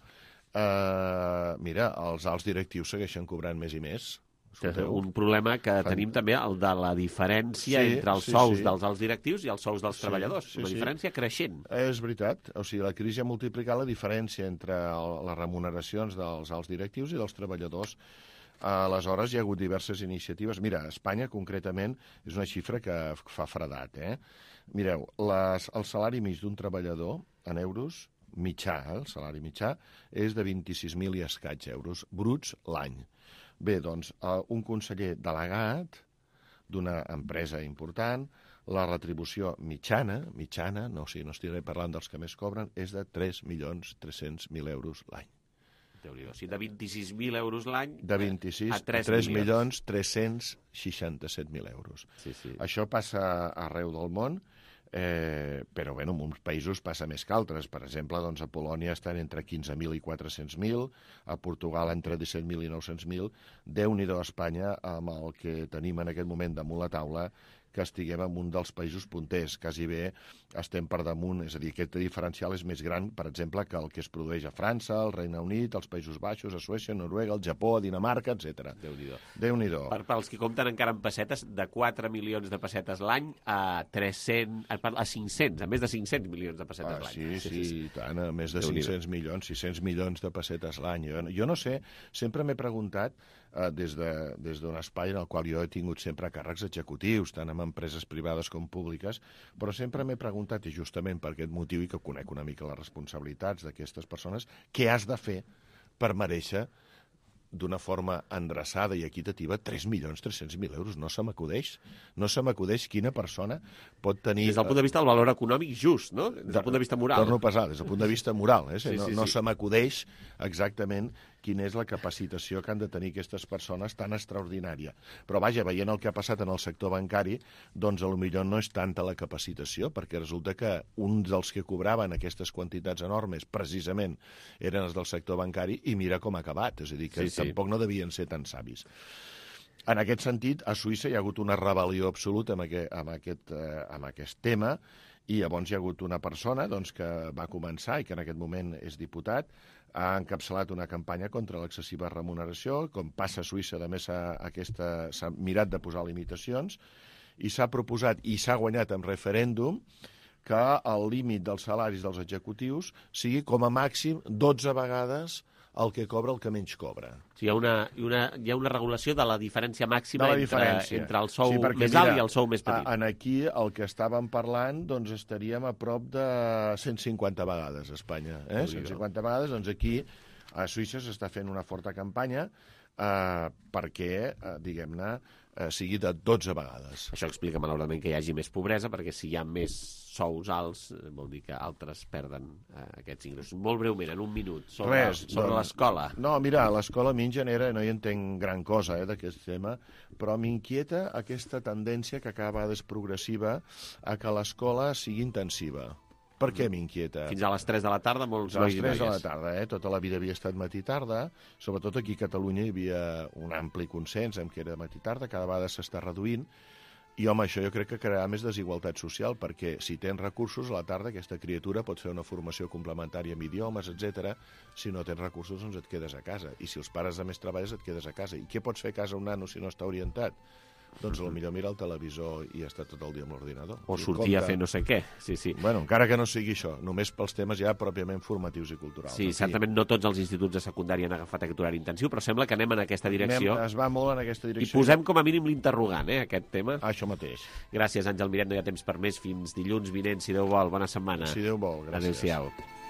E: eh, mira, els alts directius segueixen cobrant més i més.
B: Escolteu? Un problema que Fan... tenim també, el de la diferència sí, entre els sí, sous sí. dels alts directius i els sous dels sí, treballadors. Sí, una sí. diferència creixent.
E: És veritat. O sigui, la crisi ha multiplicat la diferència entre el, les remuneracions dels alts directius i dels treballadors. Aleshores, hi ha hagut diverses iniciatives. Mira, a Espanya, concretament, és una xifra que fa fredat. Eh? Mireu, les, el salari mig d'un treballador, en euros, mitjà, eh? el salari mitjà, és de vint-i-sis mil i escaig euros bruts l'any. Bé, doncs, un conseller delegat d'una empresa important, la retribució mitjana, mitjana, no, o sigui, no estiré parlant dels que més cobren, és de tres milions tres-cents mil euros l'any.
B: Déu-n'hi-do, o sigui, de vint-i-sis mil euros l'any
E: de vint-i-sis a tres milions tres-cents seixanta-set mil euros.
B: Sí, sí.
E: Això passa arreu del món, Eh, però bé, en uns països passa més que altres. Per exemple, doncs, a Polònia estan entre quinze mil i quatre-cents mil, a Portugal entre disset mil i nou-cents mil. Déu-n'hi-do a Espanya, amb el que tenim en aquest moment damunt la taula, que estiguem en un dels països punters. Quasi bé estem per damunt, és a dir, aquest diferencial és més gran, per exemple, que el que es produeix a França, al Regne Unit, als Països Baixos, a Suècia, a Noruega, al Japó, a Dinamarca, etcètera.
B: Déu-n'hi-do.
E: Déu-n'hi-do.
B: Per, per als que compten encara en pessetes, de quatre milions de pessetes l'any a tres-cents, a cinc-cents, a més de cinc-cents milions de pessetes
E: ah,
B: l'any.
E: Sí, sí, sí, sí, tant, a més de cinc-cents milions, sis-cents milions de pessetes l'any. Jo, jo no sé, sempre m'he preguntat, eh, des de, des d'un espai en el qual jo he tingut sempre càrrecs executius, tant amb empreses privades com públiques, però sempre m'he preguntat, i justament per aquest motiu, i que conec una mica les responsabilitats d'aquestes persones, què has de fer per mereixer d'una forma endreçada i equitativa tres milions tres-cents mil euros. No se m'acudeix. No se m'acudeix quina persona pot tenir...
B: Des del punt de vista del valor econòmic just, no? Des del punt de vista moral.
E: Torno a pesar, des del punt de vista moral. Eh?
B: Sí,
E: no
B: sí,
E: no
B: sí.
E: se m'acudeix exactament quina és la capacitació que han de tenir aquestes persones tan extraordinària. Però vaja, veient el que ha passat en el sector bancari, doncs potser no és tanta la capacitació, perquè resulta que uns dels que cobraven aquestes quantitats enormes precisament eren els del sector bancari i mira com ha acabat. És a dir, que sí, sí. tampoc no devien ser tan savis. En aquest sentit, a Suïssa hi ha hagut una rebel·lió absoluta amb aquest, amb aquest, eh, amb aquest tema, i llavors hi ha hagut una persona doncs, que va començar i que en aquest moment és diputat, ha encapçalat una campanya contra l'excessiva remuneració, com passa a Suïssa, a més s'ha mirat de posar limitacions, i s'ha proposat, i s'ha guanyat en referèndum, que el límit dels salaris dels executius sigui com a màxim dotze vegades el que cobra el que menys cobra.
B: Sí, hi ha una, una, hi ha una regulació de la diferència màxima
E: la
B: entre,
E: diferència.
B: entre el sou
E: sí, perquè,
B: més
E: mira,
B: alt i el sou més petit.
E: En aquí el que estàvem parlant doncs estaríem a prop de cent cinquanta vegades a Espanya. Eh? cent cinquanta vegades, doncs aquí a Suïssa s'està fent una forta campanya eh, perquè, eh, diguem-ne, eh, sigui de dotze vegades.
B: Això explica malauradament que hi hagi més pobresa, perquè si hi ha més sous alts, vol dir que altres perden eh, aquests ingressos. Molt breument, en un minut, sobre,
E: Res,
B: sobre
E: no,
B: l'escola.
E: No, mira, l'escola a mi en genera, no hi entenc gran cosa eh, d'aquest tema, però m'inquieta aquesta tendència que cada vegada és progressiva a que l'escola sigui intensiva. Per què m'inquieta?
B: Fins a les tres de la tarda, molts
E: A les
B: nois i
E: tres de la
B: noies.
E: tarda, eh? Tota la vida havia estat matí-tarda, sobretot aquí a Catalunya hi havia un ampli consens en què era matí-tarda, cada vegada s'està reduint, i home, això jo crec que crearà més desigualtat social, perquè si tens recursos, a la tarda aquesta criatura pot fer una formació complementària amb idiomes, etcètera. Si no tens recursos, doncs et quedes a casa. I si els pares a més treballes, et quedes a casa. I què pots fer a casa un nano si no està orientat? Doncs potser mira el televisor i està tot el dia amb l'ordinador.
B: O sortir a fer no sé què. Sí, sí.
E: Bueno, encara que no sigui això, només pels temes ja pròpiament formatius i culturals.
B: Sí, certament no tots els instituts de secundària han agafat aquest horari intensiu, però sembla que anem en aquesta direcció.
E: Anem, es va molt en aquesta
B: I
E: direcció.
B: posem com a mínim l'interrogant, eh, aquest tema.
E: Això mateix.
B: Gràcies, Àngel Miret, no hi ha temps per més. Fins dilluns vinent, si Déu vol. Bona setmana.
E: Si Déu vol, gràcies.
B: Adéu-siau.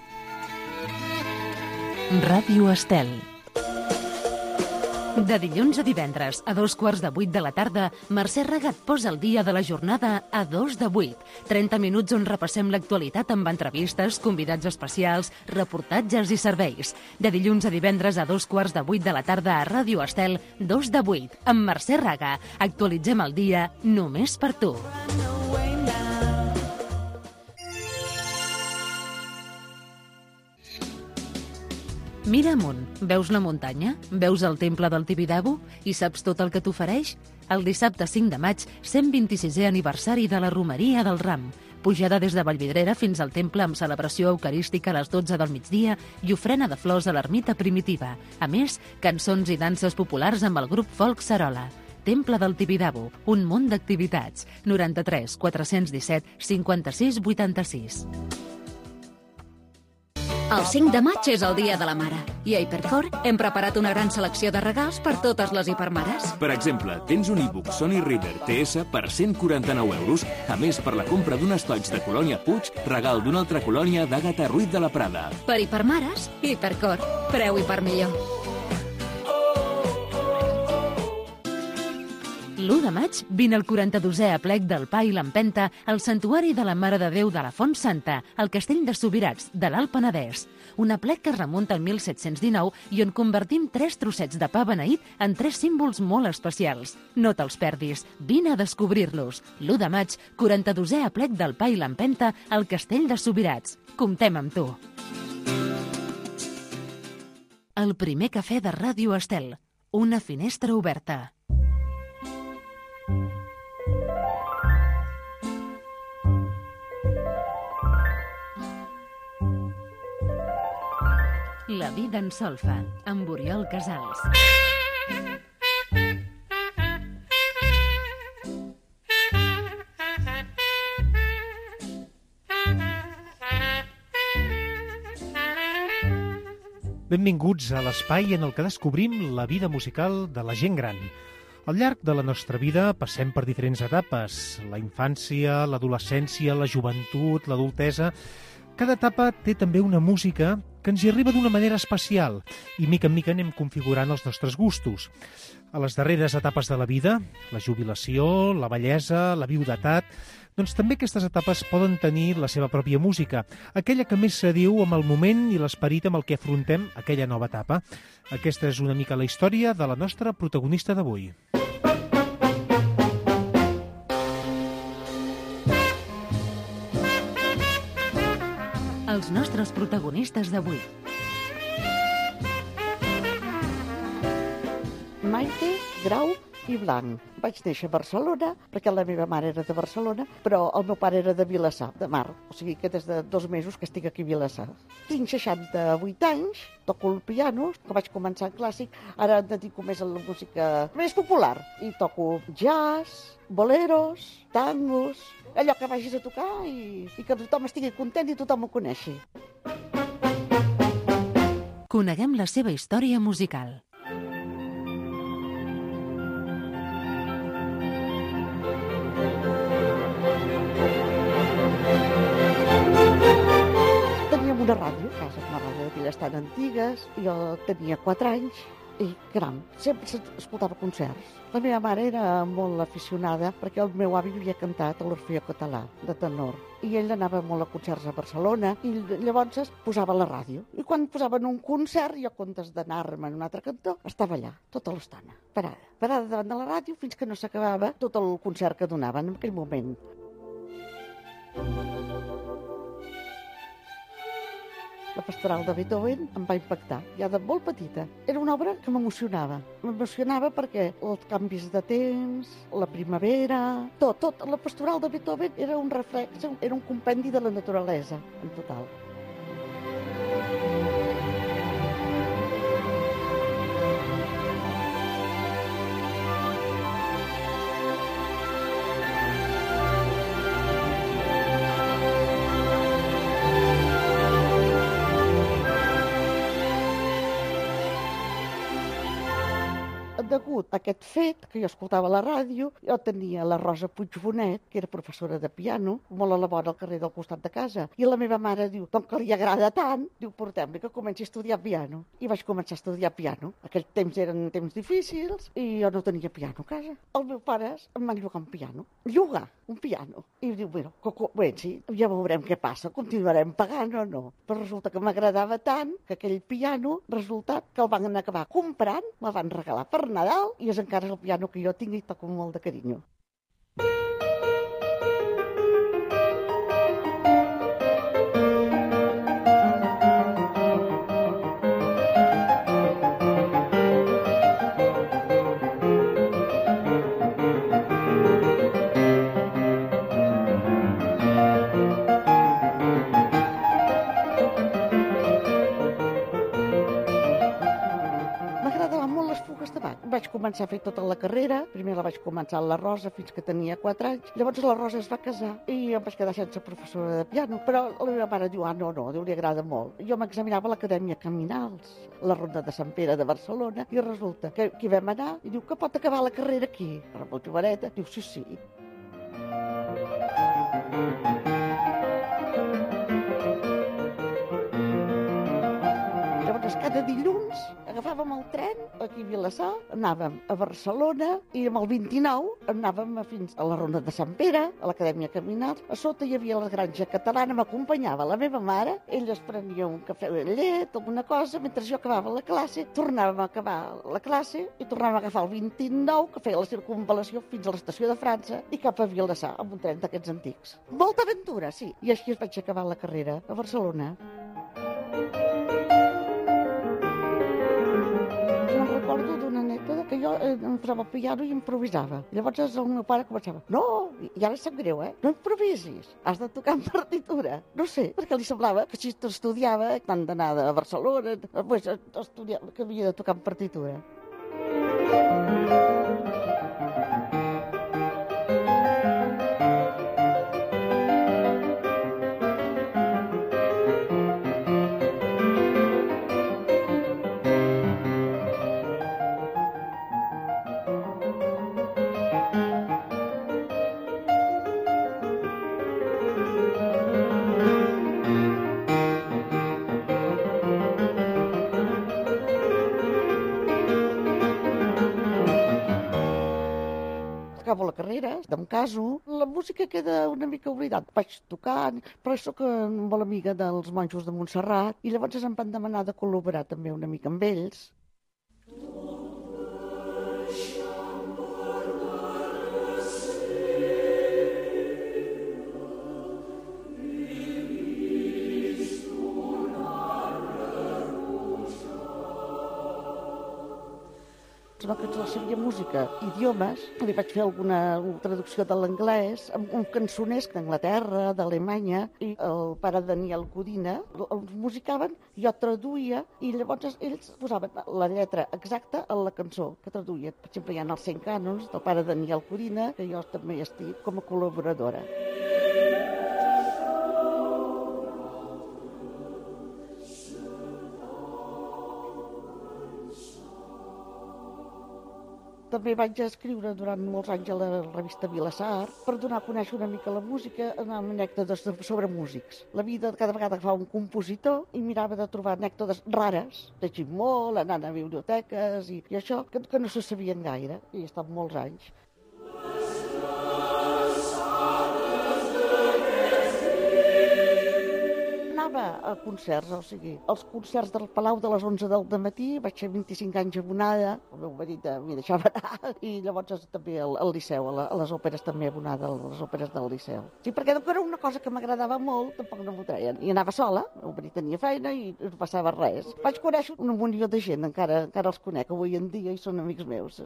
A: Ràdio Estel. De dilluns a divendres, a dos quarts de vuit de la tarda, Mercè Regat posa el dia de la jornada a dos de vuit. trenta minuts on repassem l'actualitat amb entrevistes, convidats especials, reportatges i serveis. De dilluns a divendres a dos quarts de vuit de la tarda a Ràdio Estel, dos de vuit, amb Mercè Raga. Actualitzem el dia només per tu. Mira amunt, veus la muntanya? Veus el temple del Tibidabo? I saps tot el que t'ofereix? El dissabte cinc de maig, cent vint-i-sisè aniversari de la Romeria del Ram. Pujada des de Vallvidrera fins al temple amb celebració eucarística a les dotze del migdia i ofrena de flors a l'ermita primitiva. A més, cançons i danses populars amb el grup folk Sarola. Temple del Tibidabo, un munt d'activitats. noranta-tres quatre-cents disset cinquanta-sis vuitanta-sis.
N: El cinc de maig és el Dia de la Mare i a Hipercor hem preparat una gran selecció de regals per totes les hipermares.
O: Per exemple, tens un e-book Sony Reader T S per cent quaranta-nou euros. A més, per la compra d'un estoig de Colònia Puig, regal d'una altra colònia d'Àgata Ruiz de la Prada.
N: Per hipermares, Hipercor. Preu i per millor.
A: l'u de maig, vine al quaranta-dosè aplec del Pa i l'Empenta al Santuari de la Mare de Déu de la Font Santa, al Castell de Subirats, de l'Alt Penedès. Un aplec que es remunta al mil set-cents dinou i on convertim tres trossets de pa beneït en tres símbols molt especials. No te'ls perdis, vine a descobrir-los. l'u de maig, quaranta-dosè aplec del Pa i l'Empenta al Castell de Subirats. Comptem amb tu. El primer cafè de Ràdio Estel. Una finestra oberta. La vida en solfa, amb Oriol Casals.
G: Benvinguts a l'espai en el que descobrim la vida musical de la gent gran. Al llarg de la nostra vida passem per diferents etapes, la infància, l'adolescència, la joventut, l'adultesa. Cada etapa té també una música que ens hi arriba d'una manera especial i mica en mica anem configurant els nostres gustos. A les darreres etapes de la vida, la jubilació, la vellesa, la viudetat, doncs també aquestes etapes poden tenir la seva pròpia música, aquella que més s'adiu amb el moment i l'esperit amb el que afrontem aquella nova etapa. Aquesta és una mica la història de la nostra protagonista d'avui.
A: Els nostres protagonistes d'avui.
H: Maite Grau i Blanc. Vaig néixer a Barcelona, perquè la meva mare era de Barcelona, però el meu pare era de Vilassar, de Mar. O sigui que des de dos mesos que estic aquí a Vilassar. Tinc seixanta-vuit anys, toco el piano, que vaig començar en clàssic, ara em dedico més a la música més popular. I toco jazz, boleros, tangos, allò que vagis a tocar i, i que tothom estigui content i tothom ho coneixi.
A: Coneguem la seva història musical.
H: Teníem una ràdio a casa, una ràdio d'aquelles tan antigues. Jo tenia quatre anys I, caram, sempre escoltava concerts. La meva mare era molt aficionada perquè el meu avi havia cantat a l'Orfeó Català, de tenor. I ell anava molt a concerts a Barcelona i llavors posava la ràdio. I quan posaven un concert, jo, en comptes d'anar-me en un altre cantó, estava allà, tota l'estona, parada. Parada davant de la ràdio fins que no s'acabava tot el concert que donaven en aquell moment. La pastoral de Beethoven em va impactar, ja de molt petita. Era una obra que m'emocionava. M'emocionava perquè els canvis de temps, la primavera, tot, tot. La pastoral de Beethoven era un reflex, era un compendi de la naturalesa, en total. Degut a aquest fet, que jo escoltava a la ràdio, jo tenia la Rosa Puigbonet, que era professora de piano, molt a la vora al carrer del costat de casa, i la meva mare diu, com que li agrada tant, diu, portem-li que comenci a estudiar piano. I vaig començar a estudiar piano. Aquells temps eren temps difícils i jo no tenia piano a casa. Els meus pares em van llogar un piano. Llogar un piano. I diu, bueno, que comenci, ja veurem què passa, continuarem pagant o no. Però resulta que m'agradava tant que aquell piano, resultat que el van acabar comprant, me'l van regalar per Nadal i és encara el piano que jo tinc i toco amb molt de carinyo. Vaig començar a fer tota la carrera. Primer la vaig començar a la Rosa fins que tenia quatre anys. Llavors la Rosa es va casar i em vaig quedar sense professora de piano. Però la meva mare diu, ah, no, no, Déu li agrada molt. Jo m'examinava a l'Acadèmia Caminals, la Ronda de Sant Pere de Barcelona, i resulta que hi vam anar i diu que pot acabar la carrera aquí. Era molt joveneta. Diu, sí, sí. Llavors, cada dilluns agafàvem el tren aquí a Vilassar, anàvem a Barcelona i amb el vint-i-nou anàvem fins a la Ronda de Sant Pere, a l'Acadèmia Caminals. A sota hi havia la Granja Catalana, m'acompanyava la meva mare, ella es prenia un cafè de llet, alguna cosa, mentre jo acabava la classe, tornàvem a acabar la classe i tornàvem a agafar el vint-i-nou, que feia la circunvalació fins a l'estació de França i cap a Vilassar, amb un tren d'aquests antics. Molta aventura, sí. I així es vaig acabar la carrera a Barcelona. Recordo d'una anècdota que jo eh, em posava al piano i improvisava. Llavors el meu pare començava, no, i ara sap greu, eh? No improvisis, has de tocar en partitura. No sé, perquè li semblava que si estudiava, tant d'anar a Barcelona, pues, estudiava, que havia de tocar en partitura. Acabo la carrera, em caso, la música queda una mica oblidat. Vaig tocant, però soc molt amiga dels monjos de Montserrat i llavors em van demanar de col·laborar també una mica amb ells. Una cançó seria música, idiomes, li vaig fer alguna traducció de l'anglès, amb un cançoners d'Anglaterra, d'Alemanya, i el pare Daniel Codina els musicaven, jo traduïa, i llavors ells posaven la lletra exacta a la cançó que traduïa. Per exemple, hi ha els cent cànons del pare Daniel Codina, que jo també hi estic com a col·laboradora. També vaig escriure durant molts anys a la revista Vilassar per donar a conèixer una mica la música amb anècdotes sobre músics. La vida cada vegada agafava un compositor i mirava de trobar anècdotes rares, llegint molt, anant a biblioteques i, i això, que, que no se sabien gaire, i he estat molts anys. Anava a concerts, o sigui, els concerts del Palau de les onze del matí, vaig ser vint-i-cinc anys abonada, el meu marit m'hi deixava anar, i llavors també al, al Liceu, a, la, a les òperes també abonada, a les òperes del Liceu. Sí, perquè era una cosa que m'agradava molt, tampoc no m'ho treien. I anava sola, el meu marit tenia feina i no passava res. Vaig conèixer un milió de gent, encara, encara els conec avui en dia i són amics meus.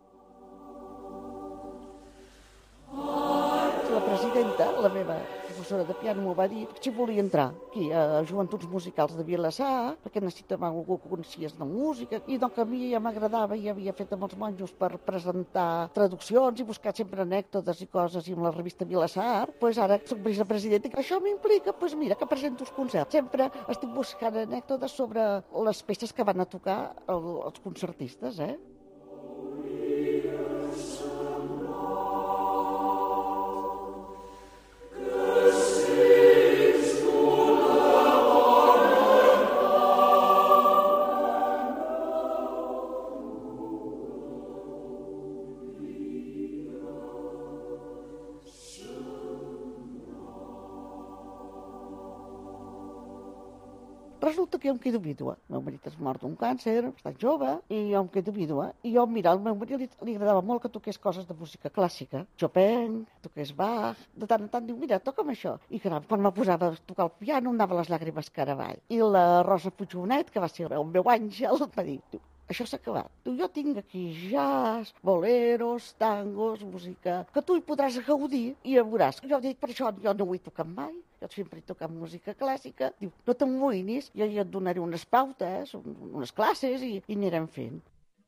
H: La presidenta, la meva professora de piano, m'ho va dir, si volia entrar aquí a Joventuts Musicals de Vilassar, perquè necessitava algú que coneixies de música, i doncs a mi ja m'agradava i havia fet amb els monjos per presentar traduccions i buscar sempre anècdotes i coses i amb la revista Vilassar, doncs ara soc vicepresidenta i això m'implica, doncs mira, que presento els concerts. Sempre estic buscant anècdotes sobre les peces que van a tocar el, els concertistes, eh? Resulta que jo em quedo vídua. El meu marit es mort d'un càncer, està jove, i jo em quedo vídua. I jo, mira, al meu marit li, li agradava molt que toqués coses de música clàssica. Chopin, toqués Bach. De tant en tant diu, mira, toca'm això. I caram, quan me posava a tocar el piano, em anava les llàgrimes cara avall. I la Rosa Puigbonet, que va ser el meu àngel, va dir, això s'ha acabat. Tu, jo tinc aquí jazz, boleros, tangos, música, que tu hi podràs gaudir i ja veuràs. Jo dic, per això jo no ho he tocat mai, jo sempre he tocat música clàssica. Diu, no t'amoïnis, jo ja et donaré unes pautes, unes classes i, i anirem fent.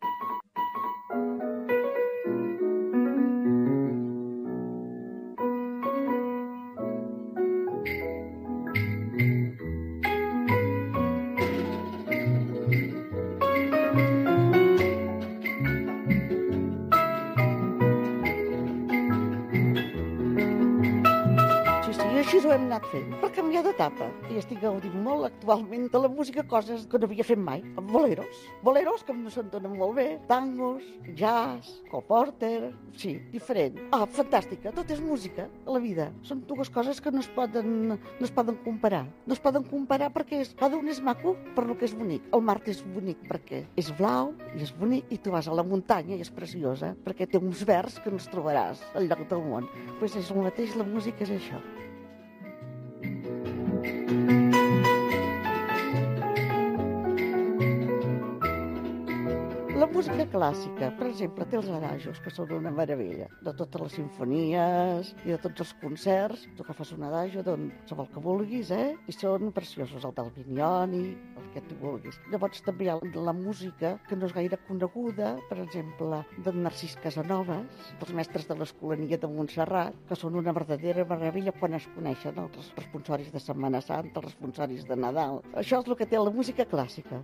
H: Així ho hem anat fent, per canviar d'etapa. I estic gaudint molt actualment de la música, coses que no havia fet mai. Boleros, boleros que no s'entonen molt bé, tangos, jazz, Cole Porter, sí, diferent. Ah, fantàstica, tot és música a la vida. Són dues coses que no es poden, no es poden comparar. No es poden comparar perquè és, cada un és maco per lo que és bonic. El mar és bonic perquè és blau i és bonic i tu vas a la muntanya i és preciosa perquè té uns verds que no els trobaràs al lloc del món. Pues és el mateix, la música és això. La música clàssica, per exemple, té els adagis, que són una meravella, de totes les simfonies i de tots els concerts. Tu agafes un adagio d'on el que vulguis, eh? I són preciosos, el del Vignoni, el que tu vulguis. Llavors també hi ha la música que no és gaire coneguda, per exemple, d'en Narcís Casanovas, dels mestres de l'Escolania de Montserrat, que són una verdadera meravella quan es coneixen els responsoris de Setmana Santa, els responsoris de Nadal. Això és el que té la música clàssica.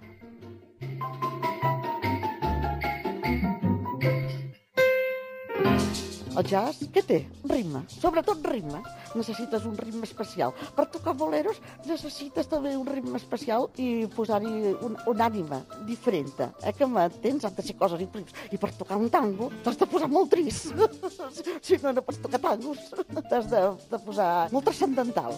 H: El jazz, què té? Ritme, sobretot ritme. Necessites un ritme especial. Per tocar boleros necessites també un ritme especial i posar-hi un, un ànima diferent. Eh, que m'entens? Han de ser coses diferents. I per tocar un tango t'has de posar molt trist. Si no, no pots tocar tangos. T'has de, de posar molt transcendental.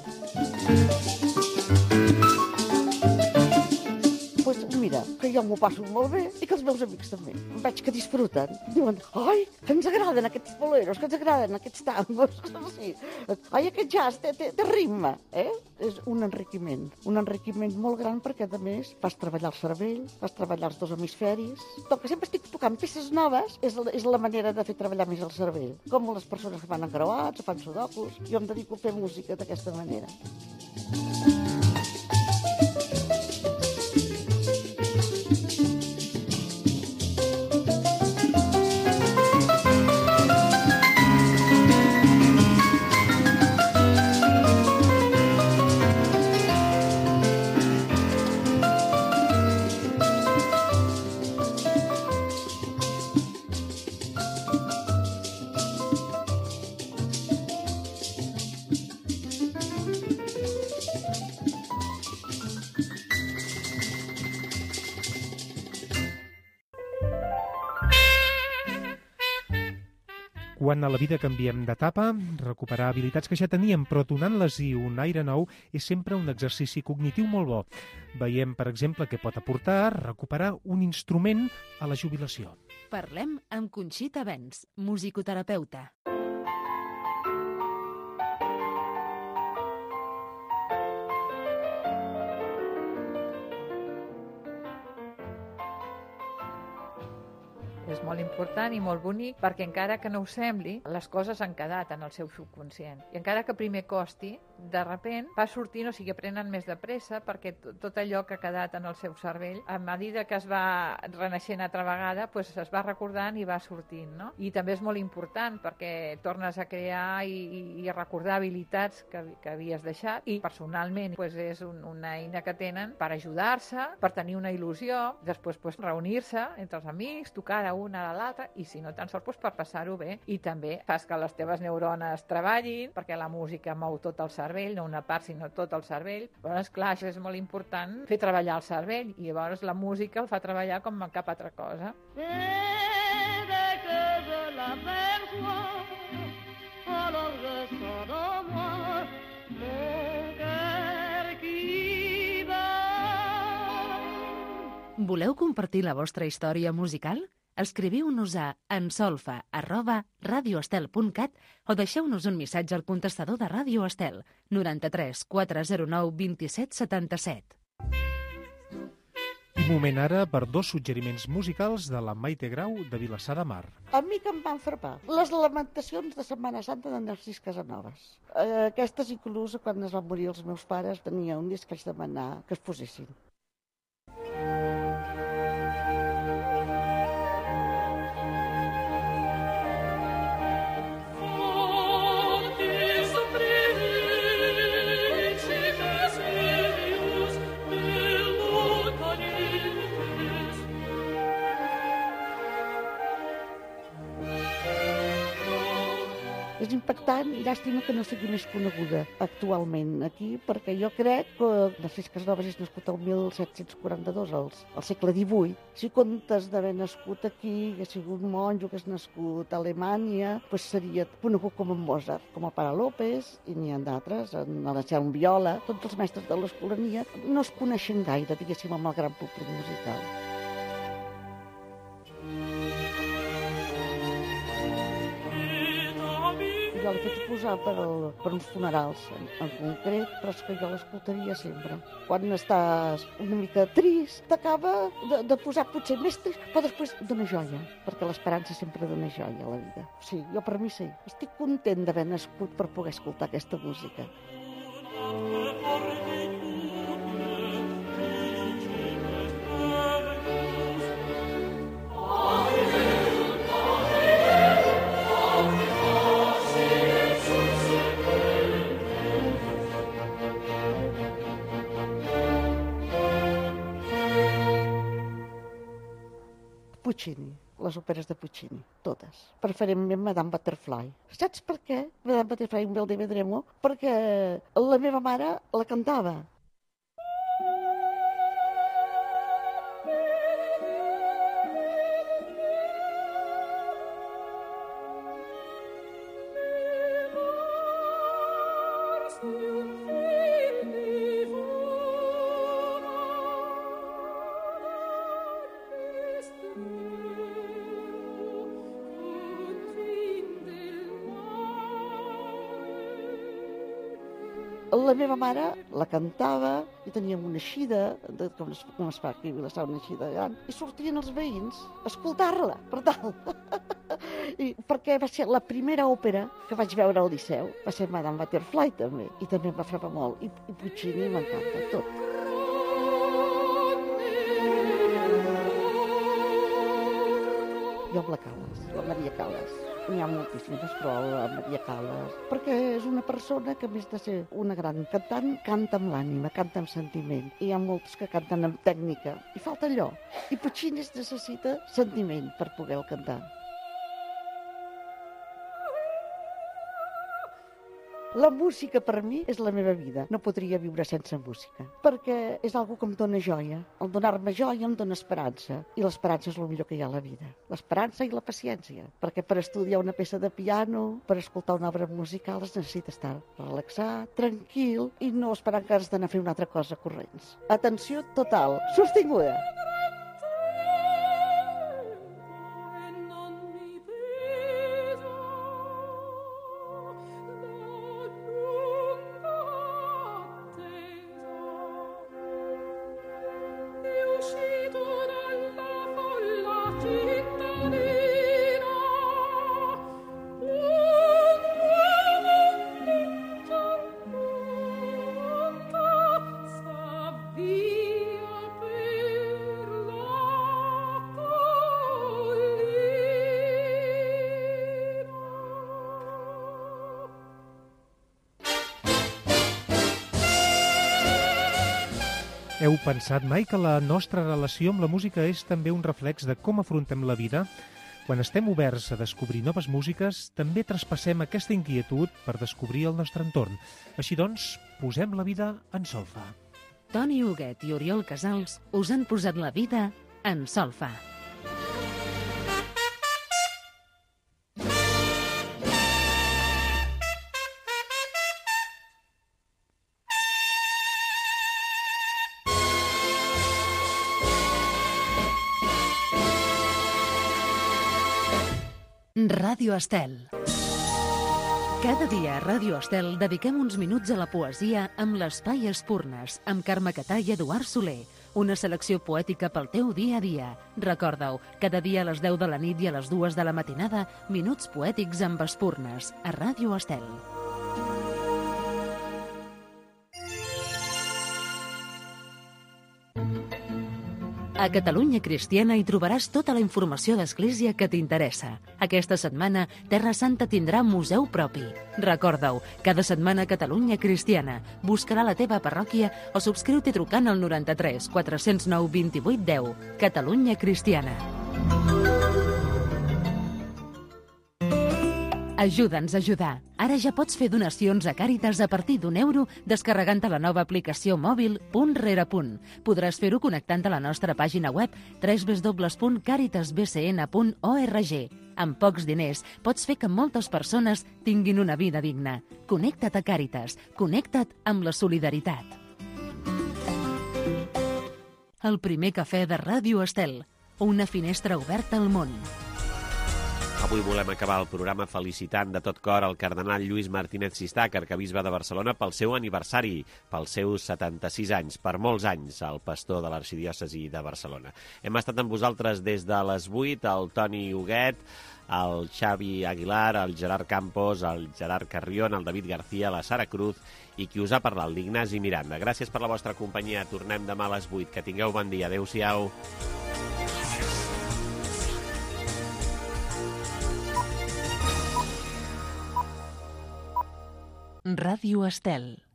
H: Pues mira, que jo m'ho passo molt bé i que els meus amics també. Em veig que disfruten. Diuen, ai, que ens agraden aquests boleros, que ens agraden aquests tangos. Sí. Ai, aquest jazz té, té, té ritme. Eh? És un enriquiment. Un enriquiment molt gran perquè, a més, fas treballar el cervell, fas treballar els dos hemisferis. Donc, que sempre estic tocant peces noves, és la, és la manera de fer treballar més el cervell. Com les persones que fan encreuats, fan sudokus. Jo em dedico a fer música d'aquesta manera.
G: Quan a la vida canviem d'etapa, recuperar habilitats que ja teníem, però donant-les-hi un aire nou, és sempre un exercici cognitiu molt bo. Veiem, per exemple, què pot aportar recuperar un instrument a la jubilació.
A: Parlem amb Conxita Bens, musicoterapeuta.
I: És molt important i molt bonic perquè encara que no ho sembli, les coses han quedat en el seu subconscient. I encara que primer costi, de repent va sortint, o sigui, aprenen més de pressa perquè tot allò que ha quedat en el seu cervell, a mesura que es va renaixent altra vegada, pues es va recordant i va sortint, no? I també és molt important perquè tornes a crear i, i, i a recordar habilitats que, que havies deixat i personalment pues és un, una eina que tenen per ajudar-se, per tenir una il·lusió, després pues, reunir-se entre els amics, tocar a una a l'altra i si no tan sols pues, per passar-ho bé i també fas que les teves neurones treballin perquè la música mou tot el cervell, no una part sinó tot el cervell. Llavors, clar, això és molt important fer treballar el cervell i llavors la música el fa treballar com a cap altra cosa.
A: Voleu compartir la vostra història musical? Escriviu-nos a ensolfa arroba radioestel punt cat o deixeu-nos un missatge al contestador de Ràdio Estel noranta-tres quatre zero nou vint-i-set setanta-set.
G: I moment ara per dos suggeriments musicals de la Maite Grau de Vilassar de Mar.
H: A mi que em van frapar les lamentacions de Setmana Santa de Narcís Casanovas. Eh, aquestes inclús quan es van morir els meus pares tenia un disc que vaig demanar que es posessin. És impactant i llàstima que no sigui més coneguda actualment aquí, perquè jo crec que Narcís Casanovas és nascut el mil set-cents quaranta-dos, al, al segle divuit. Si comptes d'haver nascut aquí, que ha sigut un monjo que és nascut a Alemanya, doncs seria conegut com en Mozart, com el Pare López, i n'hi ha d'altres, en Anselm Viola. Tots els mestres de l'Escolania no es coneixen gaire, diguéssim, amb el gran públic musical. Jo l'he fet posar per, el, per uns funerals en, en concret, però és que jo l'escoltaria sempre. Quan estàs una mica trist, t'acaba de, de posar potser més trist, però després dona joia, perquè l'esperança sempre dona joia a la vida. O sigui, jo per mi sí. Estic content d'haver nascut per poder escoltar aquesta música. Puccini, les òperes de Puccini, totes. Preferentment Madame Butterfly. Saps per què? Madame Butterfly un bel de Vedremo? Perquè la meva mare la cantava. La meva mare la cantava i teníem una eixida, de, com, es, com es fa aquí a Vilassar, una eixida gran, i sortien els veïns a escoltar-la, per tal. I perquè va ser la primera òpera que vaig veure al Liceu, va ser Madame Butterfly també, i també em va frapar molt, i, i Puccini m'encanta tot. I el Black Callas, la Maria Callas. N'hi ha moltíssimes, però la Maria Callas, perquè és una persona que, a més de ser una gran cantant, canta amb l'ànima, canta amb sentiment. I hi ha molts que canten amb tècnica, i falta allò. I Puccini necessita sentiment per poder-lo cantar. La música per mi és la meva vida. No podria viure sense música, perquè és algo que em dóna joia. El donar-me joia em dóna esperança, i l'esperança és el millor que hi ha a la vida. L'esperança i la paciència, perquè per estudiar una peça de piano, per escoltar una obra musical, es necessita estar relaxat, tranquil, i no esperar que has d'anar a fer una altra cosa corrents. Atenció total, sostinguda.
G: Heu pensat mai que la nostra relació amb la música és també un reflex de com afrontem la vida? Quan estem oberts a descobrir noves músiques, també traspassem aquesta inquietud per descobrir el nostre entorn. Així doncs, posem la vida en solfa.
A: Toni Huguet i Oriol Casals us han posat la vida en solfa. Ràdio Estel. Cada dia a Ràdio Estel dediquem uns minuts a la poesia amb l'Espai Espurnes, amb Carme Catà i Eduard Soler. Una selecció poètica pel teu dia a dia. Recorda-ho, cada dia a les deu de la nit i a les dues de la matinada, Minuts Poètics amb Espurnes, a Ràdio Estel. A Catalunya Cristiana hi trobaràs tota la informació d'Església que t'interessa. Aquesta setmana, Terra Santa tindrà museu propi. Recorda-ho, cada setmana a Catalunya Cristiana. Buscarà la teva parròquia o subscriu-t'hi trucant al noranta-tres quatre cents nou vint-i-vuit deu. Catalunya Cristiana. Ajuda'ns a ajudar. Ara ja pots fer donacions a Càritas a partir d'un euro descarregant-te la nova aplicació mòbil Punt Rere Punt. Podràs fer-ho connectant a la nostra pàgina web w w w punt caritas b c n punt org. Amb pocs diners pots fer que moltes persones tinguin una vida digna. Connecta't a Càritas. Connecta't amb la solidaritat. El primer cafè de Ràdio Estel. Una finestra oberta al món.
B: Avui volem acabar el programa felicitant de tot cor el cardenal Lluís Martínez Sistach, arquebisbe de Barcelona, pel seu aniversari, pels seus setanta-sis anys, per molts anys, el pastor de l'arxidiòcesi de Barcelona. Hem estat amb vosaltres des de les vuit, el Toni Huguet, el Xavi Aguilar, el Gerard Campos, el Gerard Carrión, el David García, la Sara Cruz i qui us ha parlat, l'Ignasi Miranda. Gràcies per la vostra companyia. Tornem demà a les vuit. Que tingueu bon dia. Adéu-siau.
A: Ràdio Estel.